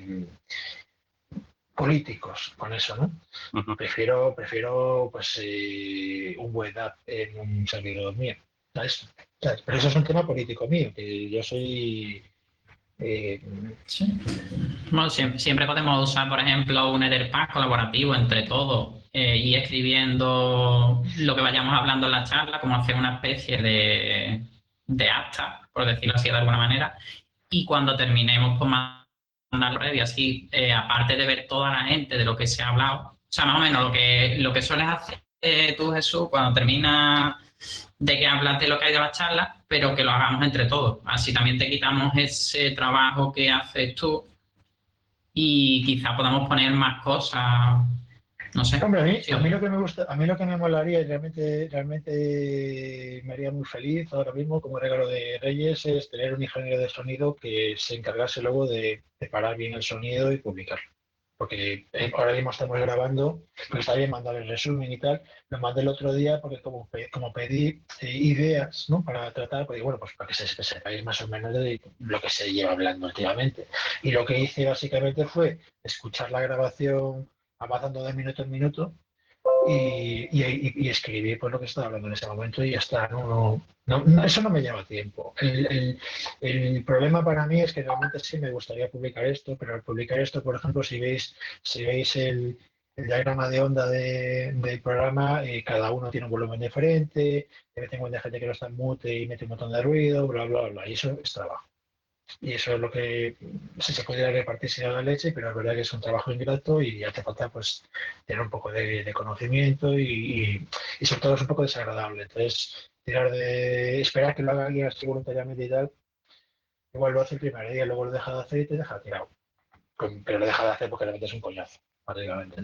políticos con eso, ¿no? Ujú. Prefiero pues un web app en un servidor mío. ¿Sabes? ¿Sabes? Pero eso es un tema político mío, que yo soy eh, Sí. Bueno, siempre podemos usar, por ejemplo, un Etherpad colaborativo entre todos y escribiendo lo que vayamos hablando en la charla, como hacer una especie de acta, por decirlo así de alguna manera, y cuando terminemos, pues mandarlo previo, así, aparte de ver toda la gente de lo que se ha hablado, o sea, más o menos lo que sueles hacer tú, Jesús, cuando terminas de que hablas de lo que hay de la charla, pero que lo hagamos entre todos. Así también te quitamos ese trabajo que haces tú y quizá podamos poner más cosas, no sé. hombre, Sí, a mí lo que me gusta, a mí lo que me molaría y realmente me haría muy feliz ahora mismo como regalo de Reyes es tener un ingeniero de sonido que se encargase luego de parar bien el sonido y publicarlo. Porque ahora mismo estamos grabando, pero está bien mandar el resumen y tal. Lo mandé el otro día porque como pedí ideas, ¿no? Para tratar, pues bueno, pues para que sepáis más o menos de lo que se lleva hablando últimamente. Y lo que hice básicamente fue escuchar la grabación avanzando de minuto en minuto y escribir pues lo que estaba hablando en ese momento y ya está. Eso no me lleva tiempo. El problema para mí es que realmente sí me gustaría publicar esto, pero al publicar esto, por ejemplo, si veis el diagrama de onda del programa, cada uno tiene un volumen diferente, de vez en cuando hay gente que no está en mute y mete un montón de ruido, bla, bla, bla, y eso es trabajo. Y eso es lo que si se pudiera repartir sería la leche, pero es verdad que es un trabajo ingrato y hace falta pues tener un poco de conocimiento y sobre todo es un poco desagradable. Entonces, esperar que lo haga alguien así voluntariamente y tal, igual lo hace el primer día, luego lo deja de hacer y te deja tirado. Pero lo deja de hacer porque realmente es un coñazo, básicamente, ¿no?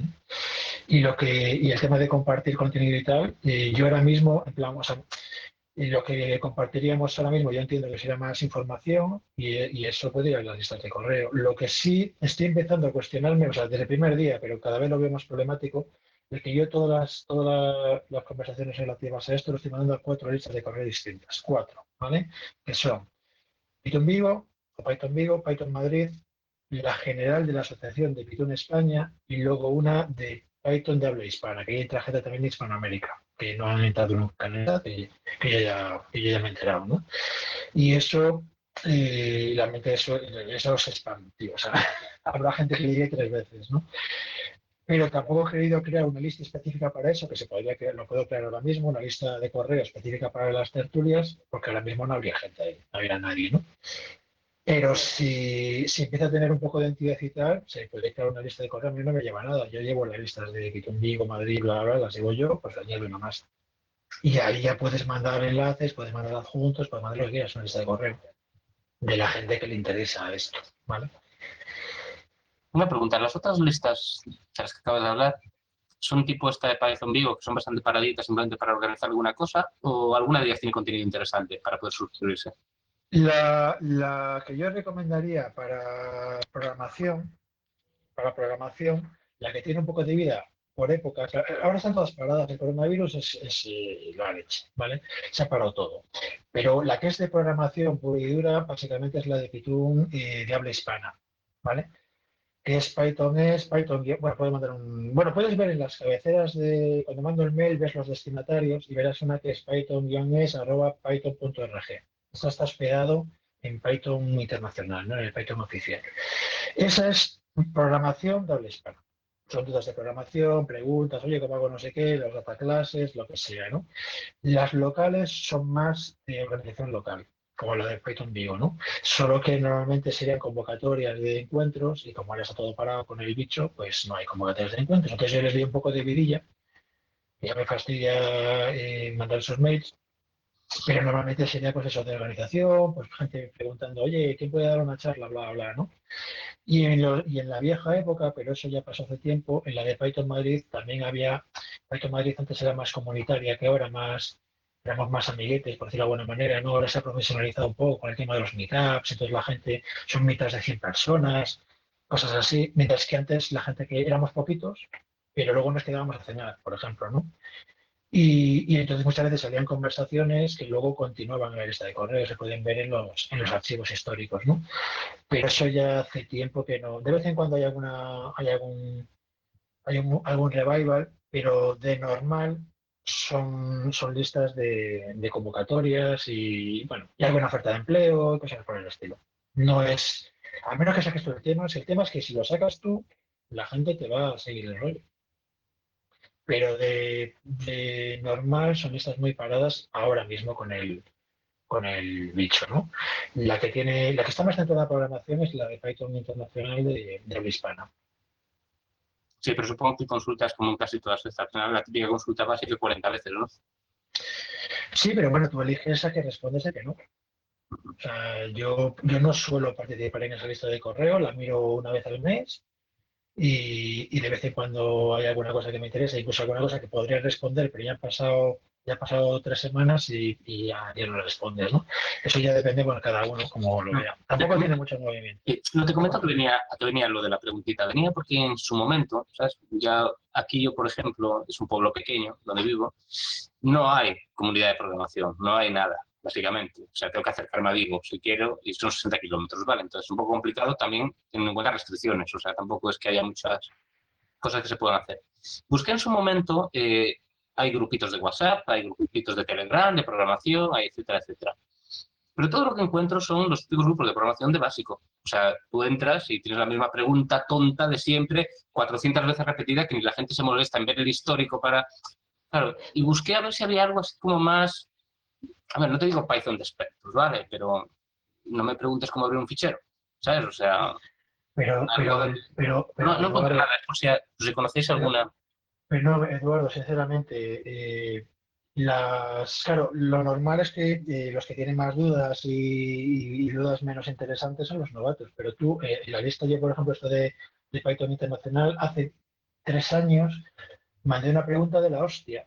Y el tema de compartir contenido y tal, yo ahora mismo, en plan, o sea, y lo que compartiríamos ahora mismo, yo entiendo que sería más información y eso puede ir a las listas de correo. Lo que sí estoy empezando a cuestionarme, o sea, desde el primer día, pero cada vez lo veo más problemático, es que yo todas las conversaciones relativas a esto lo estoy mandando a 4 listas de correo distintas. 4, ¿vale? Que son Python Vigo, o Python Vigo, Python Madrid, la general de la Asociación de Python España y luego una de Python de habla hispana, que hay tarjeta también de Hispanoamérica, que no han entrado nunca en esa, que yo ya me he enterado, ¿no? Y eso, realmente eso es spam, tío. O sea, habrá gente que le llegue 3 veces, ¿no? Pero tampoco he querido crear una lista específica para eso, que se podría crear, lo puedo crear ahora mismo, una lista de correo específica para las tertulias, porque ahora mismo no habría gente ahí, no habría nadie, ¿no? Pero si empieza a tener un poco de entidad y tal, se puede crear una lista de correo. A mí no me lleva nada. Yo llevo las listas de Python Vigo, Madrid, bla, bla, bla, las llevo yo, pues añado una más. Y ahí ya puedes mandar enlaces, puedes mandar adjuntos, puedes mandar lo que quieras, una lista de correo de la gente que le interesa esto, ¿vale? Una pregunta, ¿las otras listas de las que acabas de hablar son tipo esta de Python Vivo, que son bastante paraditas simplemente para organizar alguna cosa, o alguna de ellas tiene contenido interesante para poder suscribirse? La que yo recomendaría para programación, La que tiene un poco de vida por épocas, ahora están todas paradas, el coronavirus es la leche, ¿vale? Se ha parado todo. Pero la que es de programación pura y dura, básicamente es la de Python de habla hispana, ¿vale? Que es Python, bueno, puedes mandar bueno, puedes ver en las cabeceras cuando mando el mail, ves los destinatarios y verás una que es python-es@python.org. Esta está hospedado en Python internacional, ¿no? En el Python oficial. Esa es programación de habla hispana. Son dudas de programación, preguntas, oye, ¿cómo hago no sé qué? Las data clases, lo que sea, ¿no? Las locales son más de organización local, como la de Python Vivo, ¿no? Solo que normalmente serían convocatorias de encuentros y como ahora está todo parado con el bicho, pues no hay convocatorias de encuentros. Entonces yo les doy un poco de vidilla, ya me fastidia mandar esos mails, pero normalmente sería pues eso de organización, pues gente preguntando, oye, ¿quién puede dar una charla? Bla, bla, ¿no? Y en la vieja época, pero eso ya pasó hace tiempo, en la de Python Madrid también había, Python Madrid antes era más comunitaria que ahora, éramos más amiguetes, por decirlo de alguna manera, ¿no? Ahora se ha profesionalizado un poco con el tema de los meetups, entonces la gente, son meetups de 100 personas, cosas así, mientras que antes la gente que éramos poquitos, pero luego nos quedábamos a cenar, por ejemplo, ¿no? Y entonces muchas veces salían conversaciones que luego continuaban en la lista de correos, se pueden ver en los archivos históricos, ¿no? Pero eso ya hace tiempo que no. De vez en cuando algún revival, pero de normal son listas de convocatorias y, bueno, y alguna oferta de empleo y cosas por el estilo. No es, a menos que saques tú el tema es que si lo sacas tú, la gente te va a seguir el rollo. Pero de normal son listas muy paradas ahora mismo con el bicho, ¿no? La que está más dentro de la programación es la de Python internacional de habla hispana. Sí, pero supongo que consultas como en casi todas estas. Al final, la típica consulta básica 40 veces, ¿no? Sí, pero bueno, tú eliges a que respondes a que no. O sea, yo no suelo participar en esa lista de correo, la miro una vez al mes y de vez en cuando hay alguna cosa que me interesa, incluso alguna cosa que podría responder, pero ya han pasado 3 semanas y ya no respondes, ¿no? Eso ya depende, bueno, cada uno como lo vea. Tampoco tiene mucho movimiento. No te comento a que venía lo de la preguntita. Venía porque en su momento, ¿sabes? Ya aquí yo, por ejemplo, es un pueblo pequeño donde vivo, no hay comunidad de programación, no hay nada, básicamente. O sea, tengo que acercarme a Vigo si quiero y son 60 kilómetros, ¿vale? Entonces es un poco complicado también teniendo en cuenta restricciones. O sea, tampoco es que haya muchas cosas que se puedan hacer. Busqué en su momento, hay grupitos de WhatsApp, hay grupitos de Telegram, de programación, hay etcétera, etcétera. Pero todo lo que encuentro son los típicos grupos de programación de básico. O sea, tú entras y tienes la misma pregunta tonta de siempre, 400 veces repetida, que ni la gente se molesta en ver el histórico para... Claro, y busqué a ver si había algo así como más... A ver, no te digo Python de expertos, ¿vale? Pero no me preguntes cómo abrir un fichero, ¿sabes? O sea... Pero no encontré Eduardo, nada, es por si conocéis alguna... pero no, Eduardo, sinceramente, claro, lo normal es que los que tienen más dudas y dudas menos interesantes son los novatos, pero tú, en la lista yo, por ejemplo, esto de Python Internacional, hace 3 años mandé una pregunta de la hostia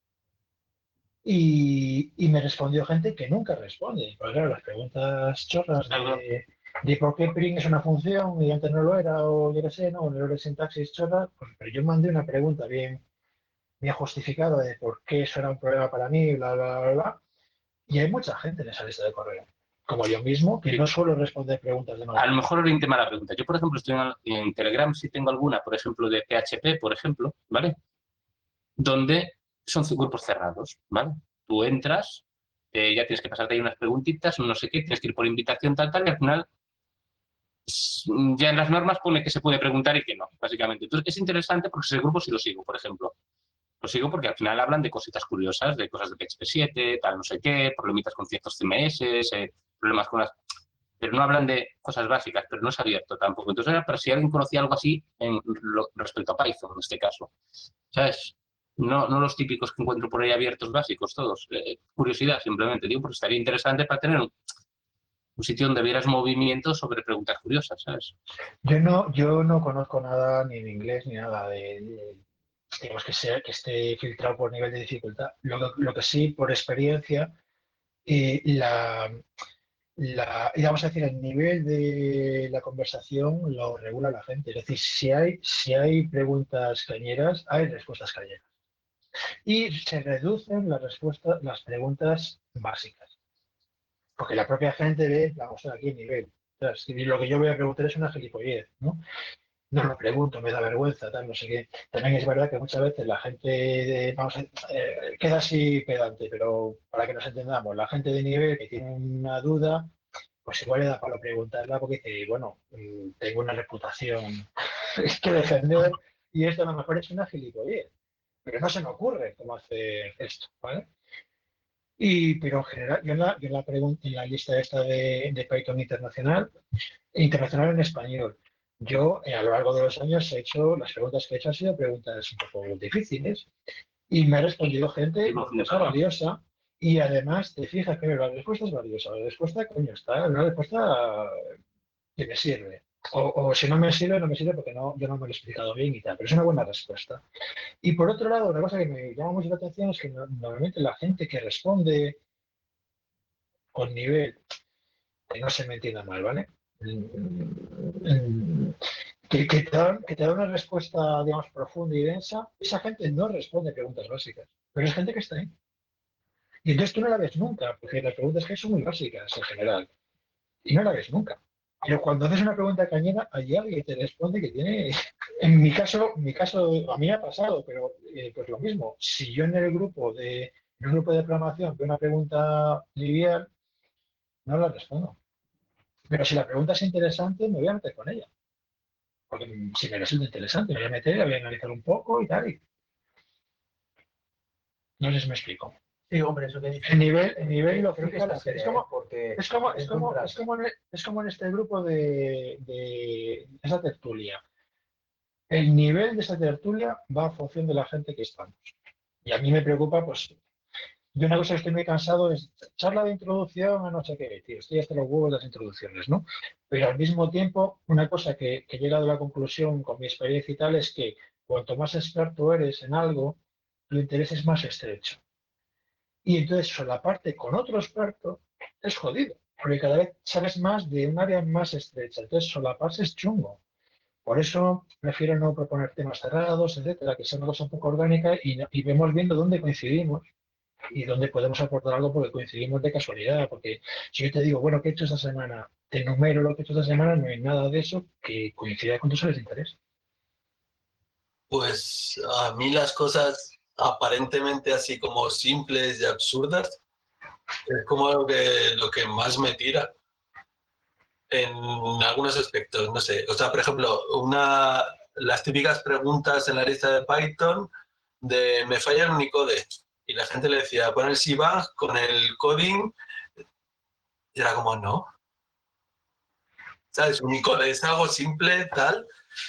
y me respondió gente que nunca responde. Porque claro, las preguntas chorras de por qué print es una función y antes no lo era, o yo qué sé, ¿no? Un error de sintaxis chorra, pues, pero yo mandé una pregunta bien justificada de por qué eso era un problema para mí, bla, bla, bla, bla. Y hay mucha gente en esa lista de correo, como yo mismo, que no suelo responder preguntas de A lo nuevo. mejor oriente mala pregunta. Yo, por ejemplo, estoy en Telegram, sí tengo alguna, por ejemplo, de PHP, por ejemplo, ¿vale? Donde son grupos cerrados, ¿vale? Tú entras, ya tienes que pasarte ahí unas preguntitas, no sé qué, tienes que ir por invitación, tal, tal, y al final ya en las normas pone que se puede preguntar y que no, básicamente. Entonces, es interesante porque ese grupo sí lo sigo, por ejemplo. Lo sigo porque al final hablan de cositas curiosas, de cosas de PHP 7, tal, no sé qué, problemitas con ciertos CMS, problemas con las... Pero no hablan de cosas básicas, pero no es abierto tampoco. Entonces era para si alguien conocía algo así respecto a Python, en este caso. ¿Sabes? No los típicos que encuentro por ahí abiertos básicos, todos. Curiosidad, simplemente, digo, porque estaría interesante para tener un sitio donde vieras movimiento sobre preguntas curiosas, ¿sabes? Yo no conozco nada ni en inglés ni nada digamos que esté filtrado por nivel de dificultad. Lo que sí, por experiencia, y vamos a decir, el nivel de la conversación lo regula la gente. Es decir, si hay preguntas cañeras, hay respuestas cañeras. Y se reducen las preguntas básicas. Porque la propia gente ve, vamos a ver aquí el nivel. O sea, si lo que yo voy a preguntar es una gilipollez, ¿no? No lo pregunto, me da vergüenza, tal, no sé qué. También es verdad que muchas veces la gente, queda así pedante, pero para que nos entendamos, la gente de nivel que tiene una duda, pues igual le da para preguntarla porque dice, bueno, tengo una reputación que defender y esto a lo mejor es una gilipollez, pero no se me ocurre cómo hacer esto, ¿vale? Pero en general, en la lista esta de Python internacional en español, yo a lo largo de los años las preguntas que he hecho han sido preguntas un poco difíciles y me ha respondido gente cosa valiosa y además te fijas que la respuesta es valiosa, la respuesta, coño, está, una respuesta que me sirve. O si no me sirve, no me sirve porque yo no me lo he explicado bien y tal, pero es una buena respuesta. Y por otro lado, una cosa que me llama mucho la atención es que normalmente la gente que responde con nivel, que no se me entienda mal, ¿vale? Que te da una respuesta, digamos, profunda y densa, esa gente no responde preguntas básicas, pero es gente que está ahí. Y entonces tú no la ves nunca, porque las preguntas que hay son muy básicas en general, y no la ves nunca. Pero cuando haces una pregunta cañera, hay alguien que te responde que tiene, en mi caso, a mí me ha pasado, pero pues lo mismo, si yo en un grupo de programación veo una pregunta trivial, no la respondo. Pero si la pregunta es interesante, me voy a meter con ella. Porque si me resulta interesante, me voy a meter, la voy a analizar un poco y tal. No sé si me explico. Sí, hombre, eso que dices. El nivel lo creo que fija está la gente. seria, porque Es como en este grupo de esa tertulia. El nivel de esa tertulia va a función de la gente que estamos. Y a mí me preocupa, pues, yo una cosa que estoy muy cansado es charla de introducción a no sé qué, tío, estoy hasta los huevos de las introducciones, ¿no? Pero al mismo tiempo, una cosa que he llegado a la conclusión con mi experiencia y tal es que cuanto más experto eres en algo, tu interés es más estrecho. Y entonces solaparte con otro experto es jodido, porque cada vez sabes más de un área más estrecha. Entonces solaparse es chungo. Por eso prefiero no proponer temas cerrados, etcétera, que sea una cosa un poco orgánica y vemos viendo dónde coincidimos y dónde podemos aportar algo porque coincidimos de casualidad. Porque si yo te digo, bueno, ¿qué he hecho esta semana? Te enumero lo que he hecho esta semana, no hay nada de eso que coincida con tus áreas de interés. Pues a mí las cosas aparentemente así como simples y absurdas es como lo que más me tira en algunos aspectos, no sé. O sea, por ejemplo, las típicas preguntas en la lista de Python de me falla el Unicode y la gente le decía pon el Sybase con el coding y era como no. ¿Sabes? Unicode es algo simple, tal.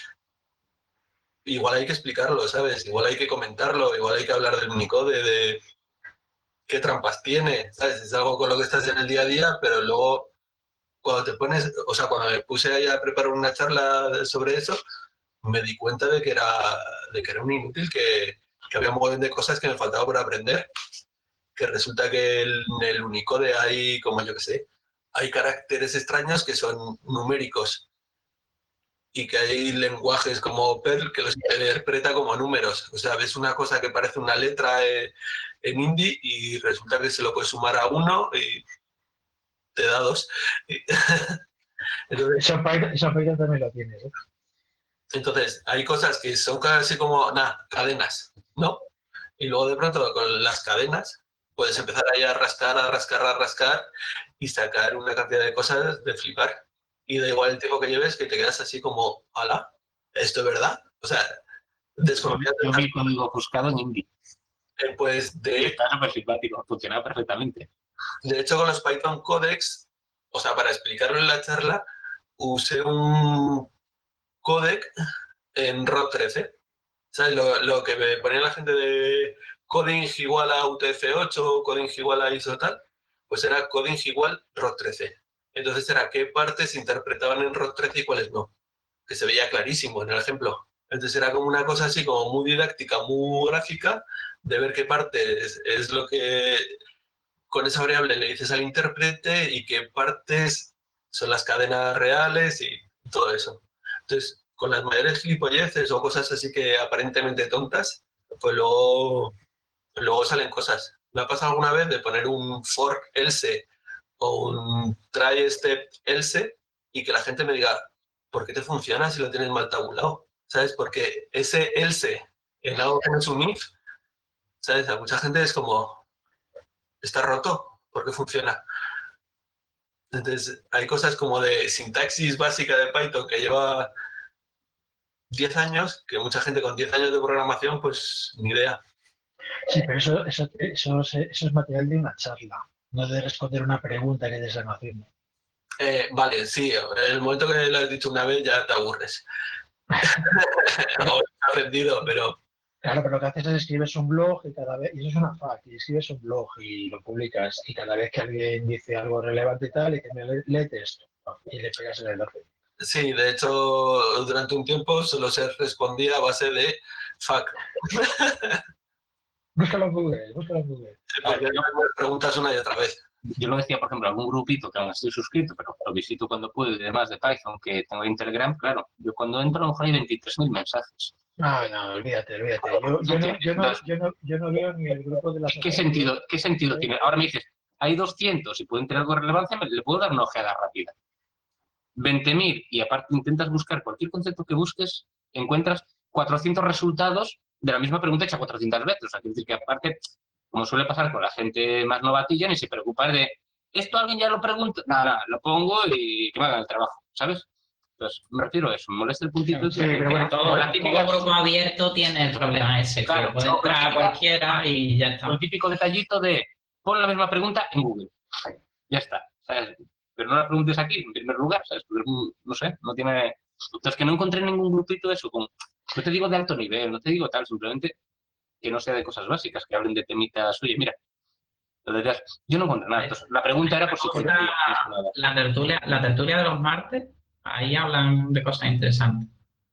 Igual hay que explicarlo, ¿sabes? Igual hay que comentarlo, igual hay que hablar del Unicode, de qué trampas tiene, ¿sabes? Es algo con lo que estás en el día a día, pero luego cuando te pones, o sea, cuando me puse ahí a preparar una charla sobre eso, me di cuenta de que era un inútil, que había un montón de cosas que me faltaba por aprender, que resulta que en el Unicode hay, como yo que sé, hay caracteres extraños que son numéricos y que hay lenguajes como Perl que los interpreta como números. O sea, ves una cosa que parece una letra en hindi y resulta que se lo puedes sumar a 1 y te da 2. Entonces, Esa Python también lo tienes, ¿eh? entonces, hay cosas que son casi como, cadenas, ¿no? Y luego de pronto con las cadenas puedes empezar ahí a rascar, a rascar, a rascar y sacar una cantidad de cosas de flipar. Y da igual el tiempo que lleves que te quedas así como, ala, ¿esto es verdad? O sea, desconfías de Yo vi código buscado en Indie. pues Y está súper simpático, funcionaba perfectamente. de hecho, con los Python Codecs, o sea, para explicarlo en la charla, usé un codec en ROT13. ¿Sabes? Lo que me ponía la gente de coding igual a UTF-8, coding igual a ISO tal, pues era coding igual ROT13. Entonces era qué partes se interpretaban en ROT13 y cuáles no, que se veía clarísimo en el ejemplo. Entonces era como una cosa así como muy didáctica, muy gráfica, de ver qué parte es lo que con esa variable le dices al intérprete y qué partes son las cadenas reales y todo eso. Entonces, con las mayores gilipolleces o cosas así que aparentemente tontas, pues luego salen cosas. Me ha pasado alguna vez de poner un fork else o un try step else y que la gente me diga, ¿por qué te funciona si lo tienes mal tabulado? ¿Sabes? Porque ese else en algo que no es un if, ¿sabes? A mucha gente es como, está roto, ¿por qué funciona? Entonces, hay cosas como de sintaxis básica de Python que lleva 10 años, que mucha gente con 10 años de programación, pues ni idea. Sí, pero eso es material de una charla, no de responder una pregunta que te están haciendo. Vale, sí, en el momento que lo has dicho una vez ya te aburres. O has aprendido, pero... Claro, pero lo que haces es escribes un blog y cada vez, y eso es una fact, y escribes un blog y lo publicas, y cada vez que alguien dice algo relevante y tal, y que léete esto, y le pegas el enlace. Sí, de hecho, durante un tiempo solo se respondía a base de fuck. Búscalo en Google, búscalo en Google. Porque me preguntas una y otra vez. Yo lo decía, por ejemplo, algún grupito que aún estoy suscrito, pero lo visito cuando puedo y demás de Python, que tengo en Telegram, claro, yo cuando entro a lo mejor hay 23.000 mensajes. No, olvídate. Yo no veo ni el grupo de la ¿Qué sentido tiene? Ahora me dices, hay 200 y pueden tener algo de relevancia, le puedo dar una ojeada rápida. 20.000 y aparte intentas buscar cualquier concepto que busques, encuentras 400 resultados de la misma pregunta hecha 400 veces. O sea, quiere decir que aparte, como suele pasar con la gente más novatilla, ni se preocupa de esto alguien ya lo pregunta, nada, lo pongo y que me hagan el trabajo, ¿sabes? Entonces, me refiero a eso, me molesta el puntito. Sí, pero bueno, Todo grupo abierto tiene el problema ese, Claro, que puede entrar a cualquiera y ya está. El típico detallito de pon la misma pregunta en Google. Ya está, ¿sabes? Pero no la preguntes aquí, en primer lugar, ¿sabes? Porque, no sé, no tiene... Entonces, que no encontré ningún grupito de eso. No te digo de alto nivel, no te digo tal, simplemente que no sea de cosas básicas, que hablen de temitas. Oye, mira, lo decías, yo no encontré nada. Entonces, la pregunta era por si conocía. La tertulia de los martes, ahí hablan de cosas interesantes.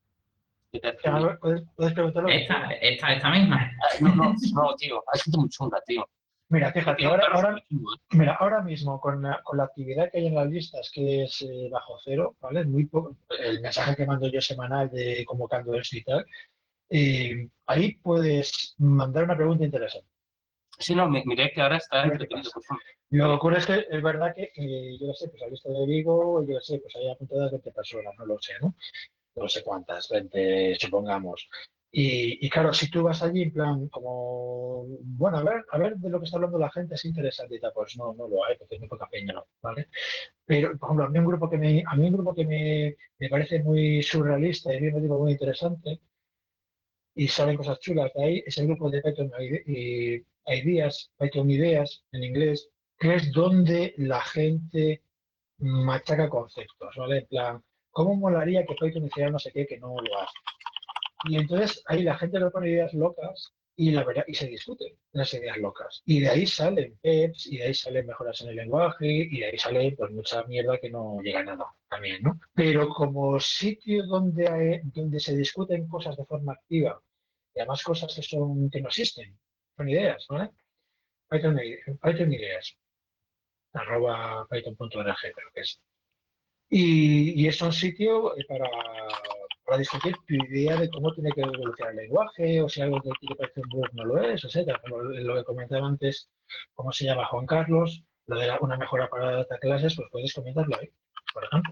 puedes preguntarlo. Esta misma. No, tío, hay gente muy chunga, tío. Mira, fíjate, ahora mismo con la actividad que hay en las listas, que es bajo cero, ¿vale? Muy poco, el mensaje que mando yo semanal de convocando esto y tal, ahí puedes mandar una pregunta interesante. Sí, no, miré que ahora está entretenido. Lo que ocurre es que es verdad que, yo sé, pues la lista de Vigo, yo sé, pues hay apuntadas 20 personas, no lo sé, ¿no? No sé cuántas, 20, supongamos. Y claro, si tú vas allí en plan como, bueno, a ver de lo que está hablando la gente, es interesante y tal, pues no lo hay, porque es muy poca peña, ¿no? ¿Vale? Pero, por ejemplo, a mí un grupo que me parece muy surrealista y me digo muy interesante, y salen cosas chulas de ahí, es el grupo de Python Ideas, Python Ideas en inglés, que es donde la gente machaca conceptos, ¿vale? En plan, ¿cómo molaría que Python hiciera no sé qué que no lo hace? Y entonces ahí la gente le pone ideas locas y se discuten las ideas locas. Y de ahí salen PEPs, y de ahí salen mejoras en el lenguaje, y de ahí sale pues mucha mierda que no llega a nada también, ¿no? Pero como sitio donde se discuten cosas de forma activa, y además cosas que no existen, son ideas, ¿vale? Python ideas, @python.org creo que es. Y es un sitio para discutir tu idea de cómo tiene que evolucionar el lenguaje, o si algo que te parece un bug no lo es, etcétera. Como lo que comentaba antes, ¿cómo se llama Juan Carlos? Lo de una mejora para data clases, pues puedes comentarlo ahí, por ejemplo.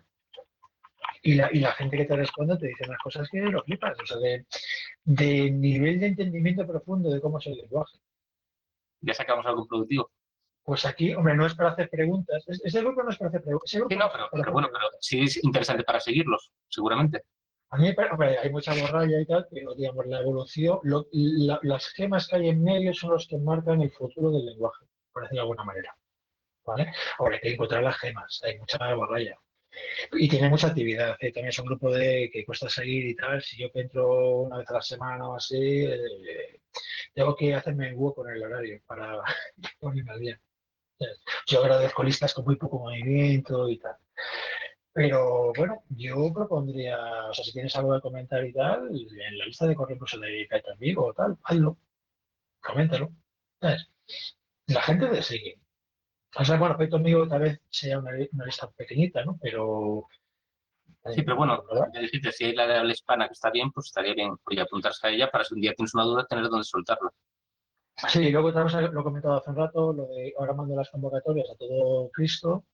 Y la gente que te responde te dice unas cosas que lo flipas, o sea, de nivel de entendimiento profundo de cómo es el lenguaje. Ya sacamos algo productivo. Pues aquí, hombre, no es para hacer preguntas. Ese grupo no es para hacer preguntas. Sí, no, pero sí es interesante para seguirlos, seguramente. A mí, hombre, hay mucha borralla y tal, pero digamos, la evolución, las gemas que hay en medio son los que marcan el futuro del lenguaje, por decirlo de alguna manera. ¿Vale? Ahora hay que encontrar las gemas, hay mucha borralla. Y tiene mucha actividad, también es un grupo que cuesta seguir y tal. Si yo que entro una vez a la semana o así, tengo que hacerme el hueco en el horario para ponerme al día. Yo agradezco listas con muy poco movimiento y tal. Pero bueno, yo propondría, o sea, si tienes algo que comentar y tal, en la lista de correo incluso de Python Vigo o tal, hazlo, coméntalo. ¿Sabes? La gente te sigue. O sea, bueno, Python Migo tal vez sea una lista pequeñita, ¿no? Pero... Sí, pero bueno, ¿verdad? ya dijiste, si hay la de habla hispana que está bien, pues estaría bien oye, apuntarse a ella para si un día tienes una duda, tener dónde soltarla. Sí, luego otra cosa, lo he comentado hace un rato, lo de ahora mando las convocatorias a todo Cristo,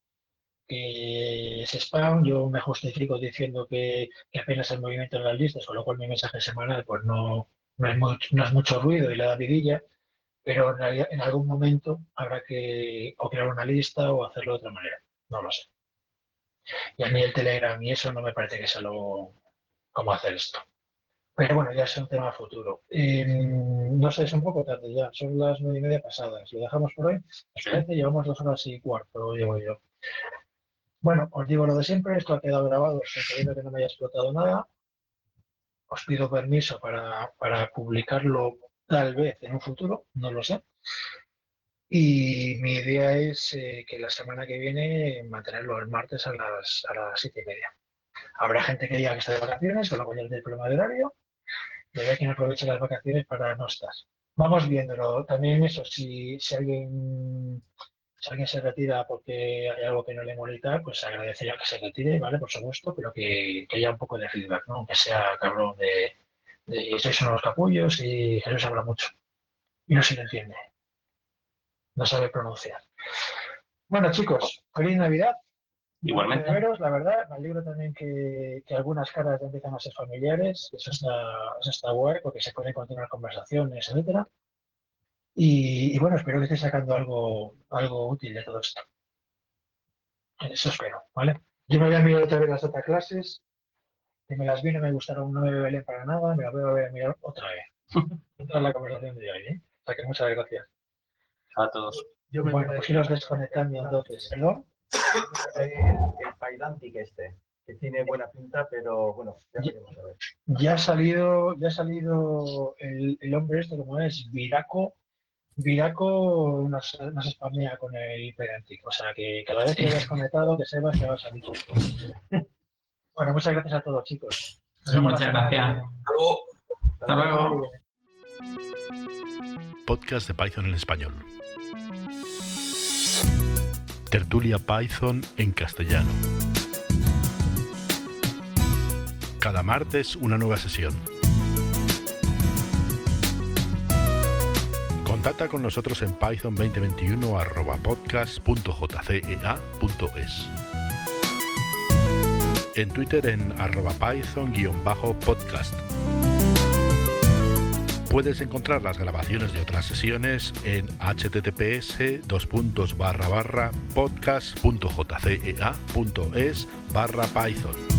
que es spam, yo me justifico diciendo que apenas hay movimiento en las listas, con lo cual mi mensaje semanal pues no es mucho ruido y le da vidilla, pero en realidad en algún momento habrá que o crear una lista o hacerlo de otra manera, no lo sé. Y a mí el Telegram y eso no me parece que sea lo cómo hacer esto. Pero bueno, ya es un tema futuro. No sé, es un poco tarde ya, son las 9:30 pasadas. ¿Lo dejamos por hoy? ¿Os parece? Llevamos 2 horas y cuarto, llevo yo. Bueno, os digo lo de siempre, esto ha quedado grabado, suponiendo que no me haya explotado nada. Os pido permiso para publicarlo tal vez en un futuro, no lo sé. Y mi idea es que la semana que viene mantenerlo el martes a las 7:30. Habrá gente que diga que está de vacaciones, con lo cual ya tiene problema de horario, y habrá quien aproveche las vacaciones para no estar. Vamos viéndolo. También eso, si alguien se retira porque hay algo que no le molesta, pues agradecería que se retire, ¿vale? Por supuesto, pero que haya un poco de feedback, ¿no? Aunque sea cabrón de sois unos capullos y Jesús habla mucho. Y no se le entiende. No sabe pronunciar. Bueno, chicos, feliz Navidad. Igualmente. Veros, la verdad, me alegro también que algunas caras ya empiezan a ser familiares, eso está guay, porque se pueden continuar conversaciones, etcétera. Y bueno, espero que estéis sacando algo útil de todo esto. Eso espero, ¿vale? Yo me voy a mirar otra vez las otras clases, que me las vi, no me gustaron, no me valen para nada, me las voy a mirar otra vez. Esta es la conversación de hoy, ¿eh? O sea que muchas gracias. A todos. Bueno, pues iros desconectando entonces, ¿perdón? El Pydantic que tiene buena pinta, pero bueno, ya veremos a ver. Ya ha salido el hombre este, como es, Viraco nos spamea con el Pydantic, o sea que cada vez que hayas conectado, que sepas que va a salir. Bueno, muchas gracias a todos, chicos. Nos vemos Muchas la semana que gracias. viene. Luego, Hasta luego. Podcast de Python en español. Tertulia Python en castellano. Cada martes una nueva sesión. Contacta con nosotros en python2021@podcast.jcea.es. En Twitter en @python_podcast. Puedes encontrar las grabaciones de otras sesiones en https://podcast.jcea.es/python.